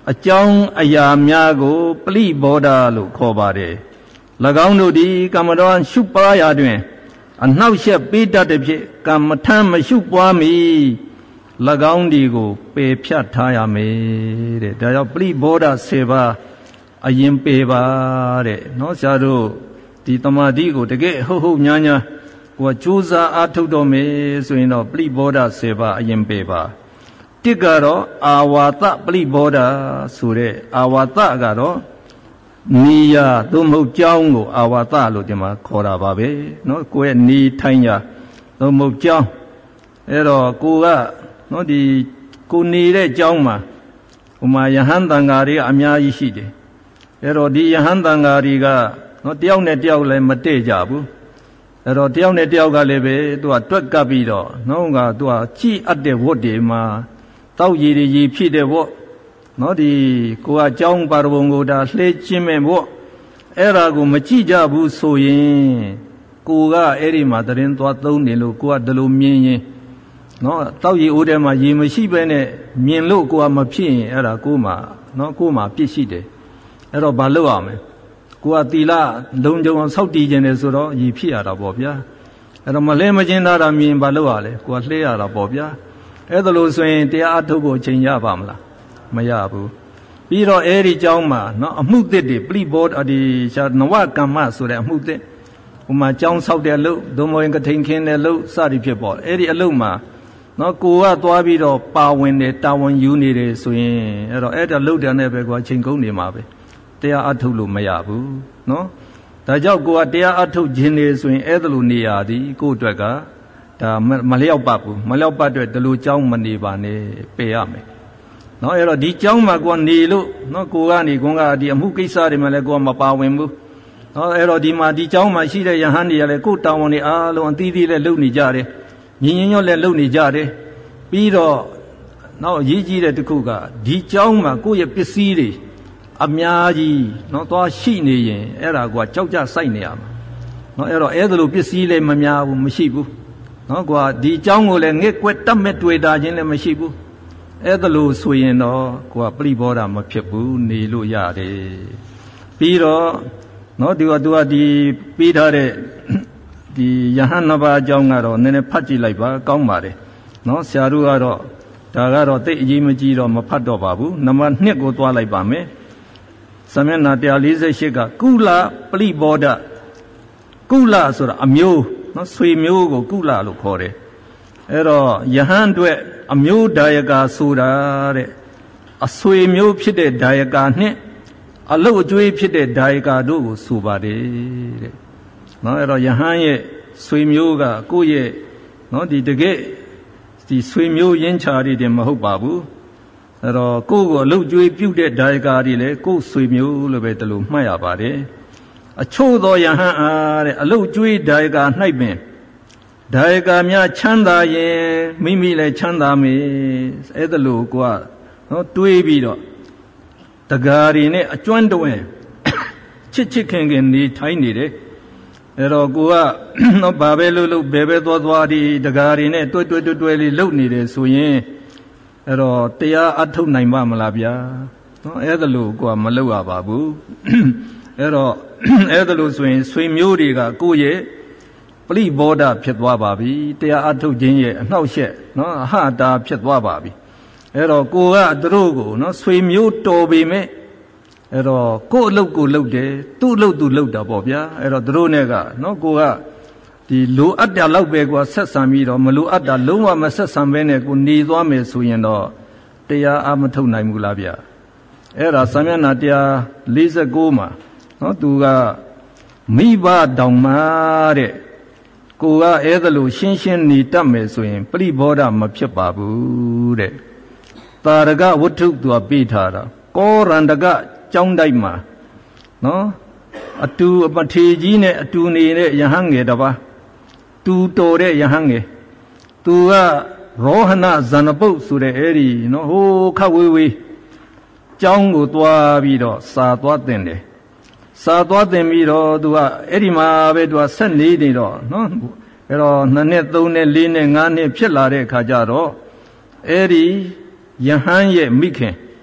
အကြောင်းအရာများကိုပလိဘောဓလို့ခေါ်ပါတယ်၎င်းတို့သည်ကမ္မတော်ရှုပွားရာတွင်အနှောက်အယှက်ပေးတတ်သည်ဖြင့်ကမ္မထမ်းမရှုပွားမီ၎င်းဒီကိုပယ်ဖြတ်ထားရမယ်တဲ့ဒါကြောင့်ပလိဘောဓဆယ်ပါးအရင်ပယ်ပါတဲ့နော်ဆရာတို့ဒီတမာတိကိုတကယ်ဟုတ်ဟုတ်ညာညာကိုယ်ကြိုးစားအားထုတ်တော်မယ်ဆိုရင်တော့ပလိဘောဓဆယ်ပါးအရင်ပယ်ပါတစ်ကတော့အာဝါသပလိဘောဓဆိုတဲ့အာဝါသကတော့နေရသို့မဟုတ်ကြောင်းကိုအာဝါသလို့ဒီမှာခေါ်တာပါပဲနော်ကိုယ့်ရဲ့နေထိုင်ရာသို့မဟုတ်ကြောင်းအဲ့တော့ကိုကနော်ဒီကိုနေတဲ့ကြောင်းမှာဥမာယဟန်တန်ဃာတွေအများကြီးရှိတယ်အဲ့တော့ဒီယဟန်တန်ဃာတွေကနော်တယောက်နဲ့တယောက်လည်းမတည့်ကြဘူးအဲ့တော့တယောက်နဲ့တယောက်ကလည်းပဲသူကတွက်ကပ်ပြီးတော့နော်ကသူကကြည်အပ်တဲ့ဝတ်တွေမှာတောက်ရည်ရည်ဖြစ်တဲ့ဝတ်နော်ဒီကိုကကြောင်းပါရဘုံကိုဒါလှဲခြင်းမဲ့ဝတ်အဲ့ဒါကိုမကြည့်ကြဘူးဆိုရင်ကိုကအဲ့ဒီမှာတရင်သွားသုံးနေလို့ကိုကဒီလိုမြင်ရင်နော်တောက်ရည်အိုးထဲမှာရေမရှိဘဲနဲ့မြင်လို့ကိုကမဖြစ်ရင်အဲ့ဒါကိုမှနော်ကိုမှပြစ်ရှိတယ်အဲ့တော့ဘာလုပ်ရမလဲကိုကတီလာလုံကြုံအောင်ဆောက်တည်ခြင်းတယ်ဆိုတော့ရည်ဖြစ်ရတာပေါ့ဗျာအဲ့တော့မလဲမချင်းသားတာမြင်ဘာလုပ်ရလဲကိုကလှဲရတာပေါ့ဗျာအဲ့ဒါလို့ဆိုရင်တရားအထုတ်ဖို့ချိန်ရပါမလားမရဘူးပြီးတော့အဲ့ဒီเจ้าမှာနော်အမှုသစ်တွေပလိဘောဒီနဝကမ္မဆိုတဲ့အမှုသစ်ဟိုမှာเจ้าဆောက်တဲ့အလုပ်ဒုမဝင်ကထိန်ခင်းတဲ့အလုပ်စသည်ဖြစ်ပေါ့အဲ့ဒီအလုပ်မှာနော်ကိုကသွားပြီးတော့ပါဝင်တယ်တာဝန်ယူနေတယ်ဆိုရင်အဲ့တော့အဲ့ဒါလုပ်တယ်နဲ့ပဲကွာချိန်ကုန်နေမှာပဲတရားအထုတ်လို့မရဘူးနော်ဒါကြောင့်ကိုကတရားအထုတ်ခြင်းနေဆိုရင်အဲ့ဒါလိုနေရသည်ကိုအတွက်ကဒါမလျောက်ပတ်ဘူးမလျောက်ပတ်အတွက်ဒီလိုเจ้าမနေပါနဲ့ပယ်ရမယ်နော်အဲ့တော့ဒီเจ้าမှာကိုကနေလို့နော်ကိုကနေကွန်ကဒီအမှုကိစ္စတွေမှာလည်းကိုကမပါဝင်ဘူးနော်အဲ့တော့ဒီမှာဒီเจ้าမှာရှိတဲ့ယဟန်တွေကလည်းကိုတောင်းဝန်တွေအားလုံးအသီးသီးလည်းလုပ်နေကြတယ်ညီညညွတ်လည်းလုပ်နေကြတယ်ပြီးတော့နောက်အရေးကြီးတဲ့တစ်ခုကဒီเจ้าမှာကိုယ့်ရဲ့ပစ္စည်းတွေအများကြီးနော်သွားရှိနေရင်အဲ့ဒါကကြောက်ကြစိုက်နေရမှာနော်အဲ့တော့အဲ့ဒါလိုပစ္စည်းလည်းမများဘူးမရှိဘူးနော်ကွာဒီเจ้าကိုလည်းငှက်ကွက်တတ်မဲ့တွေ့တာချင်းလည်းမရှိဘူးအဲ့ဒါလို့ဆိုရင်တော့ကိုကပရိဘောဓမဖြစ်ဘူးနေလို့ရတယ်ပြီးတော့နော်ဒီကသူကဒီပြီးထားတဲ့ဒီယဟန်နဘာအကြောင်းကတော့နည်းနည်းဖတ်ကြည့်လိုက်ပါကောင်းပါတယ်နော်ဆရာတို့ကတော့ဒါကတော့တိတ်အကြီးမကြီးတော့မဖတ်တော့ပါဘူးနံပါတ်နှစ်ကိုသွားလိုက်ပါမယ်စာမျက်နှာone forty-eightကကုလပရိဘောဓကုလဆိုတာအမျိုးနော်ဆွေမျိုးကိုကုလလို့ခေါ်တယ်အဲ့တော့ယဟန်အတွက်အမျိုးဒါယကာဆိုတာတဲ့အဆွေမျိုးဖြစ်တဲ့ဒါယကာနဲ့အလုတ်အကျွေးဖြစ်တဲ့ဒါယကာတို့ကိုဆိုပါတယ်တဲ့နော်အဲ့တော့ယဟန်ရဲ့ဆွေမျိုးကကိုယ့်ရဲ့နော်ဒီတကယ်ဒီဆွေမျိုးရင်းချာတွေတင်မဟုတ်ပါဘူးအဲ့တော့ကိုယ့်ကိုအလုတ်ကျွေးပြုတ်တဲ့ဒါယကာတွေလည်းကိုယ့်ဆွေမျိုးလို့ပဲတလို့မှတ်ရပါတယ်အချို့သောယဟန်အားတဲ့အလုတ်ကျွေးဒါယကာ၌ပင်ဒါယကာများချမ်းသာရင်မိမိလည်းချမ်းသာမယ်အဲ့ဒါလို့ကိုကနော်တွေးပြီးတော့တကားတွေနဲ့အကျွမ်းတွင်ချစ်ချစ်ခင်ခင်နေထိုင်နေတယ်အဲ့တော့ကိုကနော်ဘာပဲလို့လို့ဘယ်ပဲသွားသွားဒီတကားတွေနဲ့တွဲတွဲတွဲတွဲလေးလုပ်နေတယ်ဆိုရင်အဲ့တော့တရားအထုတ်နိုင်ပါမလားဗျာနော်အဲ့ဒါလို့ကိုကမလုပ်ရပါဘူးအဲ့တော့အဲ့ဒါလို့ဆိုရင်ဆွေမျိုးတွေကကိုယ့်ရဲ့ပရိဘောဓဖြစ်သွားပါပြီတရားအထုတ်ခြင်းရဲ့အနှောက်အယှက်နော်အဟတာဖြစ်သွားပါပြီအဲ့တော့ကိုကသူတို့ကိုနော်ဆွေမျိုးတော်ပေမဲ့အဲ့တော့ကို့အလုပ်ကိုလုပ်တယ်သူ့အလုပ်သူလုပ်တာပေါ့ဗျာအဲ့တော့သူတို့နဲ့ကနော်ကိုကဒီလိုအပ်တာလောက်ပဲကိုဆက်ဆံပြီးတော့မလိုအပ်တာလုံးဝမဆက်ဆံဘဲနဲ့ကိုနေသွားမယ်ဆိုရင်တော့တရားအမထုတ်နိုင်ဘူးလားဗျအဲ့ဒါစာမျက်နှာone forty-nineမှာနော်သူကမိဘတောင်မှတဲ့ကိုကအဲ့ဒါလို့ရှင်းရှင်းနေတတ်မယ်ဆိုရင်ပရိဘောဓမဖြစ်ပါဘူးတဲ့တာရကဝတ္ထုသူကပေးထားတာကောရန္တကကျောင်းတိုက်မှာနော်အတူအပထေကြီးနဲ့အတူနေတဲ့ယဟန်ငယ်တပါးတူတော်တဲ့ယဟန်ငယ်သူကရောဟဏဇဏပုတ်ဆိုတဲ့အဲ့ဒီနော်ဟိုခတ်ဝေးဝေးကျောင်းကိုသွားပြီးတော့စာသွားတင်တယ်စာသွားတင်ပြီးတော့သူကအဲ့ဒီမှာပဲသူကဆက်နေနေတော့နော်အဲ့တော့နှစ်နှစ်သုံးနှစ်လေးနှစ်ငါးနှစ်ဖြစ်လာတဲ့အခါကျတော့အဲ့ဒီယဟန်ရဲ့မိခင်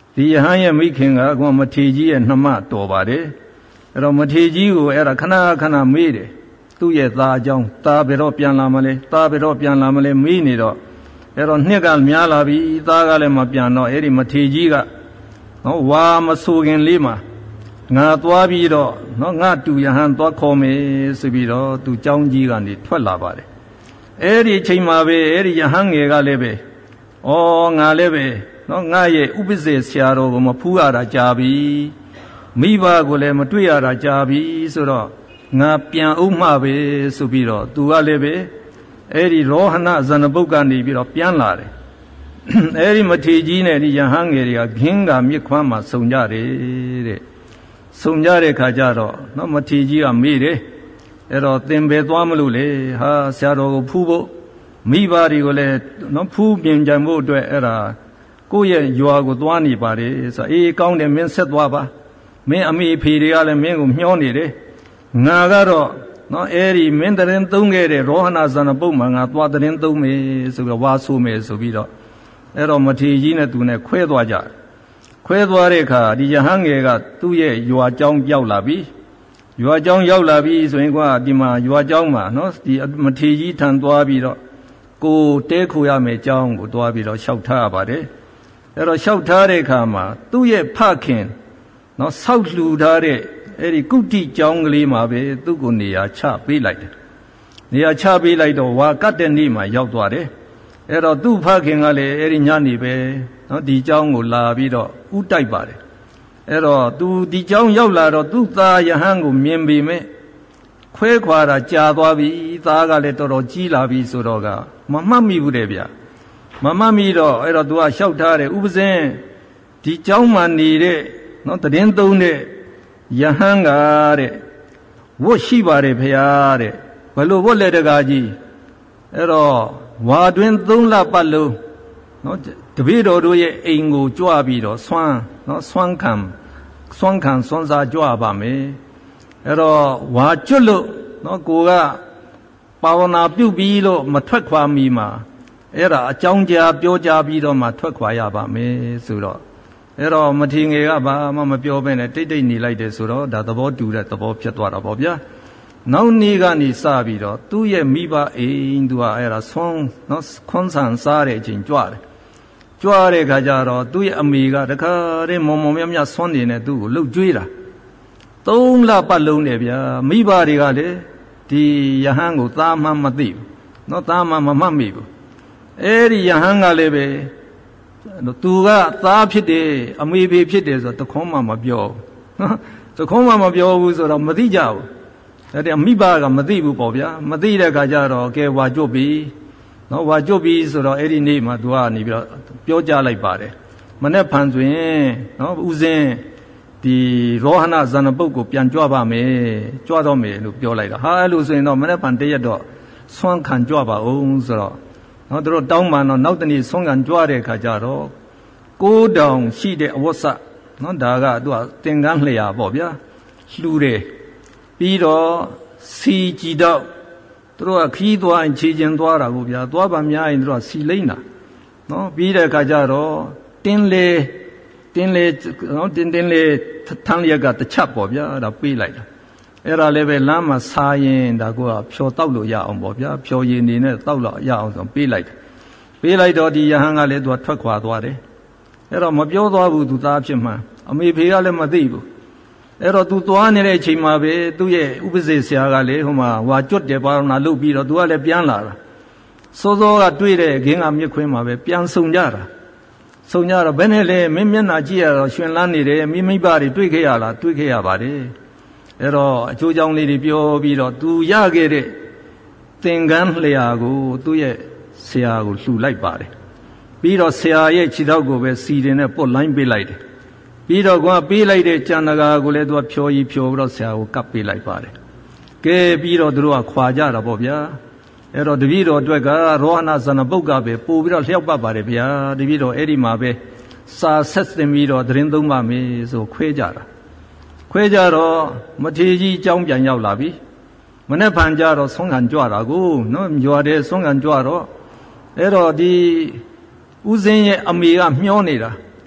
ဒီယဟန်ရဲ့မိခင်ကကောမထေကြီးရဲ့နှမတော်ပါတယ်အဲ့တော့မထေကြီးကိုအဲ့ဒါခဏခဏမေးတယ်သူ့ရဲ့သားအကြောင်းသားဘယ်တော့ပြန်လာမလဲသားဘယ်တော့ပြန်လာမလဲမေးနေတော့အဲ့တော့နှစ်ကများလာပြီသားကလည်းမပြန်တော့အဲ့ဒီမထေကြီးကနော်ဝါမဆိုခင်လေးမှာငါသွားပြီးတော့နော်ငါတူယဟန်သွားခေါ်မယ်ဆိုပြီးတော့သူเจ้าကြီးကနေထွက်လာပါတယ်အဲ့ဒီအချိန်မှာပဲအဲ့ဒီယဟန်ငယ်ကလည်းပဲဩငါလည်းပဲနော်ငါရဲ့ဥပဇေဆရာတော်ကိုမဖူးရတာကြာပြီမိဘကိုလည်းမတွေ့ရတာကြာပြီဆိုတော့ငါပြန်ဥမှပဲဆိုပြီးတော့သူကလည်းပဲအဲ့ဒီရောဟဏဇဏပုတ်ကနေပြီးတော့ပြန်လာတယ်အဲ့ဒီမထေကြီးနဲ့ဒီယဟန်ငယ်တွေကခင်းကမြစ်ခွမ်းမှာစုံကြတယ်တဲ့စုံကြတဲ့ခါကျတော့နော်မထေကြီးကမေးတယ်အဲ့တော့သင်ပဲသွားမလို့လေဟာဆရာတော်ကိုဖူးဖို့မိဘတွေကိုလည်းနော်ဖူးပြင်ကြံဖို့အတွက်အဲ့ဒါကိုယ့်ရဲ့ရွာကိုသွားနေပါတယ်ဆိုအေးကောင်းတယ်မင်းဆက်သွားပါမင်းအမေအဖေတွေကလည်းမင်းကိုမျှောနေတယ်ငါကတော့နော်အဲ့ဒီမင်းတရင်သုံးခဲ့တဲ့ရောဟဏဇဏပုတ်မှာငါသွားတရင်သုံးမယ်ဆိုပြီးတော့ဝါဆိုမယ်ဆိုပြီးတော့အဲ့တော့မထေကြီးနဲ့သူနဲ့ခွဲသွားကြခွဲသွားတဲ့အခါဒီယဟန်ငယ်ကသူ့ရဲ့ရွာเจ้าရောက်လာပြီရွာเจ้าရောက်လာပြီဆိုရင်ကွာဒီမှာရွာเจ้าမှာနော်ဒီမထေကြီးထံသွားပြီးတော့ကိုတဲခိုရမယ်เจ้าကိုသွားပြီးတော့လျှောက်ထားရပါတယ်အဲ့တော့လျှောက်ထားတဲ့အခါမှာသူ့ရဲ့ဖခင်နော်ဆောက်လှူထားတဲ့အဲ့ဒီကုဋ္ဌိเจ้าကလေးမှာပဲသူ့ကိုနေရာချပေးလိုက်တယ်နေရာချပေးလိုက်တော့ဝါကတ်တဲ့နေ့မှာရောက်သွားတယ်အဲ့တော့သူ့ဖခင်ကလည်းအဲ့ဒီညနေပဲနော်ဒီเจ้าကိုလာပြီးတော့ဥတိုက်ပါတယ်အဲ့တော့သူဒီเจ้าရောက်လာတော့သူ့သားယဟန်ကိုမြင်ပေမဲ့ခွဲခွာတာကြာသွားပြီသားကလည်းတော်တော်ကြီးလာပြီဆိုတော့ကမမှတ်မိဘူးတဲ့ဗျမမှတ်မိတော့အဲ့တော့သူကလျှောက်ထားတယ်ဥပဇင်းဒီเจ้าမှနေတဲ့နော်တည်င်းသုံးတဲ့ယဟန်ကတဲ့ဝတ်ရှိပါတယ်ဖရာတဲ့ဘယ်လိုဝတ်လဲတကားကြီးအဲ့တော့ဝါတွင်သုံးလပတ်လုံးနော်တပည့်တော်တို့ရဲ့အိမ်ကိုကြွပြီးတော့ဆွမ်းနော်ဆွမ်းခံဆွမ်းခံဆွမ်းစားကြွပါမယ်အဲ့တော့ဝါကျွတ်လို့နော်ကိုကပါဝနာပြုတ်ပြီးလို့မထွက်ခွာမီမှာအဲ့ဒါအကြောင်းကြားပြောကြားပြီးတော့မှထွက်ခွာရပါမယ်ဆိုတော့အဲ့တော့မထေငယ်ကဘာမှမပြောဘဲနဲ့တိတ်တိတ်နေလိုက်တယ်ဆိုတော့ဒါသဘောတူတဲ့သဘောဖြစ်သွားတာပေါ့ဗျာနောက်နေ့ကနေစပြီးတော့သူ့ရဲ့မိဘအိမ်သူကအဲ့ဒါဆွမ်းနော်ခွန်းဆန်စားတဲ့အချိန်ကြွတယ်ကြွတဲ့ခါကျတော့သူ့ရဲ့အမေကတခါတည်းမုံမုံမြတ်မြတ်ဆွမ်းနေနဲ့သူ့ကိုလှုပ်ကြွေးတာသုံးလပတ်လုံးတယ်ဗျာမိဘတွေကလည်းဒီယဟန်ကိုသားမှမသိဘူးနော်သားမှမမှတ်မိဘူးအဲ့ဒီယဟန်ကလည်းပဲသူကသားဖြစ်တယ်အမေဖေဖြစ်တယ်ဆိုတော့တခွန်းမှမပြောနော်တခွန်းမှမပြောဘူးဆိုတော့မသိကြဘူးအဲ့ဒီမိဘကမသိဘူးပေါ့ဗျာမသိတဲ့ခါကျတော့ကဲဝါကျွတ်ပြီနော်ဝါကျွတ်ပြီဆိုတော့အဲ့ဒီနေ့မှသူကနေပြီးတော့ပြောကြလိုက်ပါတယ်မနေ့ဖန်ဆိုရင်နော်ဦးစင်းဒီရောဟဏဇဏပုတ်ကိုပြန်ကြွပါမယ်ကြွတော့မယ်လို့ပြောလိုက်တာဟာအဲ့လိုဆိုရင်တော့မနေ့ဖန်တရက်တော့ဆွမ်းခံကြွပါအောင်ဆိုတော့နော်တို့တောင်းမှန်တော့နောက်တနေ့ဆွမ်းခံကြွတဲ့ခါကျတော့ကိုးတောင်ရှိတဲ့အဝတ်စနော်ဒါကသူကသင်္ကန်းလျာပေါ့ဗျာလှူတယ်ပြီးတော့စီကြည်တော့သူတို့ကခီးသွားရင်ခြေကျင်သွားတာကိုဗျာသွားပါများရင်သူတို့ကစီလိမ့်တာနော်ပြီးတဲ့အခါကျတော့တင်းလေတင်းလေနော်တင်းတင်းလေထန်းလျက်ကတစ်ချက်ပေါ့ဗျာအဲ့ဒါပေးလိုက်တာအဲ့ဒါလည်းပဲလမ်းမှာစားရင်ဒါကဖြောတောက်လို့ရအောင်ပေါ့ဗျာဖြောရည်နေနဲ့တောက်လို့ရအောင်ဆိုပေးလိုက်တယ်ပေးလိုက်တော့ဒီယဟန်ကလည်းသူကထွက်ခွာသွားတယ်အဲ့တော့မပြောသွားဘူးသူသားဖြစ်မှအမေဖေကလည်းမသိဘူးအဲ့တော့သူသွားနေတဲ့အချိန်မှာပဲသူ့ရဲ့ဥပဇေဆရာကလည်းဟိုမှာဝါကျွတ်တယ်ပါရဏလုပ်ပြီးတော့သူကလည်းပြန်လာတာစောစောကတွေ့တဲ့ခင်းကမြစ်ခွင်းမှာပဲပြန်ဆုံကြတာဆုံကြတော့ဘယ်နဲ့လဲမင်းမျက်နှာကြည့်ရတော့ရှင်လန်းနေတယ်မိမိဘတွေတွေ့ခဲ့ရလားတွေ့ခဲ့ရပါတယ်အဲ့တော့အချိုးကြောင့်လေးတွေပြောပြီးတော့သူရခဲ့တဲ့သင်္ကန်းလျာကိုသူ့ရဲ့ဆရာကိုလှူလိုက်ပါတယ်ပြီးတော့ဆရာရဲ့ခြေထောက်ကိုပဲစီတင်နဲ့ပုတ်လိုင်းပေးလိုက်တယ်ပြီးတော့ကွာပေးလိုက်တဲ့ကျန်တကာကိုလည်းသူကဖြောကြီးဖြောပြီးတော့ဆရာကိုကပ်ပေးလိုက်ပါတယ်ကဲပြီးတော့သူတို့ကခွာကြတာပေါ့ဗျာအဲ့တော့တပည့်တော်အတွက်ကရောဟဏဇဏပုတ်ကပဲပို့ပြီးတော့လျှောက်ပတ်ပါတယ်ဗျာတပည့်တော်အဲ့ဒီမှာပဲစာဆက်သင်ပြီးတော့တရင်သုံးပါမယ်ဆိုခွဲကြတာခွဲကြတော့မထေကြီးအကြောင်းပြန်ရောက်လာပြီမနေ့ဖန်ကြတော့ဆုံးခံကြွတာကိုနော်ရွာတဲ့ဆုံးခံကြွတော့အဲ့တော့ဒီဦးစင်းရဲ့အမေကမျောနေတာ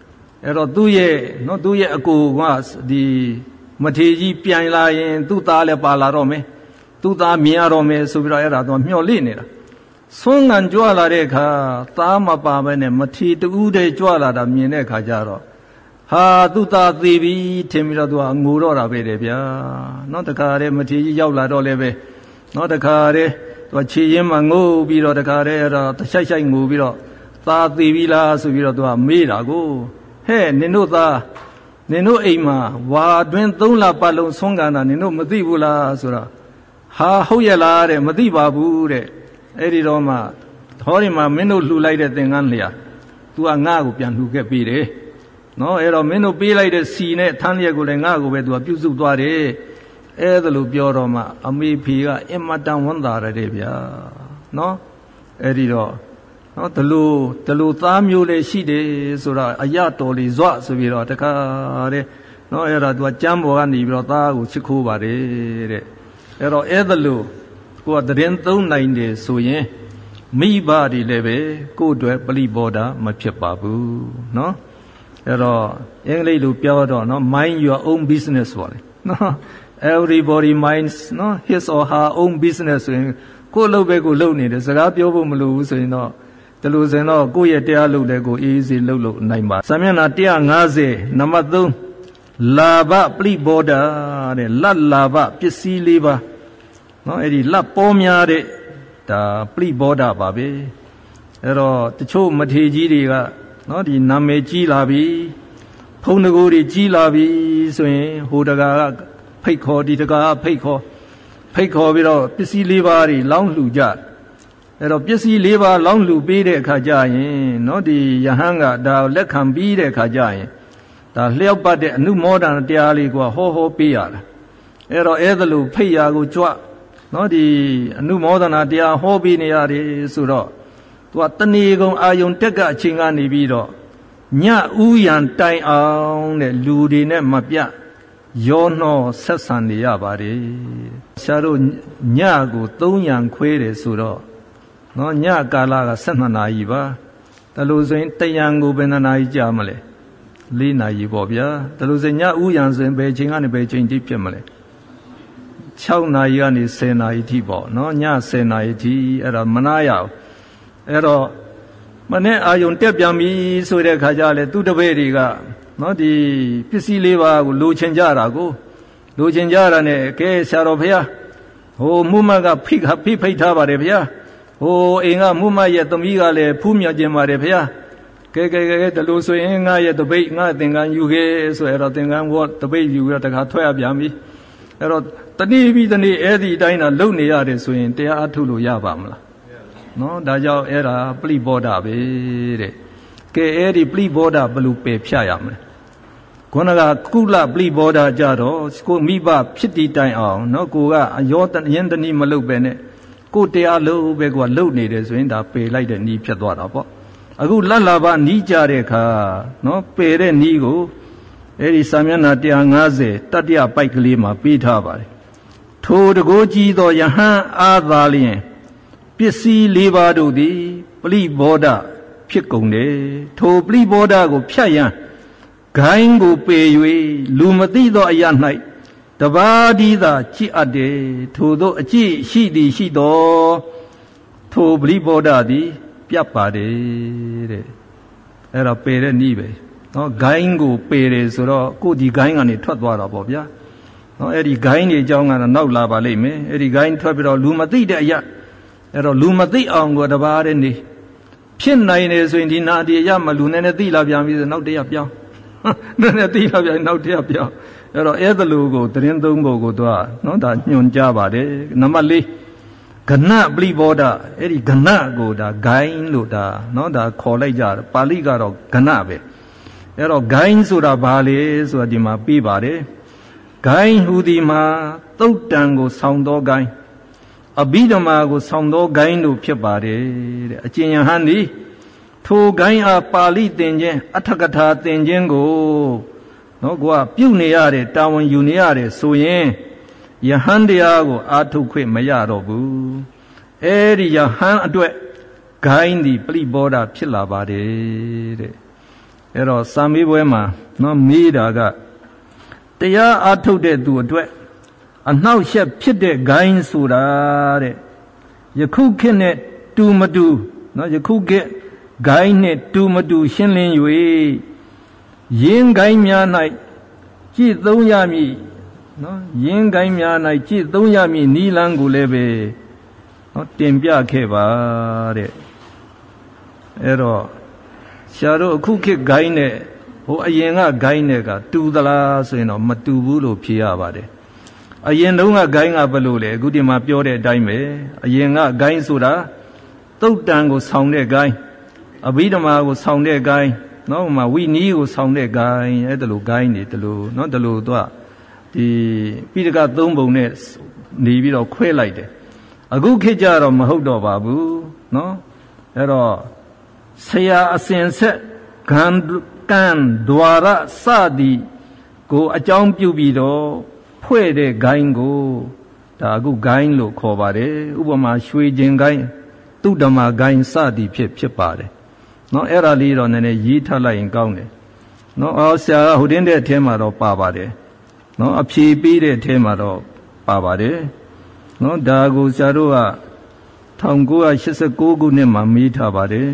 အဲ့တော့သူ့ရဲ့နော်သူ့ရဲ့အကိုကဒီမထေကြီးပြန်လာရင်သူ့သားလည်းပါလာတော့မယ်သူ့သားမြင်ရတော့မယ်ဆိုပြီးတော့အဲ့ဒါတော့မျှော်လင့်နေတာဆွမ်းငံကြွလာတဲ့အခါသားမပါဘဲနဲ့မထေတူးတဲ့ကြွလာတာမြင်တဲ့အခါကျတော့ဟာသူ့သားသေးပြီထင်ပြီးတော့သူကငိုတော့တာပဲတဲ့ဗျာနော်တခါတည်းမထေကြီးရောက်လာတော့လည်းပဲနော်တခါတည်းသူကခြေရင်းမှာငိုပြီးတော့တခါတည်းအဲ့တော့တရှိုက်ရှိုက်ငိုပြီးတော့သားသေးပြီလားဆိုပြီးတော့သူကမေးတာကိုဟဲ့နင်တို့သားနင်တို့အိမ်မှာဝါတွင်သုံးလပတ်လုံးဆွမ်းကန်တာနင်တို့မသိဘူးလားဆိုတော့ဟာဟုတ်ရဲ့လားတဲ့မသိပါဘူးတဲ့အဲ့ဒီတော့မှဟောဒီမှာမင်းတို့လှူလိုက်တဲ့သင်္ကန်းလျာ तू ကငါ့ကိုပြန်လှူခဲ့ပေးတယ်နော်အဲ့တော့မင်းတို့ပေးလိုက်တဲ့စီနဲ့ထမ်းလျက်ကိုလည်းငါ့ကိုပဲ तू ကပြုစုသွားတယ်အဲ့ဒါလို့ပြောတော့မှအမေဖေကအင်မတန်ဝမ်းသာရတယ်ဗျာနော်အဲ့ဒီတော့နော်ဒလူဒလူသားမျိုးလေးရှိတယ်ဆိုတော့အရတော်လေးဇွဆိုပြီးတော့တခါတဲ့နော်အဲ့ဒါ तू ကကြမ်းပေါ်ကနေပြီးတော့သားကိုချစ်ခိုးပါတယ်တဲ့အဲ့တော့အဲ့ဒါလို့ကိုယ်ကတရင်သုံးနိုင်တယ်ဆိုရင်မိဘတွေလည်းပဲကိုယ့်အတွက်ပလိဘောဓမဖြစ်ပါဘူးနော်အဲ့တော့အင်္ဂလိပ်လိုပြောတော့နော် mind your own business ပေါ့လေနော် everybody minds နော် his or her own business ဆိုရင်ကိုယ်လုပ်ပဲကိုယ်လုပ်နေတယ်စကားပြောဖို့မလိုဘူးဆိုရင်တော့ဒီလိုဆိုရင်တော့ကိုယ့်ရဲ့တရားလုပ်တဲ့ကိုအေးအေးဆေးလုပ်လို့နိုင်ပါစာမျက်နှာone fiftyနံပါတ်threeလာဘပလိဘောဓတဲ့လတ်လာဘပစ္စည်းလေးပါနော်အဲ့ဒီလက်ပေါ်များတဲ့ဒါပလိဘောဓပါပဲအဲ့တော့တချို့မထေကြီးတွေကနော်ဒီနာမည်ကြီးလာပြီဖုံးတကူတွေကြီးလာပြီဆိုရင်ဟိုတကာကဖိတ်ခေါ်ဒီတကာကဖိတ်ခေါ်ဖိတ်ခေါ်ပြီးတော့ပစ္စည်းလေးပါးတွေလောင်းလှူကြအဲ့တော့ပစ္စည်းလေးပါးလောင်းလှူပေးတဲ့အခါကျရင်နော်ဒီယဟန်ကဒါလက်ခံပြီးတဲ့အခါကျရင်ဒါလျှောက်ပတ်တဲ့အနုမောဒနာတရားလေးကဟောဟောပေးရတာအဲ့တော့အဲ့ဒါလို့ဖိတ်ရာကိုကြွနော်ဒီအနုမောဒနာတရားဟောပေးနေရတယ်ဆိုတော့သူကတဏီကုံအာယုံတက်ကအချိန်ကနေပြီးတော့ညဥယံတိုင်အောင်တဲ့လူတွေနဲ့မပြရောနှောဆက်ဆံနေရပါတယ်ဆရာတို့ညကိုသုံးရံခွဲတယ်ဆိုတော့နော်ညကာလကtwelveနာရီပါဒါလို့ဆိုရင်တရံကိုဘယ်နှနာရီကြာမလဲfourနာရီပေါ့ဗျာဒါလို့ဆိုရင်ညဥယံဆိုရင်ဘယ်ချိန်ကနေဘယ်ချိန်ထိဖြစ်မလဲsixနာရီကနေtenနာရီထိပေါ့နော်ညtenနာရီထိအဲ့ဒါမနာရအောင်အဲ့တော့မနေ့အာယုံတက်ပြန်ပြီဆိုတဲ့ခါကျလဲသူတပည့်တွေကနော်ဒီပစ္စည်းလေးပါးကိုလိုချင်ကြတာကိုလိုချင်ကြတာနဲ့ကဲဆရာတော်ဘုရားဟိုမုမကဖိခဖိဖိတ်ထားပါတယ်ဘုရားဟိုအိမ်ကမုမရဲ့သမီးကလည်းဖူးမြော်ခြင်းပါတယ်ဘုရားကဲကဲကဲတလို့ဆိုရင်ငါရဲ့တပိတ်ငါသင်္ကန်းယူခဲ့ဆိုရတော့သင်္ကန်းဘောတပိတ်ယူရတခါထွက်ရပြန်ပြီအဲ့တော့တဏှိပြီးတဏှိအဲ့ဒီအတိုင်းသာလုံနေရတယ်ဆိုရင်တရားအထုလို့ရပါမလားနော်ဒါကြောင့်အဲ့ဒါပလိဘောဓပဲတဲ့ကဲအဲ့ဒီပလိဘောဓဘယ်လိုပယ်ဖြတ်ရမလဲခုနကကုလပလိဘောဓကြတော့ကိုမိဘဖြစ်တည်တိုင်အောင်နော်ကိုကအယောတယင်းတဏှိမလုပ်ပဲနဲ့ကိုတရားလို့ပဲကိုကလုံနေတယ်ဆိုရင်ဒါပယ်လိုက်တဲ့ဤဖြစ်သွားတာပေါ့အခုလတ်လာပါနီးကြတဲ့အခါနော်ပယ်တဲ့ဤကိုအဲ့ဒီစာမျက်နှာone fiftyတတ္တယပိုက်ကလေးမှာပေးထားပါတယ်ထိုတကိုးကြီးသောယဟန်အာသာလျင်ပစ္စည်းလေးပါးတို့သည်ပလိဘောဓဖြစ်ကုန်တယ်ထိုပလိဘောဓကိုဖြတ်ရန်ဂိုင်းကိုပေ၍လူမသိသောအရာ၌တပါးဒီသာကြည်အပ်တယ်ထိုသောအကြည့်ရှိသည်ရှိသောထိုပလိဘောဓသည်ပြတ်ပါတယ်တဲ့အဲ့တော့ပေတဲ့နည်းပဲနော်ဂိုင်းကိုပေတယ်ဆိုတော့ကိုဒီဂိုင်းကနေထွက်သွားတာပေါ့ဗျာနော်အဲ့ဒီဂိုင်းတွေအကြောင်းကတော့နောက်လာပါလိမ့်မယ်အဲ့ဒီဂိုင်းထွက်ပြီးတော့လူမသိတဲ့အရာအဲ့တော့လူမသိအောင်ကိုတပါးတဲ့နေဖြစ်နိုင်တယ်ဆိုရင်ဒီနာဒီအရာမလူနဲ့နဲ့သိလာပြန်ပြီဆိုနောက်တရားပြောင်းနည်းနည်းသိလာပြန်နောက်တရားပြောင်းအဲ့တော့အဲ့ဒါလိုကိုတရင်သုံးဖို့ကိုသူကနော်ဒါညွှန်ကြားပါတယ်နံပါတ်fourကဏပလိဘောဓအဲ့ဒီကဏကိုဒါဂိုင်းလို့ဒါနော်ဒါခေါ်လိုက်ကြတယ်ပါဠိကတော့ကဏပဲအဲ့တော့ဂိုင်းဆိုတာဘာလဲဆိုတာဒီမှာပြီးပါတယ်ဂိုင်းဟူဒီမှာသုတ်တံကိုဆောင်းသောဂိုင်းအဘိဓမ္မာကိုဆောင်းသောဂိုင်းတို့ဖြစ်ပါတယ်တဲ့အကျဉ်ယဟန်ဒီထိုဂိုင်းအားပါဠိသင်ခြင်းအထကထာသင်ခြင်းကိုနော်ကိုကပြုနေရတဲ့တာဝန်ယူနေရတယ်ဆိုရင်ယဟန်တရားကိုအာထုတ်ခွင့်မရတော့ဘူးအဲ့ဒီယဟန်အတွက်ဂိုင်းဒီပလိဘောဓဖြစ်လာပါတယ်တဲ့အဲ့တော့စာမေးပွဲမှာနော်မေးတာကတရားအားထုတ်တဲ့သူအတွက်အနှောက်အယှက်ဖြစ်တဲ့ဂိုင်းဆိုတာတဲ့ယခုခေတ်နဲ့တူမတူနော်ယခုခေတ်ဂိုင်းနဲ့တူမတူရှင်းလင်း၍ယင်းဂိုင်းများ၌ကြည်သုံးရမည်နော်ယင်းဂိုင်းများ၌ကြည်သုံးရမည်နီလန်းကိုလည်းပဲနော်တင်ပြခဲ့ပါတဲ့အဲ့တော့ဆရာတို့အခုခေတ်ဂိုင်းနဲ့ဟိုအရင်ကဂိုင်းနဲ့ကတူသလားဆိုရင်တော့မတူဘူးလို့ဖြေရပါတယ်အရင်တုန်းကဂိုင်းကဘယ်လိုလဲအခုဒီမှာပြောတဲ့အတိုင်းပဲအရင်ကဂိုင်းဆိုတာသုတ်တန်ကိုဆောင်းတဲ့ဂိုင်းအဘိဓမ္မာကိုဆောင်းတဲ့ဂိုင်းနော်ဟိုမှာဝိနည်းကိုဆောင်းတဲ့ဂိုင်းအဲ့ဒါလိုဂိုင်းနေတလို့နော်တလို့သူကဒီပိဋကသုံးပုံနဲ့နေပြီးတော့ခွဲလိုက်တယ်အခုခေတ်ကျတော့မဟုတ်တော့ပါဘူးနော်အဲ့တော့ဆရာအစဉ်ဆက်ဂန်ကံဒွါရစသည်ကိုအကြောင်းပြုပြီးတော့ဖွဲ့တဲ့ဂိုင်းကိုဒါအခုဂိုင်းလို့ခေါ်ပါတယ်ဥပမာရွှေကျင်ဂိုင်းတုဒ္ဓမာဂိုင်းစသည်ဖြစ်ဖြစ်ပါတယ်နော်အဲ့ဒါလေးတော့နည်းနည်းရေးထားလိုက်ရင်ကောင်းတယ်နော်အော်ဆရာဟိုတင်းတဲ့အထဲမှာတော့ပါပါတယ်နော်အဖြေပေးတဲ့အထဲမှာတော့ပါပါတယ်နော်ဒါကိုဆရာတို့က၁၉၈၉ခုနှစ်မှာမေးထားပါတယ်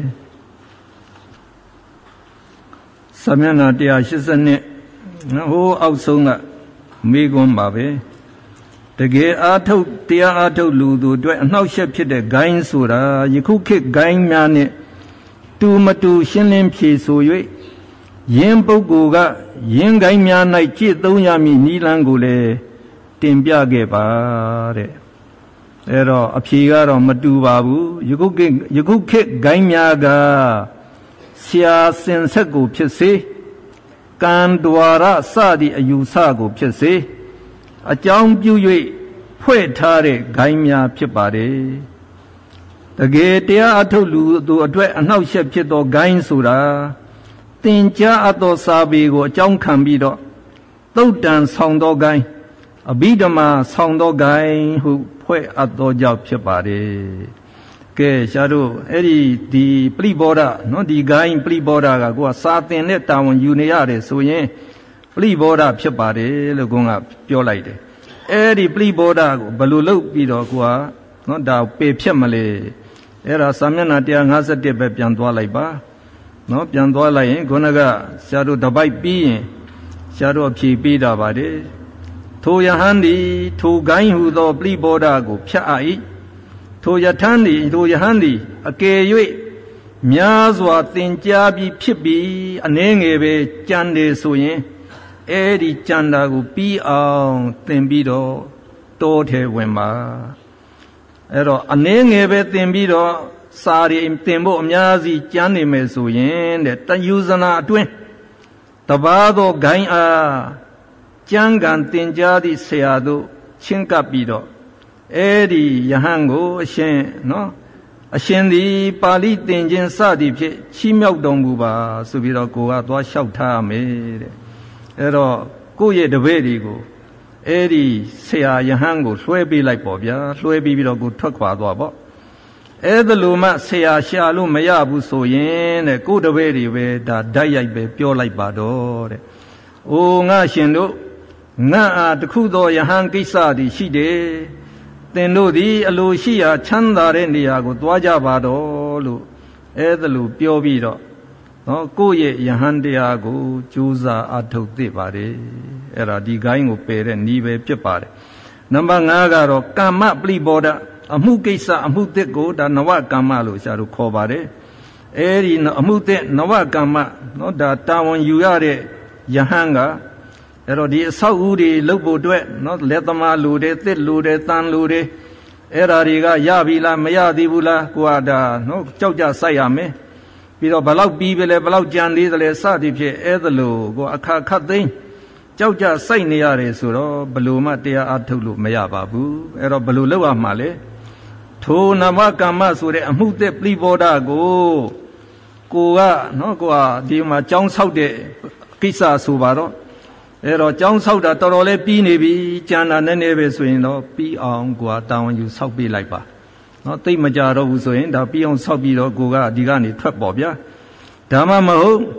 စာမျက်နှာ၁၈၂ဟိုးအောက်ဆုံးကမေးခွန်းပါပဲတကယ်အားထုတ်တရားအားထုတ်လူသူအတွက်အနှောက်အယှက်ဖြစ်တဲ့ဂိုင်းဆိုတာယခုခေတ်ဂိုင်းများနဲ့တူမတူရှင်းလင်းဖြေဆို၍ယင်းပုဂ္ဂိုလ်ကယင်းဂိုင်းများ၌ကြည်သုံးရမည်နိလန်းကိုလည်းတင်ပြခဲ့ပါတဲ့အဲ့တော့အဖြေကတော့မတူပါဘူးယခုခေတ်ယခုခေတ်ဂိုင်းများကဆရာစင်ဆက်ကိုဖြစ်စေကံဒွါရစသည့်အယူဆကိုဖြစ်စေအကြောင်းပြု၍ဖွဲ့ထားတဲ့ဂိုင်းများဖြစ်ပါတယ်တကယ်တရားအထုတ်လူသူအတွက်အနှောက်အယှက်ဖြစ်သောဂိုင်းဆိုတာသင်ကြားအပ်သောစာပေကိုအကြောင်းခံပြီးတော့သုတ်တန်ဆောင်သောဂိုင်းအဘိဓမ္မာဆောင်သောဂိုင်းဟုဖွဲ့အပ်သောကြောင့်ဖြစ်ပါတယ်ကဲရှားတို့အဲ့ဒီဒီပရိဘောဓနော်ဒီဂိုင်းပရိဘောဓကကိုကစာသင်တဲ့တာဝန်ယူနေရတယ်ဆိုရင်ပရိဘောဓဖြစ်ပါတယ်လို့ကိုကပြောလိုက်တယ်အဲ့ဒီပရိဘောဓကိုဘယ်လိုလုပ်ပြီးတော့ကိုကနော်ဒါပေဖြစ်မလဲအဲ့ဒါစာမျက်နှာ၁၅၁ပဲပြန်သွားလိုက်ပါနော်ပြန်သွားလိုက်ရင်ခုနကဆရာတို့တပိုက်ပြီးရင်ဆရာတို့အဖြေပေးတာပါတယ်ထိုယဟန်ဒီထိုဂိုင်းဟူသောပရိဘောဓကိုဖြတ်အပ်၏ထိုယထန်ဒီထိုယဟန်ဒီအကယ်၍များစွာသင်ကြားပြီးဖြစ်ပြီးအနည်းငယ်ပဲကြံတယ်ဆိုရင်အဲ့ဒီကြံတာကိုပြီးအောင်သင်ပြီးတော့တောထဲဝင်ပါအဲ့တော့အနည်းငယ်ပဲသင်ပြီးတော့စာရီသင်ဖို့အများကြီးကြံနေမယ်ဆိုရင်တဲ့တယူဇနာအတွင်းတပါးသောဂိုင်းအားကြံကံသင်ကြားသည့်ဆရာတို့ချင်းကပ်ပြီးတော့အဲ့ဒီယဟန်ကိုအရှင်နော်အရှင်သည်ပါဠိသင်ခြင်းစသည်ဖြင့်ချီးမြှောက်တော်မူပါဆိုပြီးတော့ကိုကသွားလျှောက်ထားမယ်တဲ့အဲ့တော့ကိုယ့်ရဲ့တပည့်တွေကိုအဲ့ဒီဆရာယဟန်ကိုလွှဲပေးလိုက်ပေါ့ဗျာလွှဲပြီးပြီးတော့ကိုထွက်ခွာသွားပေါ့အဲ့ဒါလိုမှဆရာရှာလို့မရဘူးဆိုရင်တဲ့ကိုယ့်တပည့်တွေပဲဒါဓာတ်ရိုက်ပဲပြောလိုက်ပါတော့တဲ့အိုငါရှင်တို့ငါအားတခုသောယဟန်ကိစ္စသည်ရှိတယ်သင်တို့သည်အလိုရှိရာချမ်းသာတဲ့နေရာကိုသွားကြပါတော့လို့အဲ့ဒါလိုပြောပြီးတော့နော်ကိုယ့်ရဲ့ယဟန်တရားကိုကြိုးစားအထုတ်သင့်ပါတယ်အဲ့ဒါဒီဂိုင်းကိုပယ်တဲ့ဤပဲဖြစ်ပါတယ်နံပါတ်၅ကတော့ကမ္မပရိဘောဓအမှုကိစ္စအမှုသစ်ကိုဒါနဝကမ္မလို့ဆရာတို့ခေါ်ပါတယ်အဲ့ဒီအမှုသစ်နဝကမ္မနော်ဒါတာဝန်ယူရတဲ့ယဟန်ကအဲ့တော့ဒီအဆောက်အဦတွေလုပ်ဖို့အတွက်နော်လက်သမားလူတွေသစ်လူတွေတန်လူတွေအဲ့ဓာတွေကရပြီလားမရသေးဘူးလားကိုကဒါနော်ကြောက်ကြစိုက်ရမယ်ပြီးတော့ဘလောက်ပြီးပြီလဲဘလောက်ကြံသေးသလဲစသည်ဖြင့်အဲ့ဒါလို့ကိုအခါခတ်သိမ်းကြောက်ကြစိုက်နေရတယ်ဆိုတော့ဘလို့မှတရားအထုတ်လို့မရပါဘူးအဲ့တော့ဘလို့လုပ်ရမှာလဲထိုနမကမ္မဆိုတဲ့အမှုသက်ပရိဘောဓကိုကိုကနော်ကိုကဒီမှာကြောင်းဆောက်တဲ့ကိစ္စဆိုပါတော့အဲ့တော့ကြောင်းဆောက်တာတော်တော်လေးပြီးနေပြီကြံတာနည်းနည်းပဲဆိုရင်တော့ပြီးအောင်ကိုကတာဝန်ယူဆောက်ပေးလိုက်ပါနော်သိမကြတော့ဘူးဆိုရင်ဒါပြီးအောင်ဆောက်ပြီးတော့ကိုကဒီကနေထွက်ပေါ်ဗျာဒါမှမဟုတ်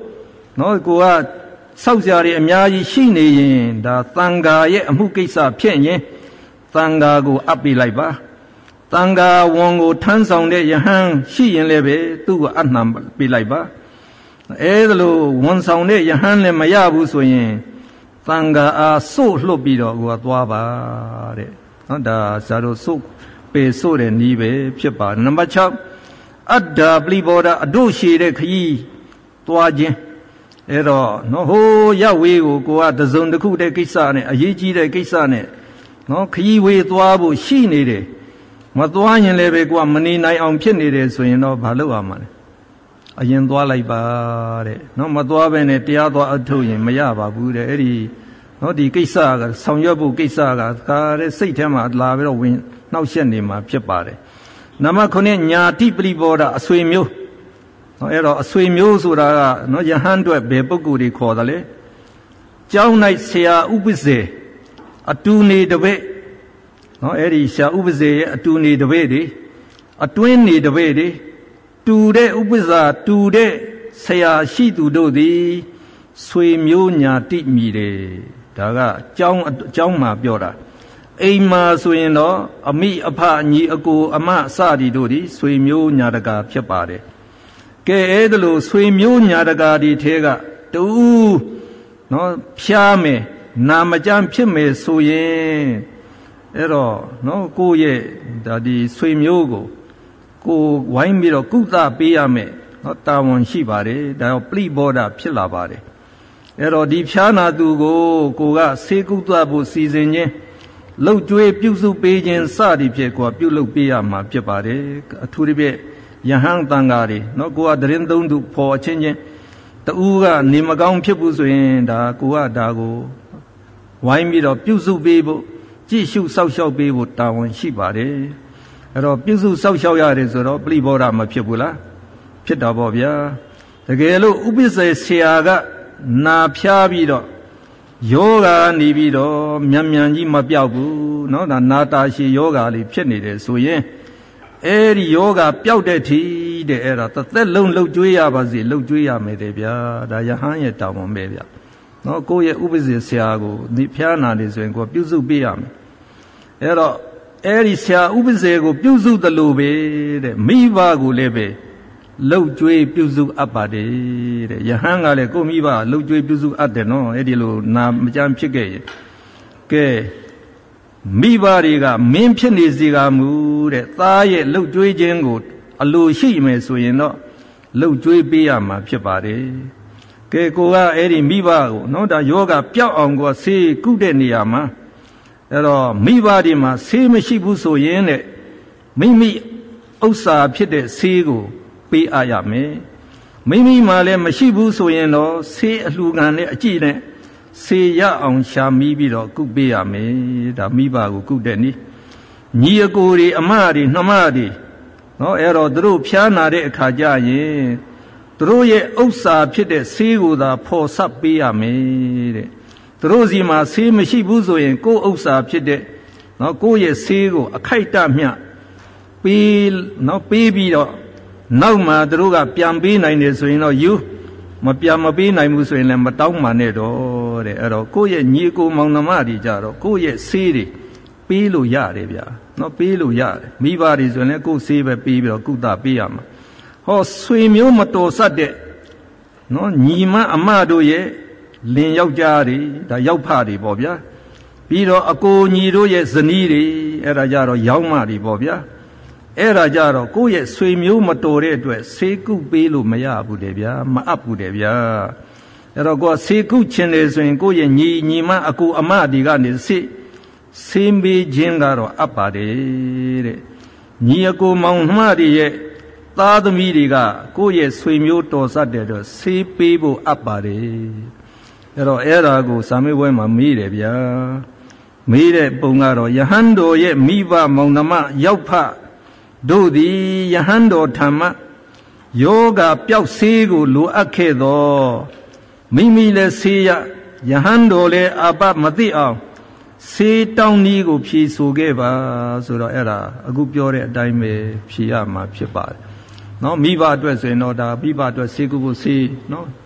နော်ကိုကစောက်ကြရအများကြီးရှိနေရင်ဒါသံဃာရဲ့အမှုကိစ္စဖြစ်ရင်သံဃာကိုအပ်ပေးလိုက်ပါသံဃာဝန်ကိုထမ်းဆောင်တဲ့ယဟန်ရှိရင်လည်းပဲသူ့ကိုအနှံပေးလိုက်ပါအဲဒါလို့ဝန်ဆောင်တဲ့ယဟန်လည်းမရဘူးဆိုရင်သံဃာအားစို့လှုပ်ပြီးတော့ကိုကသွားပါတဲ့နော်ဒါဇာတို့စို့ပေစို့တဲ့နည်းပဲဖြစ်ပါနံပါတ်၆အတ္တပလိဘောဓအတို့ရှိတဲ့ခရီးသွားခြင်းအဲ့တော့နော်ဟိုရဝေးကိုကိုကတစုံတစ်ခုတဲ့ကိစ္စနဲ့အရေးကြီးတဲ့ကိစ္စနဲ့နော်ခရီးဝေးသွားဖို့ရှိနေတယ်မသွားရင်လည်းပဲကိုကမနေနိုင်အောင်ဖြစ်နေတယ်ဆိုရင်တော့ဘာလုပ်ရမှာလဲအရင်သွားလိုက်ပါတဲ့နော်မသွားဘဲနဲ့တရားသွားအထုတ်ရင်မရပါဘူးတဲ့အဲ့ဒီနော်ဒီကိစ္စကဆောင်ရွက်ဖို့ကိစ္စကခါတဲ့စိတ်ထဲမှာလာပြီးတော့ဝင်နှောက်ယှက်နေမှာဖြစ်ပါတယ်နံပါတ်ခုနှစ်ညာတိပရိဘောဓအဆွေမျိုးနော်အဲ့တော့အဆွေမျိုးဆိုတာကနော်ယဟန်အတွက်ဘယ်ပုဂ္ဂိုလ်တွေခေါ်တယ်လဲကျောင်း၌ဆရာဥပဇေအတူနေတပည့်နော်အဲ့ဒီဆရာဥပဇေရဲ့အတူနေတပည့်တွေအတွင်းနေတပည့်တွေတူတဲ့ဥပဇာတူတဲ့ဆရာရှိသူတို့သည်ဆွေမျိုးညာတိမိတယ်ဒါကကျောင်းကျောင်းမှာပြောတာအိမ်မှာဆိုရင်တော့အမိအဖအညီအကိုအမအစဒီတို့သည်ဆွေမျိုးညာတကာဖြစ်ပါတယ်ကဲအဲ့ဒါလို့ဆွေမျိုးညာတကာဒီထဲကတူနော်ဖျားမယ်နာမကျန်းဖြစ်မယ်ဆိုရင်အဲ့တော့နော်ကိုယ့်ရဲ့ဒါဒီဆွေမျိုးကိုကိုဝိုင်းပြီးတော့ကုသပေးရမယ်နော်တာဝန်ရှိပါတယ်ဒါတော့ပလိဘောဓဖြစ်လာပါတယ်အဲ့တော့ဒီဖျားနာသူကိုကိုကဆေးကုသဖို့စီစဉ်ခြင်းလှုပ်ကြွေးပြုစုပေးခြင်းစသည်ဖြင့်ကိုကပြုလုပ်ပေးရမှာဖြစ်ပါတယ်အထူးသဖြင့်ယဟန်တန်ဃာတွေနော်ကိုကတရင်သုံးသူဖော်ချင်းချင်းတူကနေမကောင်းဖြစ်ဘူးဆိုရင်ဒါကိုကဒါကိုဝိုင်းပြီးတော့ပြုစုပေးဖို့ကြည့်ရှုစောင့်ရှောက်ပေးဖို့တာဝန်ရှိပါတယ်အဲ့တော့ပြုစုစောင့်ရှောက်ရတယ်ဆိုတော့ပလိဘောဓမဖြစ်ဘူးလားဖြစ်တာပေါ့ဗျာတကယ်လို့ဥပ္ပစေဆရာကနာဖျားပြီးတော့ယောဂာနေပြီးတော့မြန်မြန်ကြီးမပြောက်ဘူးเนาะဒါနာတာရှည်ယောဂါလေးဖြစ်နေတယ်ဆိုရင်အဲ့ဒီယောဂါပျောက်တဲ့ထီတဲ့အဲ့ဒါတစ်သက်လုံးလှုပ်ကြွေးရပါစေလှုပ်ကြွေးရမယ်တဲ့ဗျာဒါယဟန်ရဲ့တောင်းပန်ပဲဗျာเนาะကိုယ့်ရဲ့ဥပ္ပစေဆရာကိုဒီဖျားနာနေဆိုရင်ကိုပြုစုပေးရမယ်အဲ့တော့အဲ့ဒီဆရာဥပ္ပစေကိုပြုစုသလိုပဲတဲ့မိဘကိုလည်းပဲလှုပ်ကြွေးပြုစုအပ်ပါတယ်တဲ့ယဟန်ကလည်းကိုမိဘလှုပ်ကြွေးပြုစုအပ်တယ်နော်အဲ့ဒီလိုနာမကြမ်းဖြစ်ခဲ့ရင်ကဲမိဘတွေကမင်းဖြစ်နေစေကမူတဲ့သားရဲ့လှုပ်ကြွေးခြင်းကိုအလိုရှိမယ်ဆိုရင်တော့လှုပ်ကြွေးပေးရမှာဖြစ်ပါတယ်ကဲကိုကအဲ့ဒီမိဘကိုနော်ဒါယောဂပျောက်အောင်ကိုဆေးကုတဲ့နေရာမှာအဲ့တော့မိဘတွေမှာဆေးမရှိဘူးဆိုရင်တဲ့မိမိဥစ္စာဖြစ်တဲ့ဆေးကိုပေးအပ်ရမယ်မိမိမှာလည်းမရှိဘူးဆိုရင်တော့ဆေးအလှူခံနဲ့အကြည့်နဲ့ဆေးရအောင်ရှာမိပြီးတော့ကုပေးရမယ်ဒါမိဘကိုကုတဲ့နည်းညီအကိုတွေအမတွေနှမတွေနော်အဲ့တော့သူတို့ဖျားနာတဲ့အခါကျရင်သူတို့ရဲ့ဥစ္စာဖြစ်တဲ့ဆေးကိုသာဖော်ဆက်ပေးရမယ်တဲ့သူတို့စီမှာဆေးမရှိဘူးဆိုရင်ကိုယ်ဥစ္စာဖြစ်တဲ့နော်ကိုယ့်ရဲ့ဆေးကိုအခိုက်အတန့်မျှပေးနော်ပေးပြီးတော့နောက်မှသူတို့ကပြန်ပေးနိုင်တယ်ဆိုရင်တော့ယူမပြန်မပေးနိုင်ဘူးဆိုရင်လည်းမတောင်းမှနဲ့တော့တဲ့အဲ့တော့ကိုယ့်ရဲ့ညီကိုမောင်နှမတွေကြတော့ကိုယ့်ရဲ့ဆေးတွေပေးလို့ရတယ်ဗျာနော်ပေးလို့ရတယ်မိဘတွေဆိုရင်လည်းကိုယ့်ဆေးပဲပေးပြီးတော့ကုသပေးရမှာဟောဆွေမျိုးမတော်ဆက်တဲ့နော်ညီမအမတို့ရဲ့လင်ယောက်ျားတွေဒါရောက်ဖတွေပေါ့ဗျာပြီးတော့အကိုညီတို့ရဲ့ဇနီးတွေအဲ့ဒါကြတော့ယောင်းမတွေပေါ့ဗျာအဲ့ဒါကြတော့ကိုယ့်ရဲ့ဆွေမျိုးမတော်တဲ့အတွက်ဆေးကုပေးလို့မရဘူးတဲ့ဗျာမအပ်ဘူးတဲ့ဗျာအဲ့တော့ကိုယ်ဆေးကုချင်တယ်ဆိုရင်ကိုယ့်ရဲ့ညီညီမအကိုအမတွေကနေဆေးဆေးပေးခြင်းကတော့အပ်ပါတယ်တဲ့ညီအကိုမောင်နှမတွေရဲ့သားသမီးတွေကကိုယ့်ရဲ့ဆွေမျိုးတော်စတဲ့တော့ဆေးပေးဖို့အပ်ပါတယ်အဲ့တော့အဲ့ဒါကိုစာမေးပွဲမှာမေးတယ်ဗျာမေးတဲ့ပုံကတော့ယဟန်တော်ရဲ့မိဘမောင်နှမရောက်ဖတို့သည်ယဟန်တော်ထံမှယောဂပျောက်ဆေးကိုလိုအပ်ခဲ့သောမိမိလည်းဆေးရယဟန်တော်လည်းအပမသိအောင်ဆေးတောင်းနည်းကိုဖြေဆိုခဲ့ပါဆိုတော့အဲ့ဒါအခုပြောတဲ့အတိုင်းပဲဖြေရမှာဖြစ်ပါတယ်နော်မိဘအတွက်ဆိုရင်တော့ဒါမိဘအတွက်ဆေးကုဖို့ဆေးနော်ပ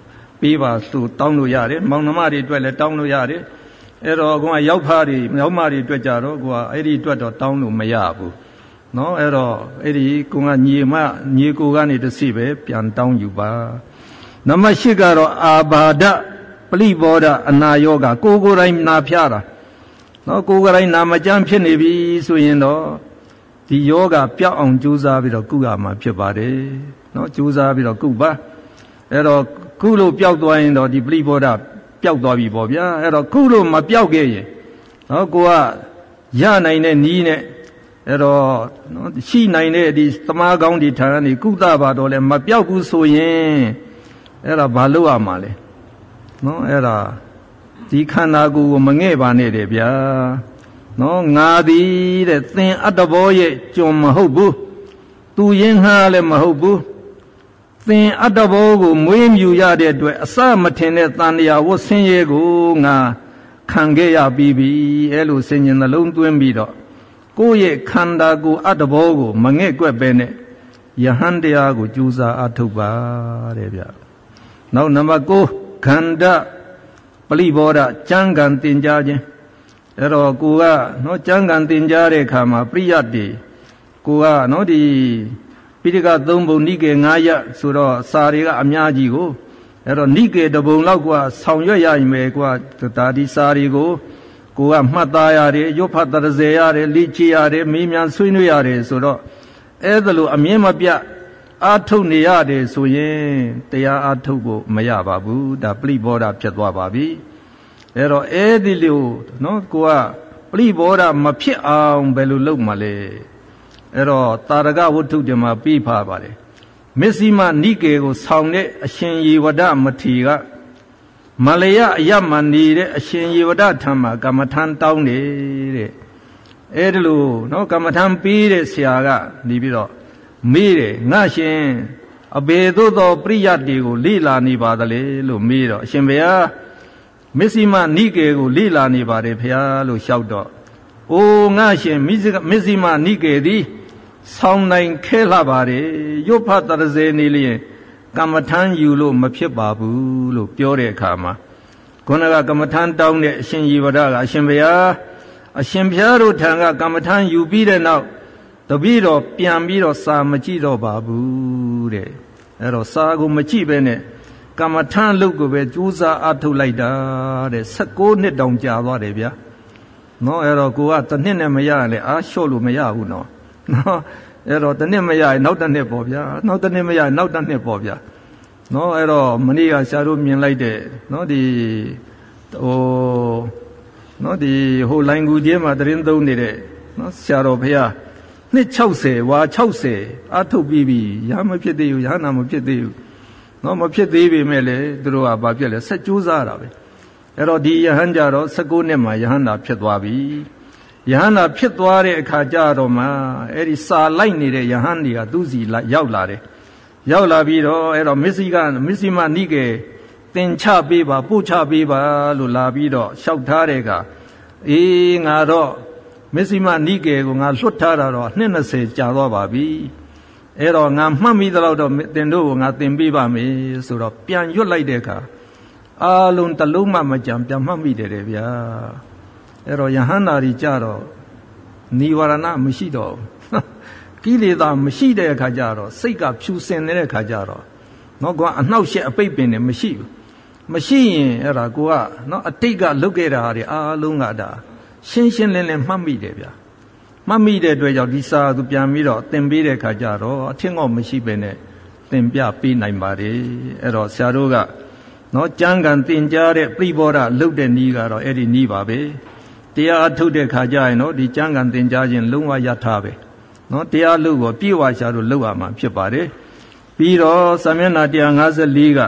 ပေးပါဆိုတောင်းလို့ရတယ်မောင်နှမတွေအတွက်လည်းတောင်းလို့ရတယ်အဲ့တော့ကိုကရောက်ဖားတွေရောက်မတွေအတွက်ကြတော့ကိုကအဲ့ဒီအတွက်တော့တောင်းလို့မရဘူးနော်အဲ့တော့အဲ့ဒီကိုကညီမညီကိုကနေတစ်စီပဲပြန်တောင်းယူပါနံပါတ်၈ကတော့အာဘာဒပလိဘောဓအနာယောဂကိုကိုယ်တိုင်နာဖျားတာနော်ကိုယ်ကိုယ်တိုင်နာမကျန်းဖြစ်နေပြီဆိုရင်တော့ဒီယောဂပျောက်အောင်ကြိုးစားပြီးတော့ကုရမှာဖြစ်ပါတယ်နော်ကြိုးစားပြီးတော့ကုပါအဲ့တော့ကုလို့ပျောက်သွားရင်တော့ဒီပလိဘောဓပျောက်သွားပြီပေါ့ဗျာအဲ့တော့ကုလို့မပျောက်ခဲ့ရင်နော်ကိုကရနိုင်တဲ့နီးနဲ့အဲ့တော့နော်ရှိနိုင်တဲ့ဒီသမားကောင်းဒီဌာနนี่ကုသပါတော့လဲမပျောက်ဘူးဆိုရင်အဲ့ဒါဘာလို့ရမှာလဲနော်အဲ့ဒါဒီခန္ဓာကိုယ်ကိုမငဲ့ပါနဲ့တဲ့ဗျာနော်ငါသည်တဲ့သင်အတ္တဘောရဲ့ကျွန်မဟုတ်ဘူးသူရင်းငှားလည်းမဟုတ်ဘူးသင်အတ္တဘောကိုမွေးမြူရတဲ့အတွက်အစမထင်တဲ့တန်တရားဝတ်ဆင်းရဲကိုငါခံခဲ့ရပြီးပြီအဲ့လိုစဉ်းကျင်နှလုံးသွင်းပြီးတော့ကိုယ့်ရဲ့ခန္ဓာကိုယ်အတ္တဘောကိုမငဲ့ကွက်ပဲနဲ့ယဟန်တရားကိုကြိုးစားအထုတ်ပါတဲ့ဗျနောက်နံပါတ်၉ခန္ဓာပလိဘောဓကျမ်းဂန်တင်ကြားခြင်းအဲ့တော့ကိုကနော်ကျမ်းဂန်တင်ကြားတဲ့အခါမှာပရိယတ်တွေကိုကနော်ဒီပိဋကသုံးပုံနိကေ၅ရပ်ဆိုတော့စာတွေကအများကြီးကိုအဲ့တော့နိကေတပုံလောက်ကဆောင်ရွက်ရရင်ပဲကွာဒါဒီစာတွေကိုကိုကမှတ်သားရတယ်ရွတ်ဖတ်တရစေရတယ်လိချရတယ်မေးမြန်းဆွေးနွေးရတယ်ဆိုတော့အဲ့ဒါလိုအမြင်မပြတ်အာထုတ်နေရတယ်ဆိုရင်တရားအာထုတ်ဖို့မရပါဘူးဒါပလိဘောဓဖြစ်သွားပါပြီအဲ့တော့အဲ့ဒီလိုနော်ကိုကပလိဘောဓမဖြစ်အောင်ဘယ်လိုလုပ်မှလဲအဲ့တော့တာရကဝတ္ထုတွေမှာပြီးဖားပါတယ်မစ္စည်းမနိကေကိုဆောင်တဲ့အရှင်ယေဝဒမထေရကမလယအယမနေတဲ့အရှင်ယေဝဒထံမှာကမ္မထံတောင်းနေတဲ့အဲ့ဒါလို့နော်ကမ္မထံပေးတဲ့ဆရာကနေပြီးတော့မေးတယ်ငါရှင်အဘေသို့သောပရိယတ်တွေကိုလေ့လာနေပါသလဲလို့မေးတော့အရှင်ဘုရားမစ္စည်းမနိကေကိုလေ့လာနေပါတယ်ဘုရားလို့လျှောက်တော့အိုငါရှင်မစ္စည်းမနိကေသည်ဆောင်းနိုင်ခဲလှပါတယ်ရွတ်ဖတ်တရစေနေလျင်ကမ္မထံယူလို့မဖြစ်ပါဘူးလို့ပြောတဲ့အခါမှာခုနကကမ္မထံတောင်းတဲ့အရှင်ယေဝဒကအရှင်ဘုရားအရှင်ဘုရားတို့ထံကကမ္မထံယူပြီးတဲ့နောက်တပည့်တော်ပြန်ပြီးတော့စာမကြည့်တော့ပါဘူးတဲ့အဲ့တော့စာကိုမကြည့်ပဲနဲ့ကမ္မထံလုပ်ကိုပဲကြိုးစားအားထုတ်လိုက်တာတဲ့၁၉နှစ်တောင်ကြာသွားတယ်ဗျာနော်အဲ့တော့ကိုကတစ်နှစ်နဲ့မရရင်လည်းအားလျှော့လို့မရဘူးနော်နော်အဲ့တော့တစ်နှစ်မရရင်နောက်တစ်နှစ်ပေါ့ဗျာနောက်တစ်နှစ်မရရင်နောက်တစ်နှစ်ပေါ့ဗျာနော်အဲ့တော့မနေ့ကဆရာတို့မြင်လိုက်တဲ့နော်ဒီဟိုနော်ဒီဟိုလိုင်ကူကြီးမှာတရင်သုံးနေတဲ့နော်ဆရာတော်ဘုရားနှစ်၆၀ဝါ၆၀အထုတ်ပြီးပြီရမဖြစ်သေးဘူးရဟနာမဖြစ်သေးဘူးနော်မဖြစ်သေးပေမဲ့လေသူတို့ကဘာဖြစ်လဲဆက်ကြိုးစားတာပဲအဲ့တော့ဒီယဟန်ကြတော့၁၉နှစ်မှာယဟန်နာဖြစ်သွားပြီယဟန်နာဖြစ်သွားတဲ့အခါကျတော့မှအဲ့ဒီစာလိုက်နေတဲ့ယဟန်တွေကသူ့စီရောက်လာတယ်ရောက်လာပြီးတော့အဲ့တော့မစ္စည်းကမစ္စည်းမနိကေသင်ချပေးပါပို့ချပေးပါလို့လာပြီးတော့လျှောက်ထားတဲ့အခါအေးငါတော့မစ္စည်းမနိကေကိုငါလွတ်ထားတာတော့နှစ်၂၀ကြာသွားပါပြီအဲ့တော့ငါမှတ်မိသလောက်တော့သင်တို့ကိုငါသင်ပေးပါမယ်ဆိုတော့ပြန်ရွတ်လိုက်တဲ့အခါအာလုံးတစ်လုံးမှမကြံပြန်မှတ်မိတယ်တဲ့ဗျာအဲ့တော့ယဟန္တာကြီးကြတော့နိဝရဏမရှိတော့ကိလေသာမရှိတဲ့အခါကျတော့စိတ်ကဖြူစင်နေတဲ့အခါကျတော့နော်ကွာအနှောက်အယှက်အပိတ်ပင်တွေမရှိဘူးမရှိရင်အဲ့ဒါကိုကနော်အတိတ်ကလုတ်ခဲ့တာတွေအားလုံးကဒါရှင်းရှင်းလင်းလင်းမှတ်မိတယ်ဗျာမှတ်မိတဲ့အတွက်ကြောင့်ဒီစာသူပြန်ပြီးတော့သင်ပေးတဲ့အခါကျတော့အထင်ကောမရှိပဲနဲ့သင်ပြပေးနိုင်ပါတယ်အဲ့တော့ဆရာတို့ကနော်ကျမ်းဂန်သင်ကြားတဲ့ပြိဘောဓလုတ်တဲ့နည်းကတော့အဲ့ဒီနည်းပါပဲတရားအထုတ်တဲ့ခါကျရင်နော်ဒီကျမ်းဂန်သင်ကြားခြင်းလုံးဝရထားပဲနော်တရားလုတ်ကိုပြေဝါရှာတို့လုတ်ရမှာဖြစ်ပါတယ်ပြီးတော့စာမျက်နှာone fifty-fourက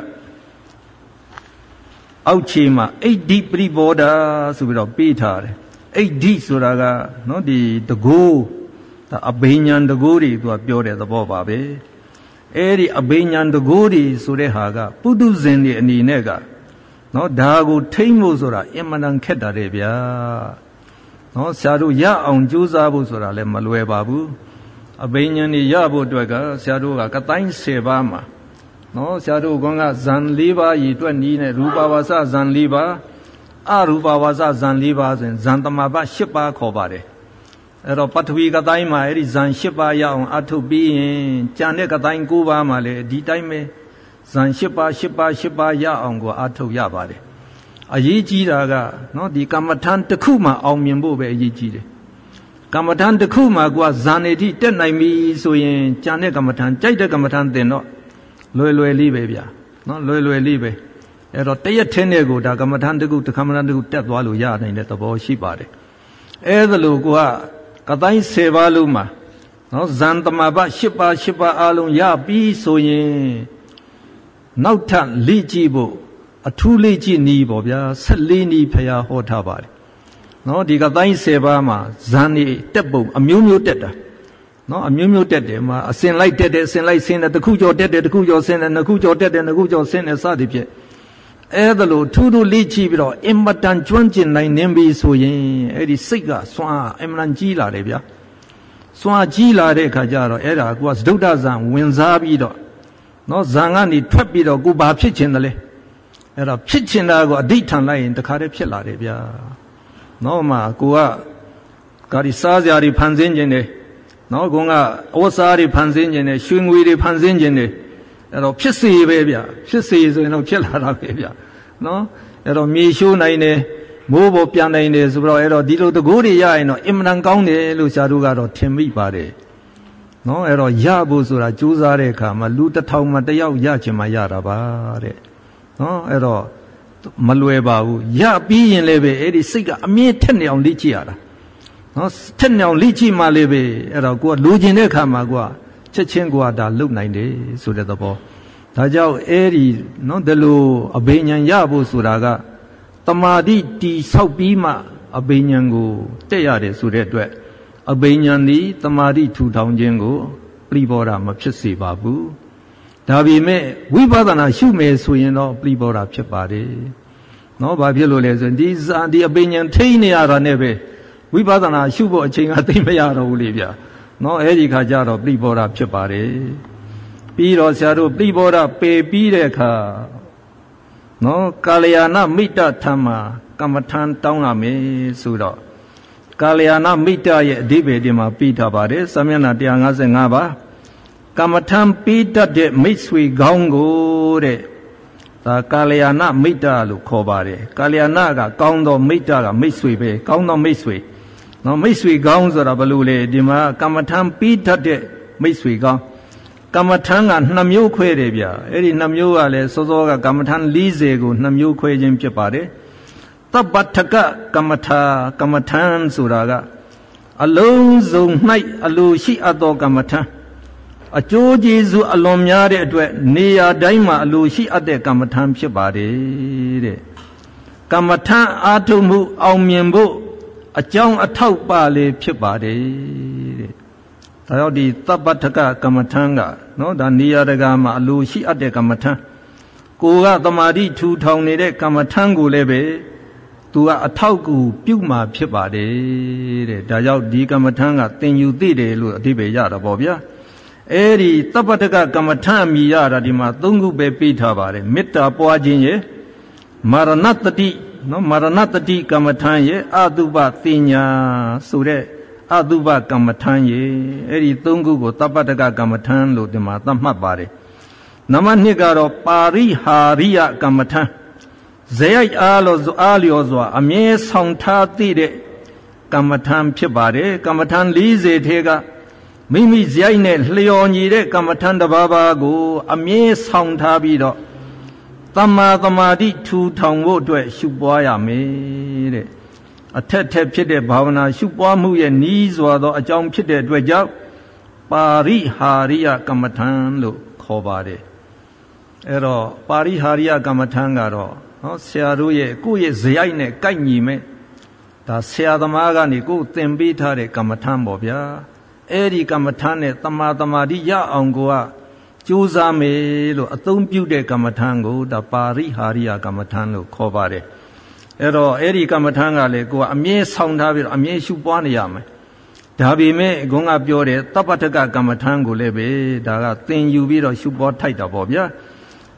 အောက်ခြေမှာအိဋ္ဌိပရိဘောဓဆိုပြီးတော့ပေးထားတယ်အိဋ္ဌိဆိုတာကနော်ဒီတကိုးဒါအဘိညာဉ်တကိုးတွေသူကပြောတဲ့သဘောပါပဲအဲ့ဒီအဘိညာဉ်တကိုးတွေဆိုတဲ့ဟာကပုထုဇဉ်တွေအနေနဲ့ကနော်ဒါကိုထိမ့်ဖို့ဆိုတာအင်မတန်ခက်တာတဲ့ဗျာနော်ဆရာတို့ရအောင်ကြိုးစားဖို့ဆိုတာလည်းမလွယ်ပါဘူးအဘိညာဉ်တွေရဖို့အတွက်ကဆရာတို့ကကတိုင်း၁၀ပါးမှာနော်ဆရာတို့ကဇန်၄ပါးရည်တွက်နီးနဲ့ရူပဝါစဇန်၄ပါးအရူပဝါစဇန်၄ပါးဆိုရင်ဇန်တမဘ၈ပါးခေါ်ပါတယ်အဲ့တော့ပထဝီကတိုင်းမှာအဲ့ဒီဇန်၈ပါးရအောင်အထုတ်ပြီးရင်ကြံတဲ့ကတိုင်း၉ပါးမှာလည်းဒီတိုင်းပဲဇန်၈ပါး၈ပါး၈ပါးရအောင်ကိုအထုတ်ရပါတယ်အရေးကြီးတာကနော်ဒီကမ္မထန်တစ်ခုမှအောင်မြင်ဖို့ပဲအရေးကြီးတယ်ကမ္မထန်တစ်ခုမှကိုကဇန်နေတိတက်နိုင်ပြီဆိုရင်ကြံတဲ့ကမ္မထန်ကြိုက်တဲ့ကမ္မထန်သင်တော့လွယ်လွယ်လေးပဲဗျာနော်လွယ်လွယ်လေးပဲအဲ့တော့တရက်ထဲနဲ့ကိုဒါကမ္မထန်တစ်ခုတစ်ကမ္မထန်တစ်ခုတက်သွားလို့ရနိုင်တဲ့သဘောရှိပါတယ်အဲ့ဒါလို့ကိုကကတိုင်း၁၀ပါးလုံးမှာနော်ဇန်တမဘ၈ပါး၈ပါးအလုံးရပြီဆိုရင်နောက်ထပ်လေ့ကြည့်ဖို့အထူးလေ့ကြည့်နည်းပေါ့ဗျာ၁၄နည်းဖရာဟောထားပါတယ်နော်ဒီကတိုင်း၁၀ပါးမှာဇန်နေတက်ပုံအမျိုးမျိုးတက်တာနော်အမျိုးမျိုးတက်တယ်မှာအစင်လိုက်တက်တယ်အစင်လိုက်ဆင်းတယ်တစ်ခုကျော်တက်တယ်တစ်ခုကျော်ဆင်းတယ်နှစ်ခုကျော်တက်တယ်နှစ်ခုကျော်ဆင်းတယ်စသည်ဖြင့်အဲ့ဒါလို့ထူးထူးလေ့ကြည့်ပြီးတော့အင်မတန်ကျွမ်းကျင်နိုင်နေပြီဆိုရင်အဲ့ဒီစိတ်ကစွမ်းအင်မတန်ကြီးလာတယ်ဗျာစွမ်းကြီးလာတဲ့အခါကျတော့အဲ့ဒါကိုကသဒုဒ္ဒဇံဝင်စားပြီးတော့နော်ဇံကနေထွက်ပြီးတော့ကိုဘာဖြစ်ချင်တယ်လဲအဲ့ဒါဖြစ်ချင်တာကိုအဓိဋ္ဌာန်လိုက်ရင်တခါတည်းဖြစ်လာတယ်ဗျာနော်မှကိုကကာဒီစားစရာတွေဖန်ဆင်းခြင်းတယ်နော်ကုန်းကအဝတ်စားတွေဖန်ဆင်းခြင်းတယ်ရွှေငွေတွေဖန်ဆင်းခြင်းတယ်အဲ့တော့ဖြစ်စေပဲဗျဖြစ်စေဆိုရင်တော့ဖြစ်လာတာပဲဗျနော်အဲ့တော့မြေရှိုးနိုင်တယ်မိုးပေါ်ပြန်နိုင်တယ်ဆိုတော့အဲ့တော့ဒီလိုတကိုးတွေရရင်တော့အင်မတန်ကောင်းတယ်လို့ဆရာတို့ကတော့ထင်မိပါတယ်နော်အဲ့တော့ရဖို့ဆိုတာကြိုးစားတဲ့အခါမှာလူတစ်ထောင်မှတယောက်ရချင်မှရတာပါတဲ့နော်အဲ့တော့မလွယ်ပါဘူးရပြီးရင်လည်းပဲအဲ့ဒီစိတ်ကအမြင့်ထက်နေအောင်လေ့ကြည့်ရတာနော်ထက်နေအောင်လေ့ကြည့်မှလည်းပဲအဲ့တော့ကိုကလိုချင်တဲ့အခါမှာကိုကချက်ချင်းကိုကဒါလုံနိုင်တယ်ဆိုတဲ့သဘောဒါကြောင့်အဲ့ဒီနော်ဒီလိုအဘိညာဉ်ရဖို့ဆိုတာကတမာတိတီဆောက်ပြီးမှအဘိညာဉ်ကိုတက်ရတယ်ဆိုတဲ့အတွက်အဘိညာဉ်ဒီတမာတိထူထောင်ခြင်းကိုပြိဘောဓမဖြစ်စေပါဘူးဒါပေမဲ့ဝိပဿနာရှုမယ်ဆိုရင်တော့ပြိဘောဓဖြစ်ပါတယ်နော်ဘာဖြစ်လို့လဲဆိုရင်ဒီဇာဒီအဘိညာဉ်ထိနေရတာနဲ့ပဲဝိပဿနာရှုဖို့အချိန်ကသိမရတော့ဘူးလေဗျာနော်အဲ့ဒီခါကျတော့ပြိဘောဓဖြစ်ပါတယ်ပြီးတော့ဆရာတို့ပြိဘောဓပေပြီးတဲ့အခါနော်ကာလျာဏမိတ္တထံမှာကမ္မထံတောင်းရမယ်ဆိုတော့ကာလျာဏမိတ္တရဲ့အဓိပ္ပာယ်ဒီမှာပြီးထားပါတယ်စာမျက်နှာone fifty-fiveပါကမ္မထံပြီးတတ်တဲ့မိတ်ဆွေကောင်းကိုတဲ့ဒါကာလျာဏမိတ္တလို့ခေါ်ပါတယ်ကာလျာဏကကောင်းသောမိတ္တကမိတ်ဆွေပဲကောင်းသောမိတ်ဆွေနော်မိတ်ဆွေကောင်းဆိုတာဘယ်လိုလဲဒီမှာကမ္မထံပြီးတတ်တဲ့မိတ်ဆွေကောင်းကမ္မထံကနှစ်မျိုးခွဲတယ်ဗျအဲ့ဒီနှစ်မျိုးကလည်းစောစောကကမ္မထံ၄၀ကိုနှစ်မျိုးခွဲခြင်းဖြစ်ပါတယ်သဗ္ဗထကကမ္မထာကမ္မထံဆိုတာကအလုံးစုံ၌အလိုရှိအပ်သောကမ္မထံအကျိုးကျေးဇူးအလွန်များတဲ့အတွက်နေရာတိုင်းမှာအလိုရှိအပ်တဲ့ကမ္မထံဖြစ်ပါတယ်တဲ့ကမ္မထံအာထုမှုအောင်မြင်ဖို့အကြောင်းအထောက်ပါလေဖြစ်ပါတယ်တဲ့ဒါကြောင့်ဒီသဗ္ဗထကကမ္မထံကနော်ဒါနေရာတကာမှာအလိုရှိအပ်တဲ့ကမ္မထံကိုကသမာဓိထူထောင်နေတဲ့ကမ္မထံကိုလည်းပဲသူကအထောက်ကူပြုမှာဖြစ်ပါတယ်တဲ့ဒါကြောင့်ဒီကမ္မထံကသင်ယူသိတယ်လို့အဓိပ္ပာယ်ရတာပေါ့ဗျာအဲ့ဒီသဗ္ဗထကကမ္မထံအမိရတာဒီမှာသုံးခုပဲပြီးထားပါတယ်မေတ္တာပွားခြင်းရဲ့မာရဏတတိနော်မာရဏတတိကမ္မထံရဲ့အတုပသိညာဆိုတဲ့အတုပကမ္မထံရဲ့အဲ့ဒီသုံးခုကိုသဗ္ဗထကကမ္မထံလို့ဒီမှာသတ်မှတ်ပါတယ်နံပါတ်twoကတော့ပါရိဟာရိယကမ္မထံဇေယိုက်အားလို့အားလျော်စွာအမြဲဆောင်ထားသိတဲ့ကမ္မထံဖြစ်ပါတယ်ကမ္မထံ၄၀ထဲကမိမိဇေယိုက်နဲ့လျော်ညီတဲ့ကမ္မထံတစ်ပါးပါးကိုအမြဲဆောင်ထားပြီးတော့သမ္မာသမာဓိထူထောင်ဖို့အတွက်ရှုပွားရမယ်တဲ့အထက်ထက်ဖြစ်တဲ့ဘာဝနာရှုပွားမှုရဲ့နီးစွာသောအကြောင်းဖြစ်တဲ့အတွက်ကြောင့်ပါရိဟာရိယကမ္မထံလို့ခေါ်ပါတယ်အဲ့တော့ပါရိဟာရိယကမ္မထံကတော့နော်ဆရာတို့ရဲ့ကိုယ့်ရဲ့ဇေယိုက်နဲ့ကိုက်ညီမဲ့ဒါဆရာသမားကနေကိုယ်သင်ပေးထားတဲ့ကမ္မထံပေါ့ဗျာအဲ့ဒီကမ္မထံနဲ့တမာတမာတိရအောင်ကိုကကြိုးစားမယ်လို့အသုံးပြုတဲ့ကမ္မထံကိုဒါပါရိဟာရိယကမ္မထံလို့ခေါ်ပါတယ်အဲ့တော့အဲ့ဒီကမ္မထံကလည်းကိုကအမြဲဆောင်ထားပြီးတော့အမြဲရှုပွားနေရမယ်ဒါပေမဲ့ဂုံကပြောတဲ့သဗ္ဗထကကမ္မထံကိုလည်းပဲဒါကသင်ယူပြီးတော့ရှုပွားထိုက်တာပေါ့ဗျာ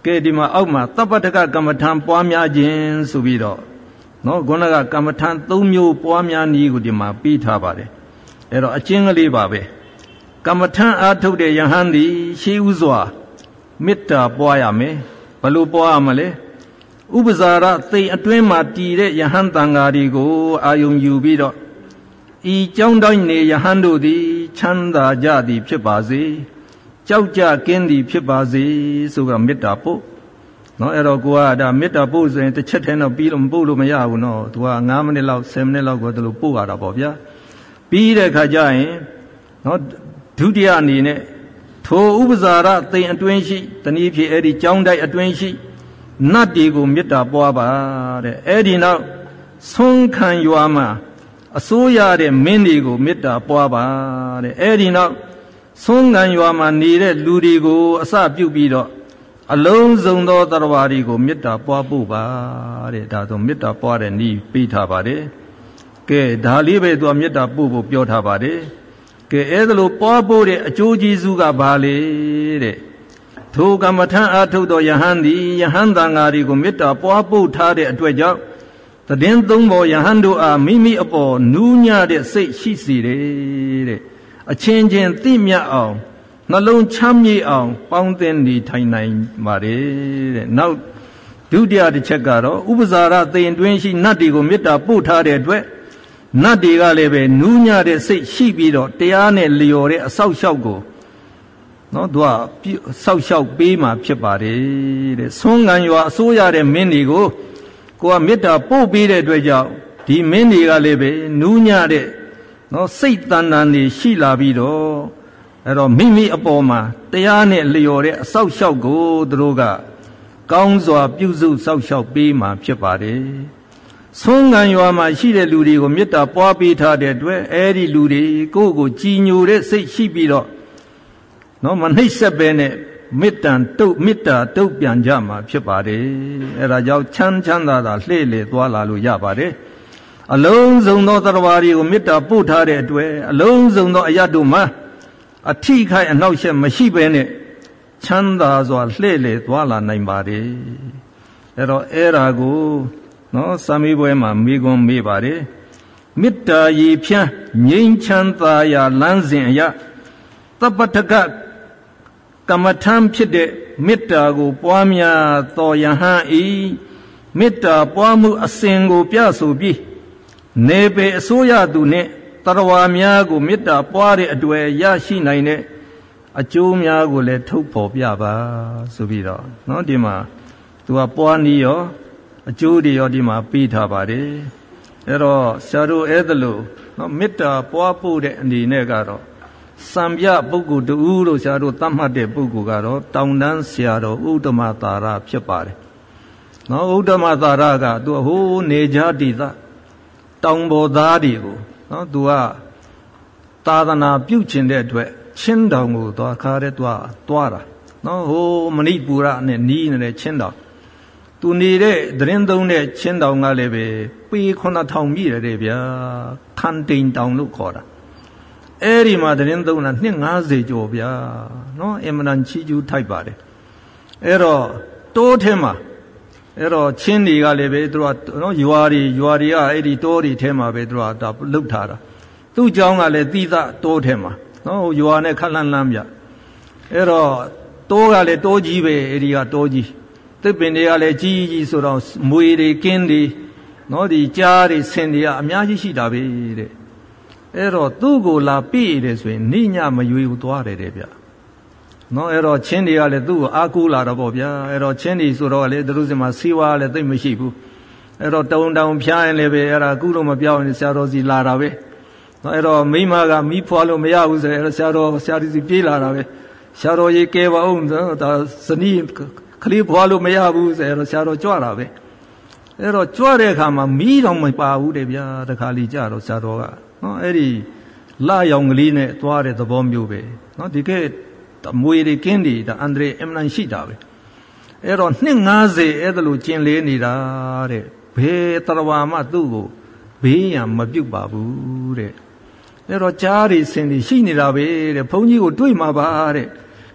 ke di ma auk ma tappataka kamathan pwa mya chin so pi do no gona ka kamathan three myo pwa mya ni ko di ma pi tha pare ai do a chin ka le pa be kamathan a thuk de yahan di shi u swa mitta pwa ya me balo pwa ma le upasara thai atwin ma ti de yahan tanga ri ko ayung yu pi do I chong doi ne yahan do di chanda ja di phit pa se chok ja kin di phit pa se so ka mitta po no ai do ko a da mitta po so yinတစ်ချက်ထဲတော့ပြီးလို့မပို့လို့မရဘူးနော်သူကfiveမိနစ်လောက်tenမိနစ်လောက်ကိုသူတို့ပို့ရတာပေါ့ဗျာပြီးတဲ့ခါကျရင်နော်ဒုတိယအနေနဲ့ထိုဥပဇာရသိမ်အတွင်းရှိတနည်းဖြစ်အဲ့ဒီကြောင်းတိုက်အတွင်းရှိနတ်ဒီကိုမေတ္တာပွားပါတဲ့အဲ့ဒီနောက်ဆုံးခံရွာမှာအစိုးရတဲ့မင်းတွေကိုမေတ္တာပွားပါတဲ့အဲ့ဒီနောက်ဆုံးခံရွာမှာနေတဲ့လူတွေကိုအစပြုတ်ပြီးတော့အလုံးစုံသောတရားဝါဒီကိုမေတ္တာပွားဖို့ပါတဲ့ဒါဆိုမေတ္တာပွားတဲ့နည်းပြီးထားပါတယ်ကဲဒါလေးပဲသူကမေတ္တာပို့ဖို့ပြောထားပါတယ်ကဲအဲ့ဒါလိုပွားဖို့တဲ့အကျိုးကျေးဇူးကဘာလဲတဲ့ထိုကမ္မထံအာထုသောယဟန်သည်ယဟန်တန်ဃာတွေကိုမေတ္တာပွားဖို့ထားတဲ့အတွက်ကြောင့်တည်င်းသုံးပေါ်ယဟန်တို့အားမိမိအပေါ်နူးညံ့တဲ့စိတ်ရှိစေတယ်တဲ့အချင်းချင်းသိမြတ်အောင်နှလုံးချမ်းမြေ့အောင်ပေါင်းသင်းနေထိုင်နိုင်ပါတယ်တဲ့နောက်ဒုတိယတစ်ချက်ကတော့ဥပဇာရသိမ်တွင်းရှိနတ်တွေကိုမေတ္တာပို့ထားတဲ့အတွက်နတ်တွေကလည်းပဲနူးညံ့တဲ့စိတ်ရှိပြီးတော့တရားနဲ့လျော်တဲ့အဆောက်အအုံကိုနော်သူကဆောက်ရှောက်ပေးမှဖြစ်ပါတယ်တဲ့ဆုံးခံရွာအစိုးရတဲ့မင်းတွေကိုကိုကမေတ္တာပို့ပေးတဲ့အတွက်ကြောင့်ဒီမင်းတွေကလည်းပဲနူးညံ့တဲ့နော်စိတ်တန်တန်တွေရှိလာပြီးတော့အဲ့တော့မိမိအပေါ်မှာတရားနဲ့လျော်တဲ့အဆောက်အအုံကိုသူတို့ကကောင်းစွာပြုစုဆောက်ရှောက်ပေးမှဖြစ်ပါတယ်ဆုံးခံရွာမှာရှိတဲ့လူတွေကိုမေတ္တာပွားပေးထားတဲ့အတွက်အဲ့ဒီလူတွေကိုယ့်ကိုကြည်ညိုတဲ့စိတ်ရှိပြီးတော့နော်မနှိမ့်ဆက်ပဲနဲ့မေတ္တန်တုတ်မေတ္တာတုတ်ပြန်ကြမှာဖြစ်ပါတယ်အဲ့ဒါကြောင့်ချမ်းချမ်းသာသာလှည့်လေသွားလာလို့ရပါတယ်အလုံးစုံသောတရားဝါတွေကိုမေတ္တာပို့ထားတဲ့အတွက်အလုံးစုံသောအရတ်တို့မှာအထိခိုက်အနှောက်အယှက်မရှိပဲနဲ့ချမ်းသာစွာလှည့်လေသွားလာနိုင်ပါတယ်အဲ့တော့အဲ့ဒါကိုနော်စာမေးပွဲမှာမိကွန်းမေးပါတယ်မေတ္တာရည်ဖြန်းငြိမ်းချမ်းသာရာလမ်းစဉ်အရသပ္ပတကကမ္မထံဖြစ်တဲ့မေတ္တာကိုပွားများတော်ယဟန်ဤမေတ္တာပွားမှုအစဉ်ကိုပြဆိုပြီးနေပေအစိုးရသူနဲ့တရားဝါများကိုမေတ္တာပွားတဲ့အတွေ့ရရှိနိုင်တဲ့အကျိုးများကိုလည်းထုတ်ဖော်ပြပါဆိုပြီးတော့နော်ဒီမှာသူကပွားနည်းရောအကျိုးတွေရောဒီမှာပြီးထားပါတယ်အဲ့တော့ဆရာတို့အဲ့ဒါလို့နော်မေတ္တာပွားဖို့တဲ့အနေနဲ့ကတော့စံပြပုဂ္ဂိုလ်တူလို့ဆရာတို့သတ်မှတ်တဲ့ပုဂ္ဂိုလ်ကတော့တောင်တန်းဆရာတော်ဥဒ္ဓမသာရဖြစ်ပါတယ်နော်ဥဒ္ဓမသာရကသူဟိုးနေကြတိသတောင်ပေါ်သားတွေကိုနော်သူကသာသနာပြုကျင်တဲ့အတွက်ချင်းတောင်ကိုသွားခါတဲ့သွားသွားတာနော်ဟိုမဏိပူရနဲ့နီးနေတဲ့ချင်းတောင်သူနေတဲ့သတင်းသုံးတဲ့ချင်းတောင်ကလည်းပဲပေnine thousandမြည်တယ်ဗျာခန်တိန်တောင်လို့ခေါ်တာအဲ့ဒီမှာသတင်းသုံးတာနှစ်fiftyကျော်ဗျာနော်အင်မတန်ချီးကျူးထိုက်ပါတယ်အဲ့တော့တိုးထဲမှာအဲ့တော့ချင်းတွေကလည်းပဲသူကနော်ရွာတွေရွာတွေကအဲ့ဒီတိုးတွေထဲမှာပဲသူကဒါလှုပ်ထားတာသူ့เจ้าကလည်းသီးသတိုးထဲမှာနော်ရွာနဲ့ခက်လန်းလန်းဗျအဲ့တော့တိုးကလည်းတိုးကြီးပဲအဲ့ဒီကတိုးကြီးသစ်ပင်တွေကလည်းကြီးကြီးဆိုတော့မွေတွေကင်းတွေနော်ဒီကြားတွေဆင်တွေကအများကြီးရှိတာပဲတဲ့အဲ့တော့သူ့ကိုလာပြည့်တယ်ဆိုရင်နိညမရွေဘူးသွားတယ်တဲ့ဗျနော်အဲ့တော့ချင်းတွေကလည်းသူ့ကိုအားကိုးလာတော့ဗောဗျာအဲ့တော့ချင်းတွေဆိုတော့လေသူတို့စမှာစီဝါလည်းသိမရှိဘူးအဲ့တော့တုံတောင်ဖျားရင်လည်းပဲအဲ့ဒါကုလို့မပြောင်းရင်ဆရာတော်စီလာတာပဲနော်အဲ့တော့မိမကမိဖွာလို့မရဘူးဆိုရင်အဲ့တော့ဆရာတော်ဆရာကြီးစီပြေးလာတာပဲဆရာတော်ကြီးကဲပါအောင်ဒါဇနီးခလေးဖွာလို့မရဘူးဆိုရင်တော့ဆရာတော်ကြွတာပဲအဲ့တော့ကြွတဲ့အခါမှာမီးတော့မပါဘူးတဲ့ဗျာတခါလီကြတော့ဆရာတော်ကနော်အဲ့ဒီလာရောင်ကလေးနဲ့သွားတဲ့သဘောမျိုးပဲနော်ဒီကဲမွေတွေကင်းတွေဒါအန္တရာယ်အမှန်ရှိတာပဲအဲ့တော့နှစ်fiftyအဲ့ဒါလိုကျင်လေးနေတာတဲ့ဘယ်တရားဝါမှသူ့ကိုဘေးရန်မပြုတ်ပါဘူးတဲ့အဲ့တော့ကြားတွေဆင်တွေရှိနေတာပဲတဲ့ဘုန်းကြီးကိုတွေ့မှာပါတဲ့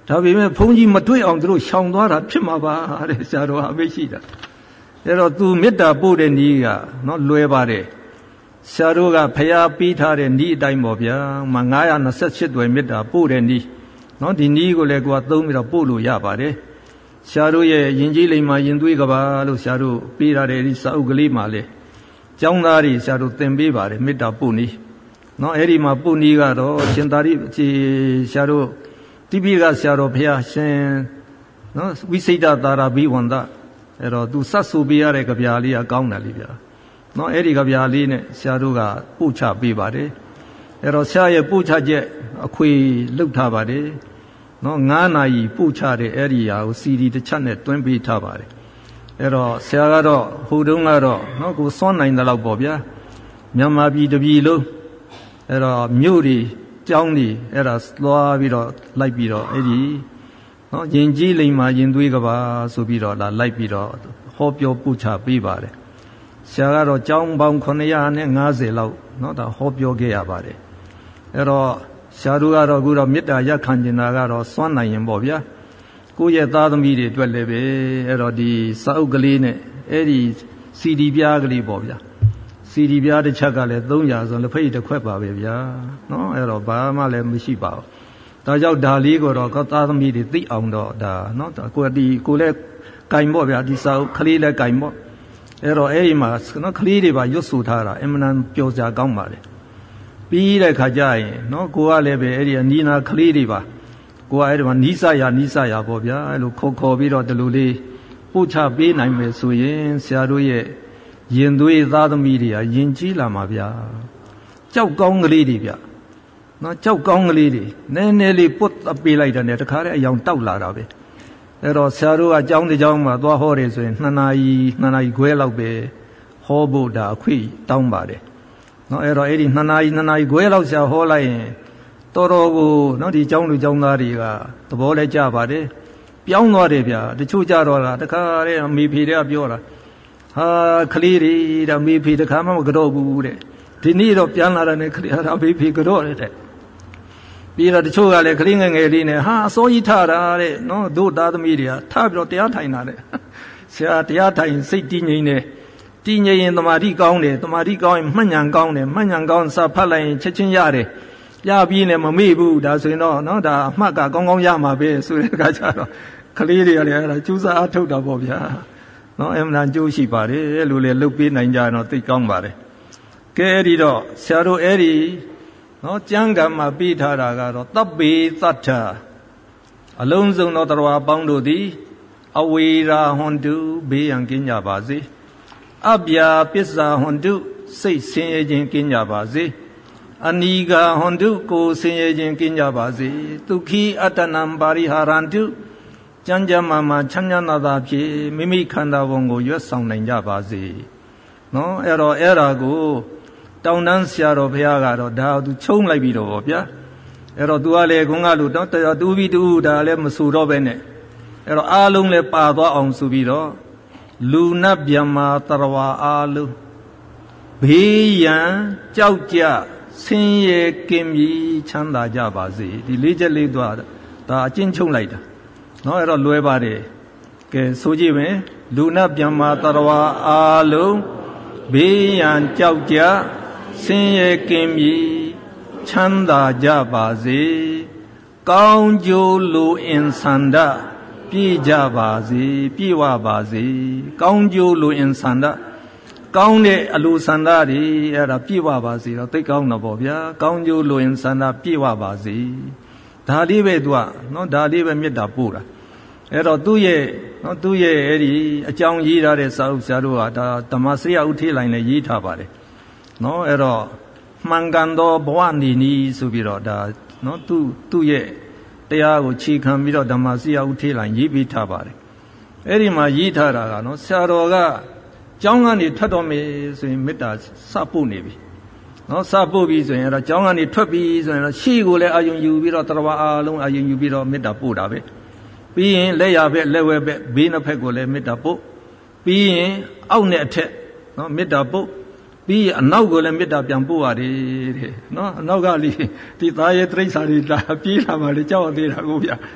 ဒါပေမဲ့ဘုန်းကြီးမတွေ့အောင်သူတို့ရှောင်သွားတာဖြစ်မှာပါတဲ့ဆရာတော်ကအမိတ်ရှိတာအဲ့တော့သူမေတ္တာပို့တဲ့နည်းကနော်လွယ်ပါတယ်ဆရာတို့ကဖျားပြီးထားတဲ့နည်းအတိုင်းပေါ့ဗျာမငါးရာနှစ်ဆယ့်ရှစ်တွယ်မေတ္တာပို့တဲ့နည်းနော်ဒီနည်းကိုလည်းကိုယ်ကသုံးပြီးတော့ပို့လို့ရပါတယ်ဆရာတို့ရဲ့ယဉ်ကျေးလိမ္မာရင်သွေးကဘာလို့ဆရာတို့ပေးထားတဲ့ဒီစာအုပ်ကလေးမှာလေကျောင်းသားတွေဆရာတို့သင်ပေးပါတယ်မေတ္တာပို့နည်းနော်အဲ့ဒီမှာပို့နည်းကတော့ရှင်သာရိပုဆရာတို့တိပိကဆရာတော်ဘုရားရှင်နော်ဝိစိတသာရဘိဝန္တအဲ့တော့သူစတ်ဆူပေးရတဲ့ကြပြာလေးကကောင်းတယ်လေဗျာနော်အဲ့ဒီကြပြာလေးနဲ့ဆရာတို့ကပို့ချပေးပါတယ်အဲ့တော့ဆရာရဲ့ပို့ချချက်အခွေလုတ်ထားပါတယ်နော်ငါးနာရီပို့ချတဲ့အဲ့ဒီဟာကိုစီဒီတစ်ချက်နဲ့တွင်းပေးထားပါတယ်အဲ့တော့ဆရာကတော့ဟိုတုန်းကတော့နော်ကိုစွန့်နိုင်တယ်လို့ပေါ့ဗျာမြန်မာပြည်တပြည်လုံးအဲ့တော့မြို့တွေကျောင်းတွေအဲ့ဒါသွားပြီးတော့လိုက်ပြီးတော့အဲ့ဒီနော်ယဉ်ကျေးလိမ္မာယဉ်သွေးကဘာဆိုပြီးတော့လာလိုက်ပြီးတော့ဟောပြောပို့ချပေးပါတယ်ဆရာကတော့ကျောင်းပေါင်းခုနှစ်ရာငါးဆယ်လောက်နော်ဒါဟောပြောခဲ့ရပါတယ်အဲ့တော့ဆရာတို့ကတော့အခုတော့မေတ္တာရက်ခံကျင်တာကတော့စွန့်နိုင်ရင်ပေါ့ဗျာကိုယ့်ရဲ့သားသမီးတွေအတွက်လည်းပဲအဲ့တော့ဒီစာအုပ်ကလေးနဲ့အဲ့ဒီစီဒီပြားကလေးပေါ့ဗျာစီဒီပြားတစ်ချက်ကလည်းသုံးရာဆိုလက်ဖက်ရည်တစ်ခွက်ပါပဲဗျာနော်အဲ့တော့ဘာမှလည်းမရှိပါဘူးဒါကြောင့်ဒါလေးကိုတော့သားသမီးတွေသိအောင်တော့ဒါနော်ကိုယ်ဒီကိုယ်လည်းကင်ပေါ့ဗျာဒီစာအုပ်ကလေးလည်းကင်ပေါ့အဲ့တော့အဲ့ဒီမှာနော်ကလေးတွေပါရွတ်ဆိုထားတာအမှန်တန်ပျော်စရာကောင်းပါတယ်ပြီးတဲ့ခါကျရင်နော်ကိုကလည်းပဲအဲ့ဒီနီးနာကလေးတွေပါကိုကအဲ့ဒီမှာနီးစရာနီးစရာပေါ့ဗျာအဲ့လိုခေါ်ခေါ်ပြီးတော့ဒီလိုလေးပို့ချပေးနိုင်မယ်ဆိုရင်ဆရာတို့ရဲ့ရင်သွေးသားသမီးတွေကယဉ်ကျေးလာမှာဗျာကြောက်ကောင်းကလေးတွေဗျာနော်ကြောက်ကောင်းကလေးတွေနည်းနည်းလေးပုတ်ပေးလိုက်တဲ့နဲ့တခါတည်းအယောင်တောက်လာတာပဲအဲ့တော့ဆရာတို့ကအကြောင်းတစ်ကြောင်းမှာသွားဟောတယ်ဆိုရင်နှစ်နာရီနှစ်နာရီခွဲလောက်ပဲဟောဖို့ဒါအခွင့်တောင်းပါတယ်နော်အဲ့တော့အဲ့ဒီနှစ်နာရီနှစ်နာရီခွဲလောက်ဆရာဟောလိုက်ရင်တော်တော်ကိုနော်ဒီကျောင်းလူကျောင်းသားတွေကသဘောလဲကျပါတယ်ပြောင်းသွားတယ်ဗျာတချို့ကြတော့တာတခါတည်းအမေဖေတွေကပြောတာဟာကလေးတွေဒါမေဖေတခါမှမကြော့ဘူးတဲ့ဒီနေ့တော့ပြန်လာတယ်နဲ့ကလေးဟာမေဖေကြော့တယ်တဲ့ပြီးတော့တချို့ကလည်းကလေးငယ်ငယ်လေးနဲ့ဟာအစိုးရထတာတဲ့နော်တို့သားသမီးတွေကထပြီးတော့တရားထိုင်တာတဲ့ဆရာတရားထိုင်စိတ်တည်ငြိမ်တယ်တည်ငြိမ်ရင်တမာတိကောင်းတယ်တမာတိကောင်းရင်မှတ်ဉာဏ်ကောင်းတယ်မှတ်ဉာဏ်ကောင်းစာဖတ်လိုက်ရင်ချက်ချင်းရတယ်ရပြီးလည်းမမေ့ဘူးဒါဆိုရင်တော့နော်ဒါအမှတ်ကကောင်းကောင်းရမှာပဲဆိုတဲ့အခါကျတော့ကလေးတွေကလည်းအဲ့ဒါကျူးစာအထုတ်တာပေါ့ဗျာနော်အမှန်တန်ကြိုးရှိပါတယ်လို့လည်းလုပ်ပေးနိုင်ကြတော့သိကောင်းပါတယ်ကဲအဲ့ဒီတော့ဆရာတို့အဲ့ဒီနော်ကျမ်းဂန်မှာပြီးထားတာကတော့တပ်ပေသတ္ထအလုံးစုံသောတရားပေါင်းတို့သည်အဝေရာဟွန်တုဘေးရန်ကင်းကြပါစေအပြာပစ္စာဟွန်တုစိတ်ဆင်းရဲခြင်းကင်းကြပါစေအနီဂါဟွန်တုကိုယ်ဆင်းရဲခြင်းကင်းကြပါစေဒုက္ခိအတ္တနံပါရိဟာရန္တုကျမ်းကျမ်းမာမာချမ်းချမ်းသာသာဖြင့်မိမိခန္ဓာဝန်ကိုရွတ်ဆောင်နိုင်ကြပါစေနော်အဲ့တော့အဲ့ဒါကိုတောင်းတန်းဆရာတော်ဘုရားကတော့ဒါသူချုံလိုက်ပြီးတော့ဗောဗျာအဲ့တော့သူကလည်းခွန်ကလို့တော့တော်တူပြီးတူဒါလည်းမဆူတော့ပဲနဲ့အဲ့တော့အားလုံးလည်းပါသွားအောင်ဆိုပြီးတော့လူနတ်ဗျမတရဝါအားလုံးဘေးရန်ကြောက်ကြဆင်းရဲကင်းပြီးချမ်းသာကြပါစေဒီလေးချက်လေးသွားဒါအကျဉ်းချုပ်လိုက်တာနော်အဲ့တော့လွယ်ပါတယ်ကဲဆိုကြည့်မယ်လူနတ်ဗျမတရဝါအားလုံးဘေးရန်ကြောက်ကြဆင်းရဲကင်းပြီးချမ်းသာကြပါစေကောင်းကျိုးလိုအင်ဆန္ဒပြည့်ကြပါစေပြည့်ဝပါစေကောင်းကျိုးလိုအင်ဆန္ဒကောင်းတဲ့အလိုဆန္ဒတွေအဲ့ဒါပြည့်ဝပါစေတော့သိကောင်းတော့ဗောဗျာကောင်းကျိုးလိုအင်ဆန္ဒပြည့်ဝပါစေဒါလေးပဲသူကနော်ဒါလေးပဲမေတ္တာပို့တာအဲ့တော့သူ့ရဲ့နော်သူ့ရဲ့အဲ့ဒီအကြောင်းရေးထားတဲ့စာအုပ်ဆရာတို့ကဒါဓမ္မစရိယဥထေးလိုင်းလည်းရေးထားပါတယ်နော်အဲ့တော့မှန်ကန်သောဘဝနေနည်းဆိုပြီးတော့ဒါနော်သူ့သူ့ရဲ့တရားကိုခြေခံပြီးတော့ဓမ္မစရိယဥထေးလိုင်းရေးပြီးထားပါတယ်အဲ့ဒီမှာရေးထားတာကနော်ဆရာတော်ကကျောင်းကနေထွက်တော်မယ်ဆိုရင်မေတ္တာစပို့နေပြီနော်စပို့ပြီဆိုရင်အဲ့တော့ကျောင်းကနေထွက်ပြီဆိုရင်တော့ရှေ့ကိုလည်းအာယုံယူပြီးတော့တရားအားလုံးအာယုံယူပြီးတော့မေတ္တာပို့တာပဲပြီးရင်လက်ရဘက်လက်ဝဲဘက်ဘေးနှစ်ဖက်ကိုလည်းမေတ္တာပို့ပြီးရင်အောက်နဲ့အထက်နော်မေတ္တာပို့ပြီးရင်အနောက်ကိုလည်းမေတ္တာပြန်ပို့ရတယ်တဲ့နော်အနောက်ကလေဒီသားရဲ့တိရစ္ဆာန်တွေဒါပြေးလာမှလေကြောက်သေးတာကိုဗျာ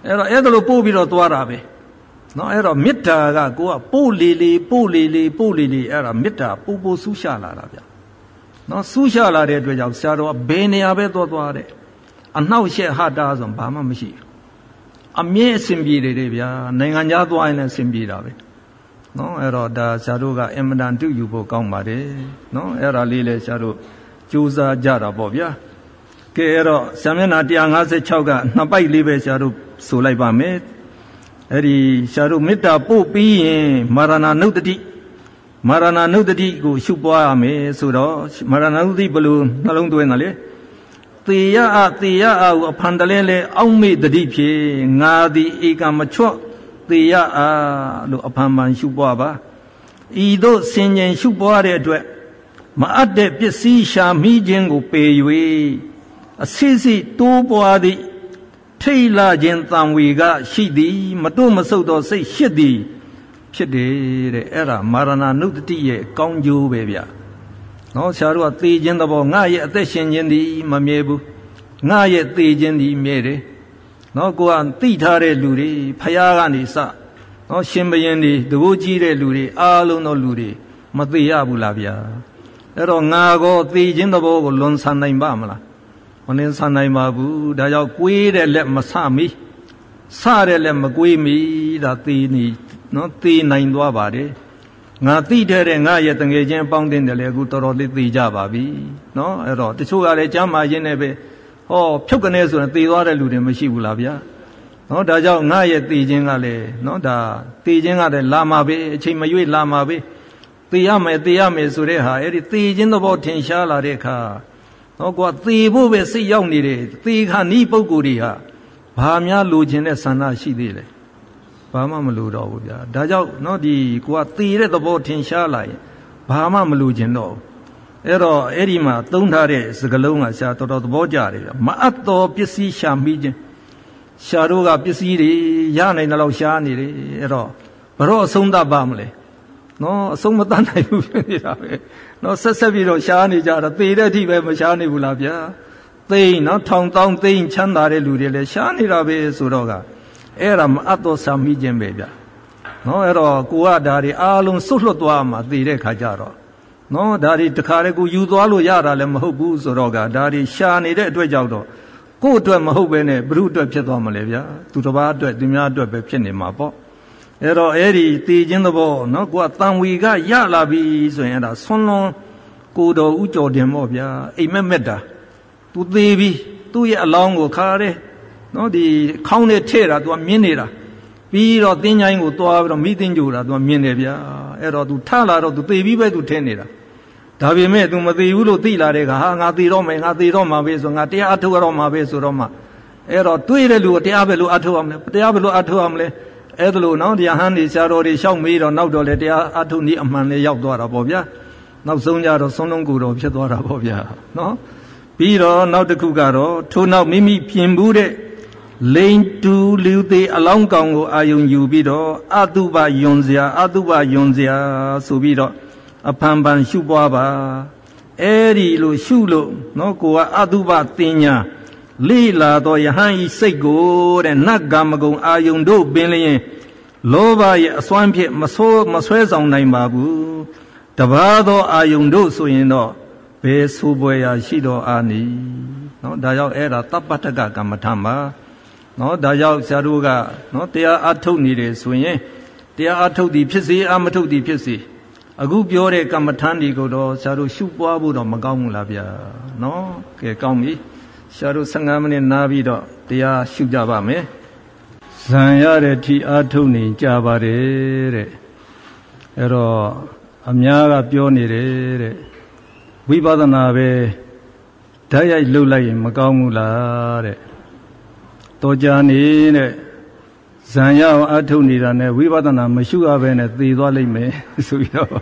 အဲ့တော့အဲ့ဒါလိုပို့ပြီးတော့သွားတာပဲနော်အဲ့တော့မေတ္တာကကိုကပို့လီလီပို့လီလီပို့လီလီအဲ့ဒါမေတ္တာပို့ပို့ဆူးရှာလာတာဗျနော်ဆူးရှာလာတဲ့အတွက်ကြောင့်ဆရာတော်ကဘယ်နေရာပဲသွားသွားတဲ့အနှောက်အယှက်ဟာတာဆိုဘာမှမရှိဘူးအမြဲအစဉ်ပြေတယ်ဗျာနိုင်ငံခြားသွားရင်လည်းအစဉ်ပြေတာပဲနော်အဲ့တော့ဒါဆရာတို့ကအင်မတန်တူယူဖို့ကောင်းပါတယ်နော်အဲ့ဒါလေးလေဆရာတို့ကြိုးစားကြတာပေါ့ဗျာကဲအဲ့တော့ဆရာမျက်နှာone fifty-sixကနှစ်ပိုက်လေးပဲဆရာတို့ဆိုလိုက်ပါမယ်အဲ့ဒီဆရာတို့မေတ္တာပို့ပြီးရင်မာရဏနုတ္တိမာရဏနုတ္တိကိုရှုပွားရမယ်ဆိုတော့မာရဏနုတ္တိဘယ်လိုနှလုံးသွင်းတာလဲသေရအသေရအဟုအဖန်တလဲလဲအောက်မေ့တတိဖြစ်ငါသည်ဧကမချော့သေရအလို့အဖန်မှန်ရှုပွားပါဤသို့ဆင်ញင်ရှုပွားတဲ့အတွက်မအပ်တဲ့ပစ္စည်းရှာမိခြင်းကိုပယ်၍အစိစိတိုးပွားသည့်ထိတ်လာခြင်းတံဝေကရှိသည်မတွမဆုတ်သောစိတ်ရှိသည်ဖြစ်တယ်တဲ့အဲ့ဒါမာရဏနုတ္တိရဲ့ကောင်းကျိုးပဲဗျနော်ဆရာတို့ကသေခြင်းသဘောငါရဲ့အသက်ရှင်ခြင်းသည်မမြဲဘူးငါရဲ့သေခြင်းသည်မြဲတယ်နော်ကိုကသိထားတဲ့လူတွေဖယားကနေစနော်ရှင်ဘရင်တွေတကူကြီးတဲ့လူတွေအားလုံးသောလူတွေမသေရဘူးလားဗျာအဲ့တော့ငါကောသေခြင်းသဘောကိုလွန်ဆန်နိုင်ပါမလားမနှင်းဆန်နိုင်ပါဘူးဒါကြောင့်ကွေးတဲ့လက်မဆမီဆတဲ့လက်မကွေးမီဒါသေနေနော်သေနိုင်သွားပါတယ်ငါသိတဲ့ငါရဲ့တငယ်ချင်းအပေါင်းတင်တယ်လေအခုတော်တော်လေးသေကြပါပြီနော်အဲ့တော့တချို့ကလည်းကျမ်းမာရင်းနဲ့ပဲဟောဖြုတ်ကနေဆိုရင်သေသွားတဲ့လူတွေမရှိဘူးလားဗျာနော်ဒါကြောင့်ငါရဲ့သေခြင်းကလည်းနော်ဒါသေခြင်းကလည်းလာမှာပဲအချိန်မရွေ့လာမှာပဲသေရမယ်သေရမယ်ဆိုတဲ့ဟာအဲ့ဒီသေခြင်းသဘောထင်ရှားလာတဲ့အခါနော်ကွာသေဖို့ပဲစိတ်ရောက်နေတယ်သေခါနီးပုဂ္ဂိုလ်တွေဟာဘာများလိုချင်တဲ့ဆန္ဒရှိသေးလဲဘာမှမလိုတော့ဘူးဗျာဒါကြောင့်နော်ဒီကိုကသေတဲ့သဘောထင်ရှားလာရင်ဘာမှမလိုချင်တော့အဲ့တော့အဲ့ဒီမှာသုံးထားတဲ့စကားလုံးကဆရာတော်တော်သဘောကျတယ်ဗျာမအပ်တော်ပစ္စည်းရှာမိခြင်းရှာတို့ကပစ္စည်းတွေရနိုင်တဲ့လောက်ရှာနေတယ်အဲ့တော့ဘရောအဆုံးသတ်ပါမလဲနော်အဆုံးမတတ်နိုင်ဘူးဖြစ်နေတာပဲနော်ဆက်ဆက်ပြီးတော့ရှားနေကြတာသေတဲ့အထိပဲမရှားနေဘူးလားဗျာသိန်းနော်ထောင်တောင်းသိန်းချမ်းသာတဲ့လူတွေလည်းရှားနေတာပဲဆိုတော့ကအဲ့ဒါမအပ်တော်ဆာမိခြင်းပဲဗျာနော်အဲ့တော့ကိုကဒါတွေအားလုံးစွတ်လွတ်သွားမှသေတဲ့ခါကျတော့နော်ဒါတွေတခါတည်းကိုယူသွားလို့ရတာလည်းမဟုတ်ဘူးဆိုတော့ကဒါတွေရှားနေတဲ့အတွက်ကြောင့်တော့ကိုယ့်အတွက်မဟုတ်ပဲနဲ့ဘုရုအတွက်ဖြစ်သွားမလဲဗျာသူတစ်ပါးအတွက်သူများအတွက်ပဲဖြစ်နေမှာပေါ့အဲ့တော့အဲ့ဒီသေခြင်းသဘောနော်ကိုကတန်ဝီကရလာပြီဆိုရင်အဲ့ဒါဆွန်းလွန်ကိုတော်ဥကြော်တင်ပေါ့ဗျာအိမ်မက်မက်တာသူသေးပြီသူ့ရဲ့အလောင်းကိုခါရဲနော်ဒီခေါင်းနဲ့ထဲ့တာသူကမြင်နေတာပြီးတော့တင်းချိုင်းကိုသွားပြီးတော့မိသိင်းကြိုတာသူကမြင်တယ်ဗျာအဲ့တော့သူထလာတော့သူသေပြီးပဲသူထဲနေတာဒါပေမဲ့သူမသေဘူးလို့သိလာတဲ့ကဟာငါသေတော့မယ်ငါသေတော့မှာပဲဆိုငါတရားအထုတ်ရတော့မှာပဲဆိုတော့မှအဲ့တော့တွေးတဲ့လူကိုတရားပဲလို့အထုတ်ရမလဲတရားပဲလို့အထုတ်ရမလဲအဲ့ဒါလို့နော်တရားဟန်းနေဆရာတော်တွေရှောက်မေးတော့နောက်တော့လေတရားအထုတ်နည်းအမှန်လေးရောက်သွားတာပေါ့ဗျာနောက်ဆုံးကြတော့ဆုံးလုံးကိုတော်ဖြစ်သွားတာပေါ့ဗျာနော်ပြီးတော့နောက်တစ်ခုကတော့ထို့နောက်မိမိပြင်ဘူးတဲ့လိန်တူလူသေးအလောင်းကောင်ကိုအာယုံယူပြီးတော့အတုပယွန်စရာအတုပယွန်စရာဆိုပြီးတော့အဖန်ဖန်ရှုပွားပါအဲ့ဒီလိုရှုလို့နော်ကိုကအတုပတင်ညာလေးလာတော့ယဟန်ဤစိတ်ကိုတဲ့နတ်ကမကုံအာယုံတို့ပင်လျင်လောဘရဲ့အစွမ်းဖြင့်မဆိုးမဆွဲဆောင်နိုင်ပါဘူးတပါးသောအာယုံတို့ဆိုရင်တော့ဘယ်ဆိုပွဲရာရှိတော်အာနီနော်ဒါကြောင့်အဲ့ဒါတပ္ပတ္တကကမ္မထမှာနော်ဒါကြောင့်ဆရာတို့ကနော်တရားအထုတ်နေတယ်ဆိုရင်တရားအထုတ်သည်ဖြစ်စေအမထုတ်သည်ဖြစ်စေအခုပြောတဲ့ကမ္မထန်ဒီကိုတော့ဆရာတို့ရှုပွားဖို့တော့မကောင်းဘူးလားဗျာနော်ကဲကောင်းပြီဆရာတို့fifteenမိနစ်နားပြီးတော့တရားရှုကြပါမယ်ဇံရတဲ့ထီအထုတ်နေကြပါတယ်တဲ့အဲ့တော့အများကပြောနေတယ်တဲ့ဝိပဿနာပဲဓာတ်ရိုက်လှုပ်လိုက်ရင်မကောင်းဘူးလားတဲ့တော်ကြနေတဲ့ဇံရအောင်အထုတ်နေတာနဲ့ဝိပဿနာမရှုရဘဲနဲ့သေသွားလိမ့်မယ်ဆိုပြီးတော့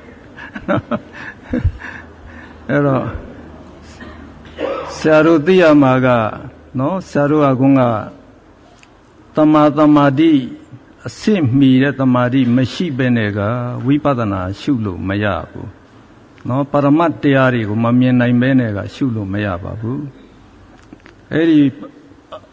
အဲ့တော့ဆရာတို့သိရမှာကနော်ဆရာတို့ကကုန်းကတမာတမာတိအစစ်မီတဲ့တမာတိမရှိဘဲနဲ့ကဝိပဿနာရှုလို့မရဘူးနော်ပရမတ်တရားတွေကိုမမြင်နိုင်ဘဲနဲ့ကရှုလို့မရပါဘူးအဲ့ဒီ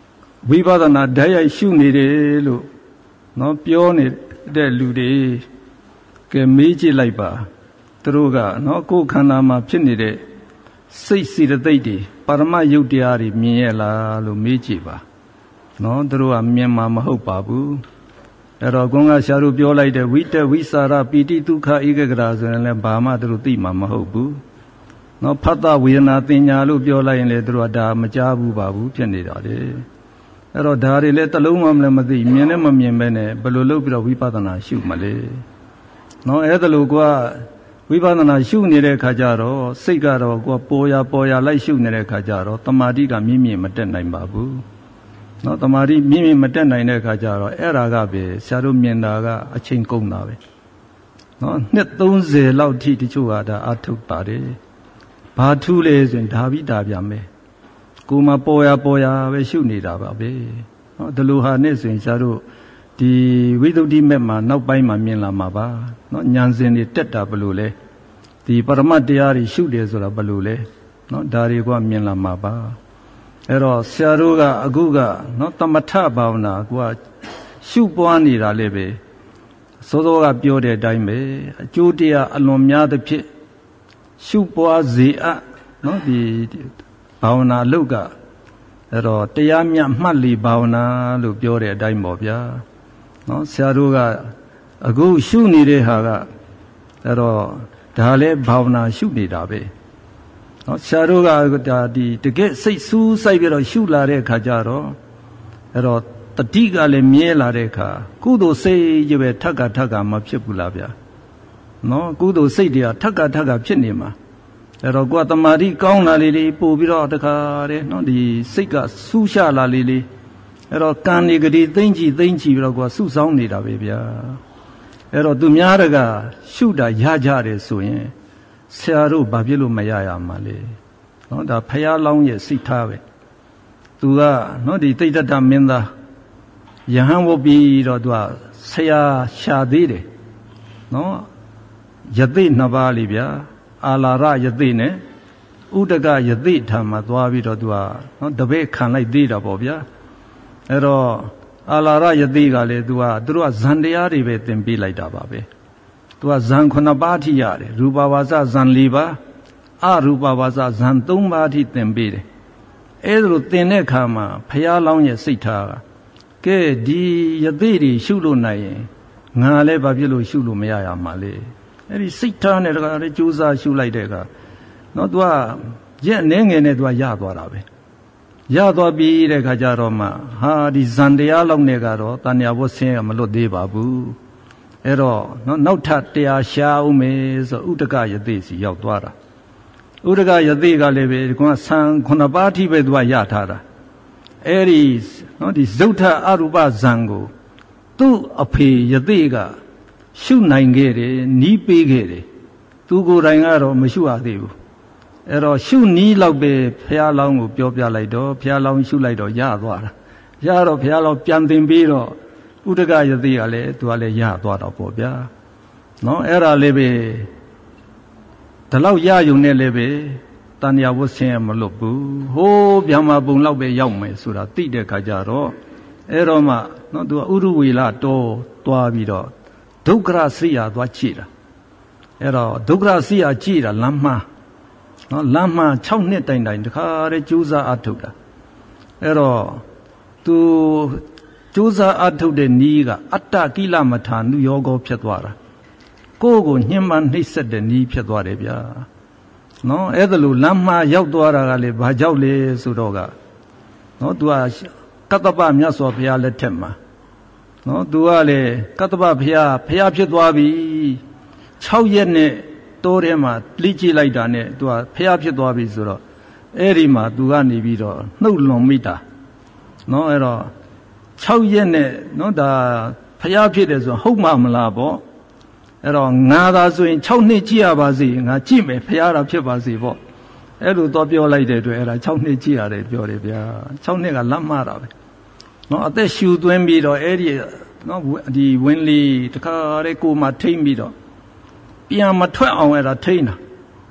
ဝိပဿနာဓာတ်ရိုက်ရှုနေတယ်လို့နော်ပြောနေတဲ့လူတွေကဲမေးကြည့်လိုက်ပါသူတို့ကနော်ကိုယ်ခန္ဓာမှာဖြစ်နေတဲ့စိတ်စီတသိက်တွေပါရမယုတ်တရားတွေမြင်ရလားလို့မေးကြည့်ပါနော်သူတို့ကမြင်မှာမဟုတ်ပါဘူးအဲ့တော့ကွန်ကဆရာတို့ပြောလိုက်တဲ့ဝိတ္တဝိสารပီတိဒုက္ခဧကဂရာဆိုရင်လည်းဘာမှသူတို့သိမှာမဟုတ်ဘူးနော်ဖတ်တာဝေဒနာတင်ညာလို့ပြောလိုက်ရင်လည်းသူတို့ကဒါမကြားဘူးပါဘူးဖြစ်နေတာလေအဲ့တော့ဒါတွေလည်းတလုံးမှလည်းမသိမြင်လည်းမမြင်ပဲနဲ့ဘယ်လိုလုပ်ပြီးတော့ဝိပဿနာရှုမလဲနော်အဲ့ဒါလို့ကဝိပဿနာရှုနေတဲ့ခါကျတော့စိတ်ကတော့ကိုယ်ပေါ်ရပေါ်ရလိုက်ရှုနေတဲ့ခါကျတော့တမာတိကမြင့်မြင့်မတက်နိုင်ပါဘူးနော်တမာတိမြင့်မြင့်မတက်နိုင်တဲ့ခါကျတော့အဲ့ဒါကပဲဆရာတို့မြင်တာကအချိန်ကုန်တာပဲနော်နှစ်သုံးဆယ်လောက်ထိတချို့ဟာဒါအထုတ်ပါတယ်ဘာထူးလဲဆိုရင်ဒါပြီးဒါပြန်မယ်ကိုယ်မှာပေါ်ရပေါ်ရပဲရှုနေတာပါပဲနော်ဒီလိုဟာနဲ့ဆိုရင်ဆရာတို့ဒီဝိသုဒ္ဓိမဲ့မှာနောက်ပိုင်းမှာမြင်လာမှာပါနော်ဉာဏ်စဉ်တွေတက်တာဘယ်လိုလဲဒီပရမတ်တရားတွေရှုတယ်ဆိုတာဘယ်လိုလဲနော်ဒါတွေကမြင်လာမှာပါအဲ့တော့ဆရာတို့ကအခုကနော်သမထဘာဝနာကိုကရှုပွားနေတာလည်းပဲစောစောကပြောတဲ့အတိုင်းပဲအကျိုးတရားအလွန်များသဖြင့်ရှုပွားစေအပ်နော်ဒီဘာဝနာလုတ်ကအဲ့တော့တရားမြတ်မှတ်လီဘာဝနာလို့ပြောတဲ့အတိုင်းပေါ့ဗျာနော်ဆရာတို့ကအခုရှုနေတဲ့ဟာကအဲ့တော့ဒါလည်းဘာဝနာရှုနေတာပဲနော်ဆရာတို့ကဒါဒီတကယ်စိတ်ဆူးစိုက်ပြီးတော့ရှုလာတဲ့အခါကျတော့အဲ့တော့တတိကလည်းမြဲလာတဲ့အခါကုသိုလ်စိတ်ကြီးပဲထက်ကထက်ကမဖြစ်ဘူးလားဗျာနော်ကုသိုလ်စိတ်တွေကထက်ကထက်ကဖြစ်နေမှာအဲ့တော့ကိုယ်တမာတိကောင်းလာလေလေပို့ပြီးတော့တခါတဲ့နော်ဒီစိတ်ကဆူးရှလာလေလေအဲ့တော့ကံနေကြတိသိမ့်ကြည့်သိမ့်ကြည့်ပြီးတော့ကိုယ်ဆူဆောင်းနေတာပဲဗျာအဲ့တော့သူများတကရှုတာရကြတယ်ဆိုရင်ဆရာတို့ဘာဖြစ်လို့မရရမှာလဲနော်ဒါဖယားလောင်းရဲ့စိတ်ထားပဲသူကနော်ဒီတိဋ္ဌတမင်းသားယဟန်ဝတ်ပြီးတော့သူကဆရာရှာသေးတယ်နော်ယသိနှစ်ပါးလေးဗျာအာလာရယသိနဲ့ဥဒကယသိထံမှာသွားပြီးတော့သူကနော်တပည့်ခံလိုက်သေးတာပေါ့ဗျာအဲ့တော့အာလာရယသိကလည်းသူကသူတို့ကဇန်တရားတွေပဲသင်ပေးလိုက်တာပါပဲသူကဇန်ခုနှစ်ပါးထိရတယ်ရူပဝါစဇန်၄ပါးအရူပဝါစဇန်၃ပါးထိသင်ပေးတယ်အဲ့ဒါလိုသင်တဲ့အခါမှာဖယားလောင်းရဲ့စိတ်ထားကဲဒီယသိတွေရှုလို့နိုင်ရင်ငါလည်းဘာဖြစ်လို့ရှုလို့မရရမှာလဲအဲ့ဒီစိတ်ထားနဲ့တခါလေကြိုးစားရှုလိုက်တဲ့အခါနော်သူကရက်အနေငယ်နဲ့သူကရသွားတာပဲရသွားပြီးတဲ့ခါကျတော့မှဟာဒီဇန်တရားလောက်နဲ့ကတော့တဏှာဘုဆင်းရမလွတ်သေးပါဘူးအဲ့တော့နော်နောက်ထပ်တရားရှားအောင်မယ်ဆိုဥဒကယသိစီရောက်သွားတာဥဒကယသိကလည်းပဲကွာဆံခုနှစ်ပါးထိပဲသူကရထားတာအဲ့ဒီနော်ဒီဇုထအရူပဇံကိုသူ့အဖေယသိကရှုနိုင်ခဲ့တယ်နီးပေးခဲ့တယ်သူကိုယ်တိုင်ကတော့မရှုရသေးဘူးအဲ့တော့ရှုနီးလောက်ပဲဖះလောင်းကိုပြောပြလိုက်တော့ဖះလောင်းရှုလိုက်တော့ရသွားတာရတော့ဖះလောင်းပြန်တင်ပြီးတော့ဥဒကယသိကလည်းသူကလည်းရသွားတော့ပေါ့ဗျာနော်အဲ့ဒါလေးပဲဒီလောက်ရယုံနဲ့လည်းပဲတဏှာဝဆင်းရမလွတ်ဘူးဟိုးဗျာမပုံလောက်ပဲရောက်မယ်ဆိုတာသိတဲ့ခါကျတော့အဲ့တော့မှနော်သူကဥရုဝေလတောသွားပြီးတော့ဒုက္ခရစိယသွားကြည့်တာအဲ့တော့ဒုက္ခရစိယကြည့်တာလမ်းမှားနော်လမ်းမှာ၆နှစ်တိုင်တိုင်တခါတည်းကြိုးစားအထုတ်တာအဲ့တော့သူကြိုးစားအထုတ်တဲ့နီးကအတ္တကိလမထာနုယောဂောဖြစ်သွားတာကိုယ့်ကိုညှဉ်းပန်းနှိပ်စက်တဲ့နီးဖြစ်သွားတယ်ဗျာနော်အဲ့ဒါလို့လမ်းမှာရောက်သွားတာကလေဘာကြောက်လဲဆိုတော့ကနော်သူကကတ္တပမြတ်စွာဘုရားလက်ထက်မှာနော်သူကလေကတ္တပဘုရားဘုရားဖြစ်သွားပြီ၆ရက်နဲ့တိုးထဲမှာလိကြည့်လိုက်တာနဲ့သူကဘုရားဖြစ်သွားပြီဆိုတော့အဲ့ဒီမှာသူကနေပြီးတော့နှုတ်လွန်မိတာနော်အဲ့တော့၆ရက်နဲ့နော်ဒါဘုရားဖြစ်တယ်ဆိုဟုတ်မှမလားပေါ့အဲ့တော့ငါသာဆိုရင်၆နှစ်ကြည့်ရပါစေငါကြည့်မယ်ဘုရားတော်ဖြစ်ပါစေပေါ့အဲ့လိုတော့ပြောလိုက်တဲ့အတွက်အဲ့ဒါ၆နှစ်ကြည့်ရတယ်ပြောတယ်ဗျာ၆နှစ်ကလမ်းမှားတာပဲနော်အသက်ရှူသွင်းပြီးတော့အဲ့ဒီနော်ဒီဝင်းလီတခါတည်းကိုမှထိမ့်ပြီးတော့ပြန်မထွက်အောင်အဲ့ဒါထိမ့်တာ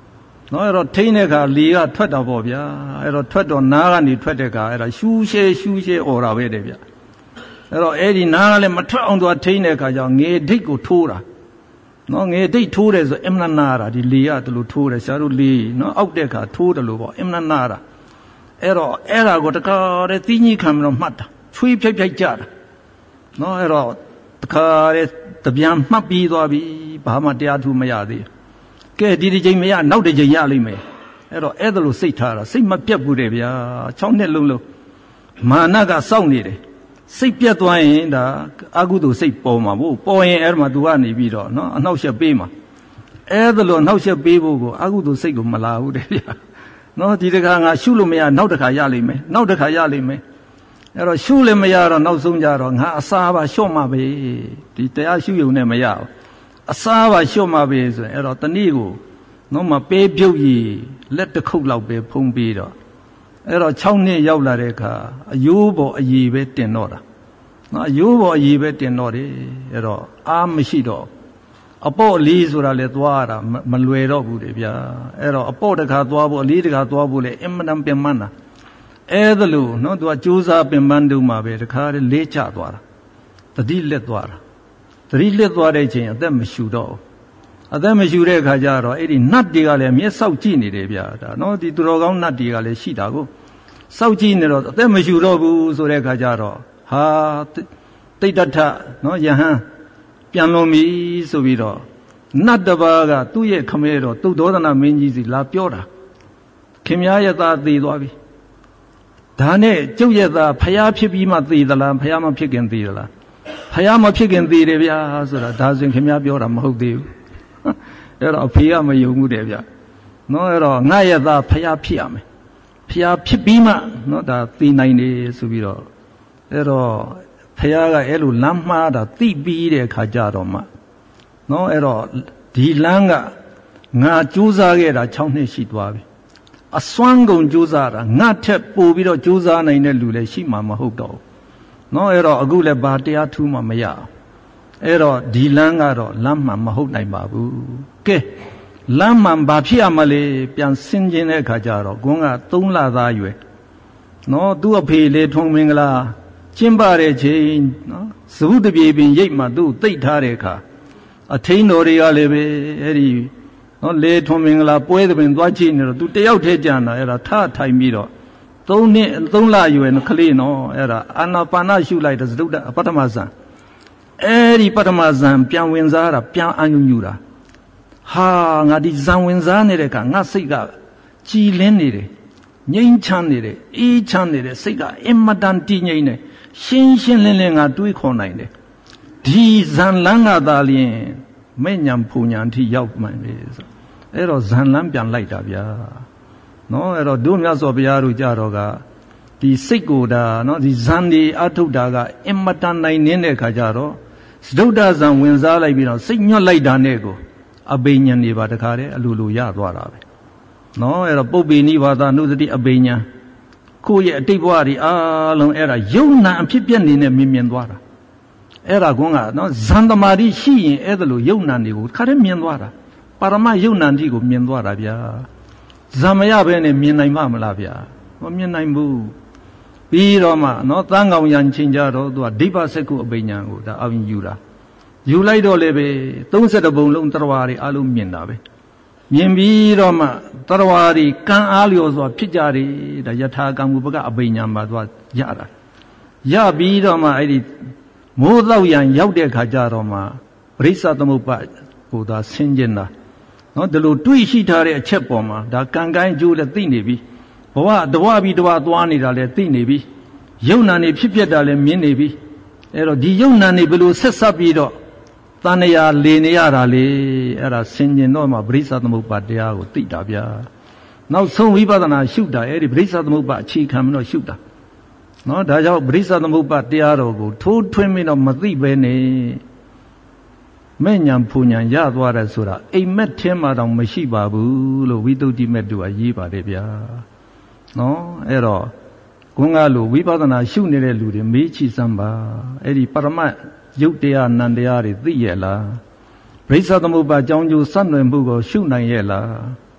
နော်အဲ့တော့ထိန်းတဲ့အခါလေကထွက်တော့ပေါ့ဗျာအဲ့တော့ထွက်တော့နားကနေထွက်တဲ့အခါအဲ့ဒါရှူးရှဲရှူးရှဲអော်တာပဲတဲ့ဗျာအဲ့တော့အဲ့ဒီနားကလည်းမထွက်အောင်သွားထိန်းတဲ့အခါကျတော့ငေဒိတ်ကိုထိုးတာနော်ငေဒိတ်ထိုးတယ်ဆိုအမနာနာတာဒီလေကတလို့ထိုးတယ်ဆရာတို့လေနော်အောက်တဲ့အခါထိုးတယ်လို့ပေါ့အမနာနာတာအဲ့တော့အဲ့ဒါကိုတခါတည်းသီးကြီးခံပြီးတော့မှတ်တာချွေးဖြိုက်ဖြိုက်ကြတာနော်အဲ့တော့တခါတည်းတပြန်မှတ်ပြီးသွားပြီဘာမှတရားထူးမရသေးကဲဒီဒီချိန်မရနောက်တစ်ချိန်ရလိမ့်မယ်အဲ့တော့အဲ့ဒါလို့စိတ်ထားတာစိတ်မပြတ်ဘူးတဲ့ဗျာ၆နှစ်လုံးလုံးမာနကစောင့်နေတယ်စိတ်ပြတ်သွားရင်ဒါအကုသိုလ်စိတ်ပေါ်မှာဘို့ပေါ်ရင်အဲ့မှာ तू ကနေပြီးတော့နော်အနှောက်အယှက်ပေးမှာအဲ့ဒါလို့အနှောက်အယှက်ပေးဖို့ကိုအကုသိုလ်စိတ်ကိုမလာဘူးတဲ့ဗျာနော်ဒီတခါငါရှုလို့မရနောက်တစ်ခါရလိမ့်မယ်နောက်တစ်ခါရလိမ့်မယ်အဲ့တော့ရှုလည်းမရတော့နောက်ဆုံးကြတော့ငါအစာပါလျှော့မှာပဲဒီတရားရှုရုံနဲ့မရဘူးအစာပါလျှော့မှာပဲဆိုရင်အဲ့တော့တနည်းကိုနော်မပေးပြုတ်ကြီးလက်တစ်ခုလောက်ပဲဖုံးပြီးတော့အဲ့တော့၆နှစ်ရောက်လာတဲ့အခါအယိုးပေါ်အည်ပဲတင်တော့တာနော်အယိုးပေါ်အည်ပဲတင်တော့တယ်အဲ့တော့အားမရှိတော့အပေါ့အလေးဆိုတာလေသွားတာမလွယ်တော့ဘူးလေဗျာအဲ့တော့အပေါ့တစ်ခါသွားဖို့အလေးတစ်ခါသွားဖို့လေအင်မတန်ပင်ပန်းတာအဲ့ဒါလို့နော်သူကကြိုးစားပင်ပန်းတုံးမှာပဲတစ်ခါလေလေးချသွားတာတတိလက်သွားတာတတိလက်သွားတဲ့ချိန်အသက်မရှူတော့အသက်မရှူတဲ့အခါကျတော့အဲ့ဒီနတ်တွေကလည်းမျက်စောက်ကြည့်နေတယ်ဗျာဒါနော်ဒီသူတော်ကောင်းနတ်တွေကလည်းရှိတာကိုစောက်ကြည့်နေတော့အသက်မရှူတော့ဘူးဆိုတဲ့အခါကျတော့ဟာတိတ်တထနော်ယဟန်ပြန်လွန်ပြီဆိုပြီးတော့နတ်တပါးကသူ့ရဲ့ခမဲတော်သုဒ္ဓောဒနာမင်းကြီးစီလာပြောတာခင်များရဲ့သားသေသွားပြီဒါနဲ့ကျုပ်ရဲ့သားဖျားဖြစ်ပြီးမှသေသလားဖျားမဖြစ်ခင်သေသလားဖျားမဖြစ်ခင်သေတယ်ဗျာဆိုတာဒါဆိုရင်ခင်များပြောတာမဟုတ်သေးဘူးအဲ့တော့အဖေကမယုံဘူးတဲ့ဗျာနော်အဲ့တော့ငါရဲ့သားဖျားဖြစ်ရမယ်ဖျားဖြစ်ပြီးမှနော်ဒါသေနိုင်တယ်ဆိုပြီးတော့အဲ့တော့ဖျားကအဲ့လိုလမ်းမှားတာသိပြီးတဲ့အခါကျတော့မှနော်အဲ့တော့ဒီလမ်းကငါကြိုးစားခဲ့တာ၆နှစ်ရှိသွားပြီအစွမ်းကုန်ကြိုးစားတာငါထက်ပိုပြီးတော့ကြိုးစားနိုင်တဲ့လူလည်းရှိမှာမဟုတ်တော့ဘူးနော်အဲ့တော့အခုလည်းဘာတရားထူးမှမရအောင်အဲ့တော့ဒီလမ်းကတော့လမ်းမှန်မဟုတ်နိုင်ပါဘူးကဲလမ်းမှန်ဘာဖြစ်ရမလဲပြန်ဆင်းခြင်းတဲ့အခါကျတော့ကွန်းကသုံးလသားရွယ်နော်သူ့အဖေလေထုံမင်္ဂလာကျင်းပတဲ့ချိန်နော်သဘုတပြေပင်ရိတ်မှသူ့သိပ်ထားတဲ့အခါအထိန်တော်တွေကလည်းပဲအဲ့ဒီနော်လေထုံမင်္ဂလာပွဲသဘင်သွားကြည့်နေတော့သူတယောက်တည်းကြံတာအဲ့ဒါထထိုင်ပြီးတော့သုံးနှစ်သုံးလရွယ်ကလေးနော်အဲ့ဒါအာနာပါနရှုလိုက်တဲ့သဒုတပထမဇန်အဲ့ဒီပထမဇန်ပြန်ဝင်စားတာပြန်အညူညူတာဟာငါဒီဇန်ဝင်စားနေတဲ့ကငါစိတ်ကကြည်လင်းနေတယ်ငြိမ်းချမ်းနေတယ်အေးချမ်းနေတယ်စိတ်ကအင်မတန်တည်ငြိမ်နေရှင်းရှင်းလင်းလင်းငါတွေးခေါ်နိုင်တယ်ဒီဇန်လန်းကသာလျင်မဲ့ညာဖူညာအထိရောက်မှန်လေဆိုအဲ့တော့ဇန်လန်းပြန်လိုက်တာဗျာနော်အဲ့တော့တို့မြတ်စွာဘုရားတို့ကြတော့ကဒီစိတ်ကိုဒါနော်ဒီဇန်ဒီအထုတ်တာကအင်မတန်နိုင်နေတဲ့အခါကျတော့သဒုဒ္ဒဇံဝင်စားလိုက်ပြီးတော့စိတ်ညွတ်လိုက်တာနဲ့ကိုအဘိညာဉ်တွေပါတခါတည်းအလိုလိုရသွားတာပဲနော်အဲ့တော့ပုပ္ပေနိဘာသာနုသတိအဘိညာဉ်ကိုယ့်ရဲ့အတိတ်ဘဝတွေအားလုံးအဲ့ဒါယုံနာအဖြစ်ပြက်နေနဲ့မြင်မြင်သွားတာအဲ့ဒါကွန်းကနော်ဇန်သမာဓိရှိရင်အဲ့ဒါလိုယုံနာတွေကိုတခါတည်းမြင်သွားတာပါရမယုံနာတိကိုမြင်သွားတာဗျာဇံမရဘဲနဲ့မြင်နိုင်မှာမလားဗျာမမြင်နိုင်ဘူးပြီးတော့မှနော်တန်းကောင်ရန်ချင်းကြတော့သူကဒိဗ္ဗစက္ခုအဘိညာဉ်ကိုဒါအောင်ယူတာယူလိုက်တော့လည်းပဲသုံးဆယ်တပုံလုံးတရားတွေအလုံးမြင်တာပဲမြင်ပြီးတော့မှတရားတွေကံအားလျော်စွာဖြစ်ကြတယ်ဒါယထာကံမူပကအဘိညာဉ်မှာသူကရတာရပြီးတော့မှအဲ့ဒီမိုးတော့ရန်ရောက်တဲ့ခါကျတော့မှပရိစ္ဆသမုပ္ပါကိုသာဆင်းကျင်တာနော်ဒီလိုတွေးရှိထားတဲ့အချက်ပေါ်မှာဒါကံကိုင်းအကျိုးလည်းသိနေပြီဘဝတဝပြီးတဝသွားနေတာလည်းသိနေပြီယုံနာနေဖြစ်ဖြစ်တာလည်းမြင်နေပြီအဲ့တော့ဒီယုံနာနေဘယ်လိုဆက်ဆက်ပြီးတော့တဏှာလေနေရတာလေအဲ့ဒါဆင်ញင်တော့မှပရိစ္ဆသမုပ္ပါတရားကိုသိတာဗျာနောက်ဆုံးဝိပဿနာရှုတာအဲ့ဒီပရိစ္ဆသမုပ္ပါအခြေခံပြီးတော့ရှုတာနော်ဒါကြောင့်ပရိစ္ဆသမုပ္ပါတရားတော်ကိုထိုးထွင်းပြီးတော့မသိပဲနဲ့မဲ့ညာဖူညာရသွားတယ်ဆိုတာအိမ်မက်ထင်းမှတော့မရှိပါဘူးလို့ဝိသုဒ္ဓိမက်တို့ကရေးပါတယ်ဗျာနော်အဲ့တော့ခွန်းကားလို့ဝိပဿနာရှုနေတဲ့လူတွေမေးချစမ်းပါအဲ့ဒီပရမတ်ရုပ်တရားနံတရားတွေသိရဲ့လားပရိစ္ဆသမုပ္ပါအကြောင်းကျိုးစံ့လွင်မှုကိုရှုနိုင်ရဲ့လား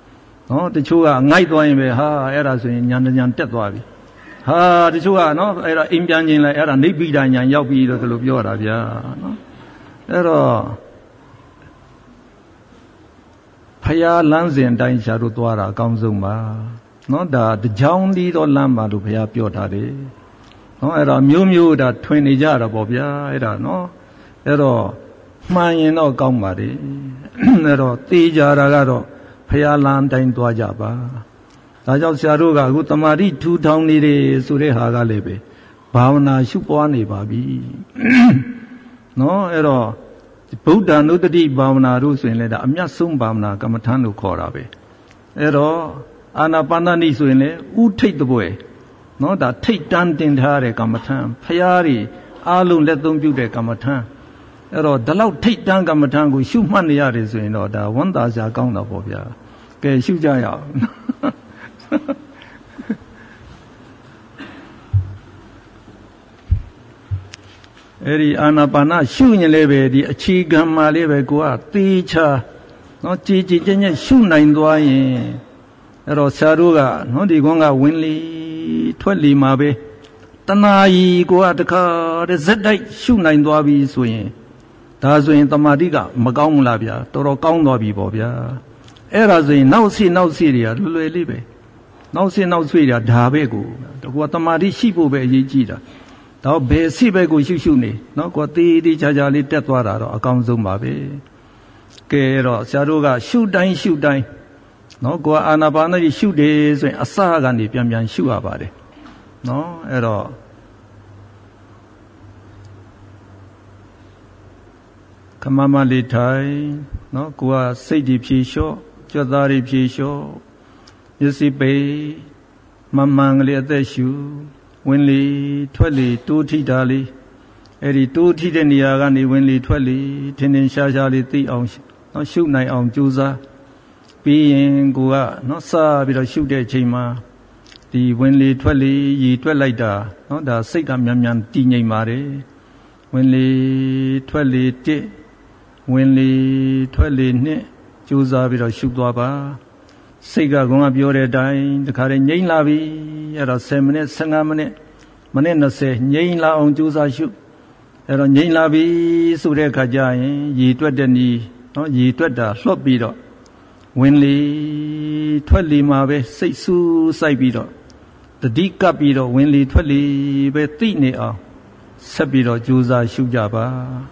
နော်တချို့ကငိုက်သွားရင်ပဲဟာအဲ့ဒါဆိုရင်ညာညာတက်သွားပြီဟာတချို့ကနော်အဲ့ဒါအိမ်ပြန်ခြင်းလိုက်အဲ့ဒါနိဗ္ဗိဒာညာရောက်ပြီလို့ဒီလိုပြောတာဗျာနော်အဲ့တော့ဖရာလမ်းစဉ်တိုင်းရှာတို့သွားတာအကောင်းဆုံးပါနော်ဒါတကြောင်ဒီတော့လမ်းပါလို့ဘုရားပြောထားတယ်နော်အဲ့တော့မျိုးမျိုးဒါထွင်နေကြတာပေါ့ဗျာအဲ့ဒါနော်အဲ့တော့မှန်ရင်တော့ကောင်းပါလေအဲ့တော့သိကြတာကတော့ဖရာလမ်းတိုင်းသွားကြပါဒါကြောင့်ဆရာတို့ကအခုတမာတိထူထောင်နေတယ်ဆိုတဲ့ဟာကလည်းပဲဘာဝနာရှုပွားနေပါပြီနော်အဲ့တော့ဗုဒ္ဓ ानु တတိဘာဝနာတို့ဆိုရင်လည်းဒါအမြတ်ဆုံးဘာဝနာကမ္မထံလို့ခေါ်တာပဲအဲ့တော့အာနာပါနနိဆိုရင်လည်းဥထိတ်တပွဲနော်ဒါထိတ်တန်းတင်ထားတဲ့ကမ္မထံဖရာတွေအားလုံးလက်သုံးပြုတဲ့ကမ္မထံအဲ့တော့ဒီလောက်ထိတ်တန်းကမ္မထံကိုရှုမှတ်နေရတယ်ဆိုရင်တော့ဒါဝန်တာစရာကောင်းတာပေါ့ဗျာကဲရှုကြရအောင်အဲ့ဒီအာနာပါနရှုရင်လည်းပဲဒီအခြေခံမှာလေးပဲကိုကသေချာနော်ကြည်ကြည်ကျင့်ကျင့်ရှုနိုင်သွားရင်အဲ့တော့ဆရာတို့ကနော်ဒီကွန်းကဝင်လေထွက်လေမှာပဲတဏှာကြီးကိုကတခါတဲ့ဇက်တိုက်ရှုနိုင်သွားပြီဆိုရင်ဒါဆိုရင်တမာတိကမကောင်းဘူးလားဗျာတော်တော်ကောင်းသွားပြီပေါ့ဗျာအဲ့ဒါဆိုရင်နောက်စီနောက်စီတွေကလွယ်လွယ်လေးပဲနောက်စီနောက်ဆွေတွေကဒါပဲကိုတကူကတမာတိရှိဖို့ပဲအရေးကြီးတာတော့ဘယ်စီပဲကိုရှုရှုနေနော်ကိုတေးတေးချာချာလေးတက်သွားတာတော့အကောင်းဆုံးပါပဲကဲတော့ဆရာတို့ကရှုတိုင်းရှုတိုင်းနော်ကိုအာနာပါနတိရှုတယ်ဆိုရင်အစကနေပြန်ပြန်ရှုရပါတယ်နော်အဲ့တော့ခမမလေးထိုင်နော်ကိုကစိတ်ဒီဖြေလျှော့ကြွသားတွေဖြေလျှော့မျက်စိပိတ်မမှန်ကလေးအသက်ရှုဝင်လေထွက်လေတိုးထိတာလေးအဲ့ဒီတိုးထိတဲ့နေရာကနေဝင်လေထွက်လေထင်းထင်းရှားရှားလေးသိအောင်နော်ရှုနိုင်အောင်ကြိုးစားပြီးရင်ကိုကနော်စပြီးတော့ရှုတဲ့အချိန်မှာဒီဝင်လေထွက်လေရည်တွက်လိုက်တာနော်ဒါစိတ်ကမြန်မြန်တည်ငြိမ်ပါတယ်ဝင်လေထွက်လေတစ်ဝင်လေထွက်လေနှစ်ကြိုးစားပြီးတော့ရှုသွားပါစိတ်ကကောင်ကပြောတဲ့အတိုင်းတခါတည်းငြိမ်လာပြီအဲ့တော့ဆယ်မိနစ်ဆယ်ငါးမိနစ်မိနစ်၂၀ငြိမ်လာအောင်ကြိုးစားရှုအဲ့တော့ငြိမ်လာပြီဆိုတဲ့အခါကျရင်ရည်တွက်တဲ့နီးနော်ရည်တွက်တာလှော့ပြီးတော့ဝင်လေထွက်လေမှာပဲစိတ်ဆူစိုက်ပြီးတော့တတိကပ်ပြီးတော့ဝင်လေထွက်လေပဲသိနေအောင်ဆက်ပြီးတော့ကြိုးစားရှုကြပါ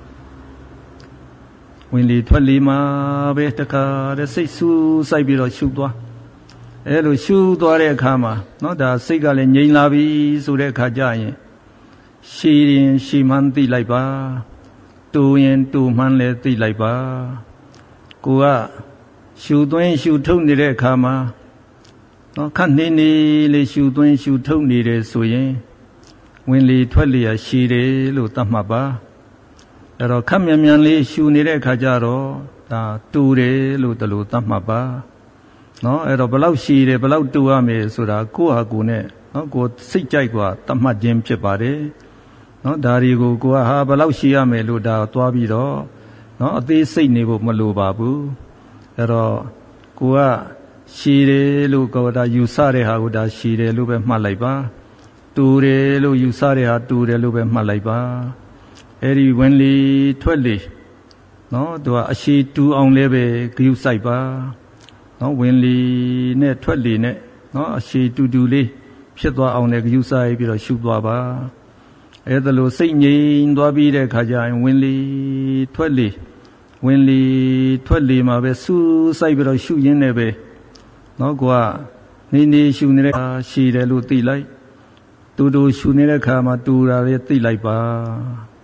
ဝင်လေထွက်လေမှာပဲတခါတည်းစိတ်ဆူစိုက်ပြီးတော့ရှုသွားအဲလိုရှုသွားတဲ့အခါမှာနော်ဒါစိတ်ကလည်းငြိမ်လာပြီဆိုတဲ့အခါကျရင်ရှည်ရင်ရှည်မှန်းသိလိုက်ပါတူရင်တူမှန်းလည်းသိလိုက်ပါကိုကရှုသွင်းရှုထုတ်နေတဲ့အခါမှာနော်ခက်နေနေလေးရှုသွင်းရှုထုတ်နေတယ်ဆိုရင်ဝင်လေထွက်လေရရှည်တယ်လို့သတ်မှတ်ပါအဲ့တော့ခက်မြန်မြန်လေးရှုနေတဲ့အခါကျတော့ဒါတူတယ်လို့တလို့သတ်မှတ်ပါနော်အဲ့တော့ဘလောက်ရှည်တယ်ဘလောက်တူရမယ်ဆိုတာကိုယ့်ဟာကိုယ်နဲ့နော်ကိုယ်စိတ်ကြိုက်ကသတ်မှတ်ခြင်းဖြစ်ပါတယ်နော်ဒါတွေကိုကိုယ်ကဟာဘလောက်ရှည်ရမယ်လို့ဒါသွားပြီးတော့နော်အသေးစိတ်နေဖို့မလိုပါဘူးအဲ့တော့ကိုကရှည်တယ်လို့ကိုယ်ဒါယူဆတဲ့ဟာကိုဒါရှည်တယ်လို့ပဲမှတ်လိုက်ပါတူတယ်လို့ယူဆတဲ့ဟာတူတယ်လို့ပဲမှတ်လိုက်ပါအဲ့ဒီဝင်လေထွက်လေနော်သူကအရှည်တူအောင်လည်းပဲဂရုစိုက်ပါနော်ဝင်လေနဲ့ထွက်လေနဲ့နော်အရှည်တူတူလေးဖြစ်သွားအောင်လည်းဂရုစိုက်ပြီးတော့ရှုသွားပါအဲ့ဒါလို့စိတ်ငြိမ်သွားပြီးတဲ့အခါကျရင်ဝင်လေထွက်လေဝင်လေထွက်လေမှာပဲစူးစိုက်ပြီးတော့ရှုရင်းနဲ့ပဲနော်ကွာနေနေရှုနေတဲ့အခါရှည်တယ်လို့သိလိုက်တူတူရှုနေတဲ့အခါမှာတူတာလေးသိလိုက်ပါ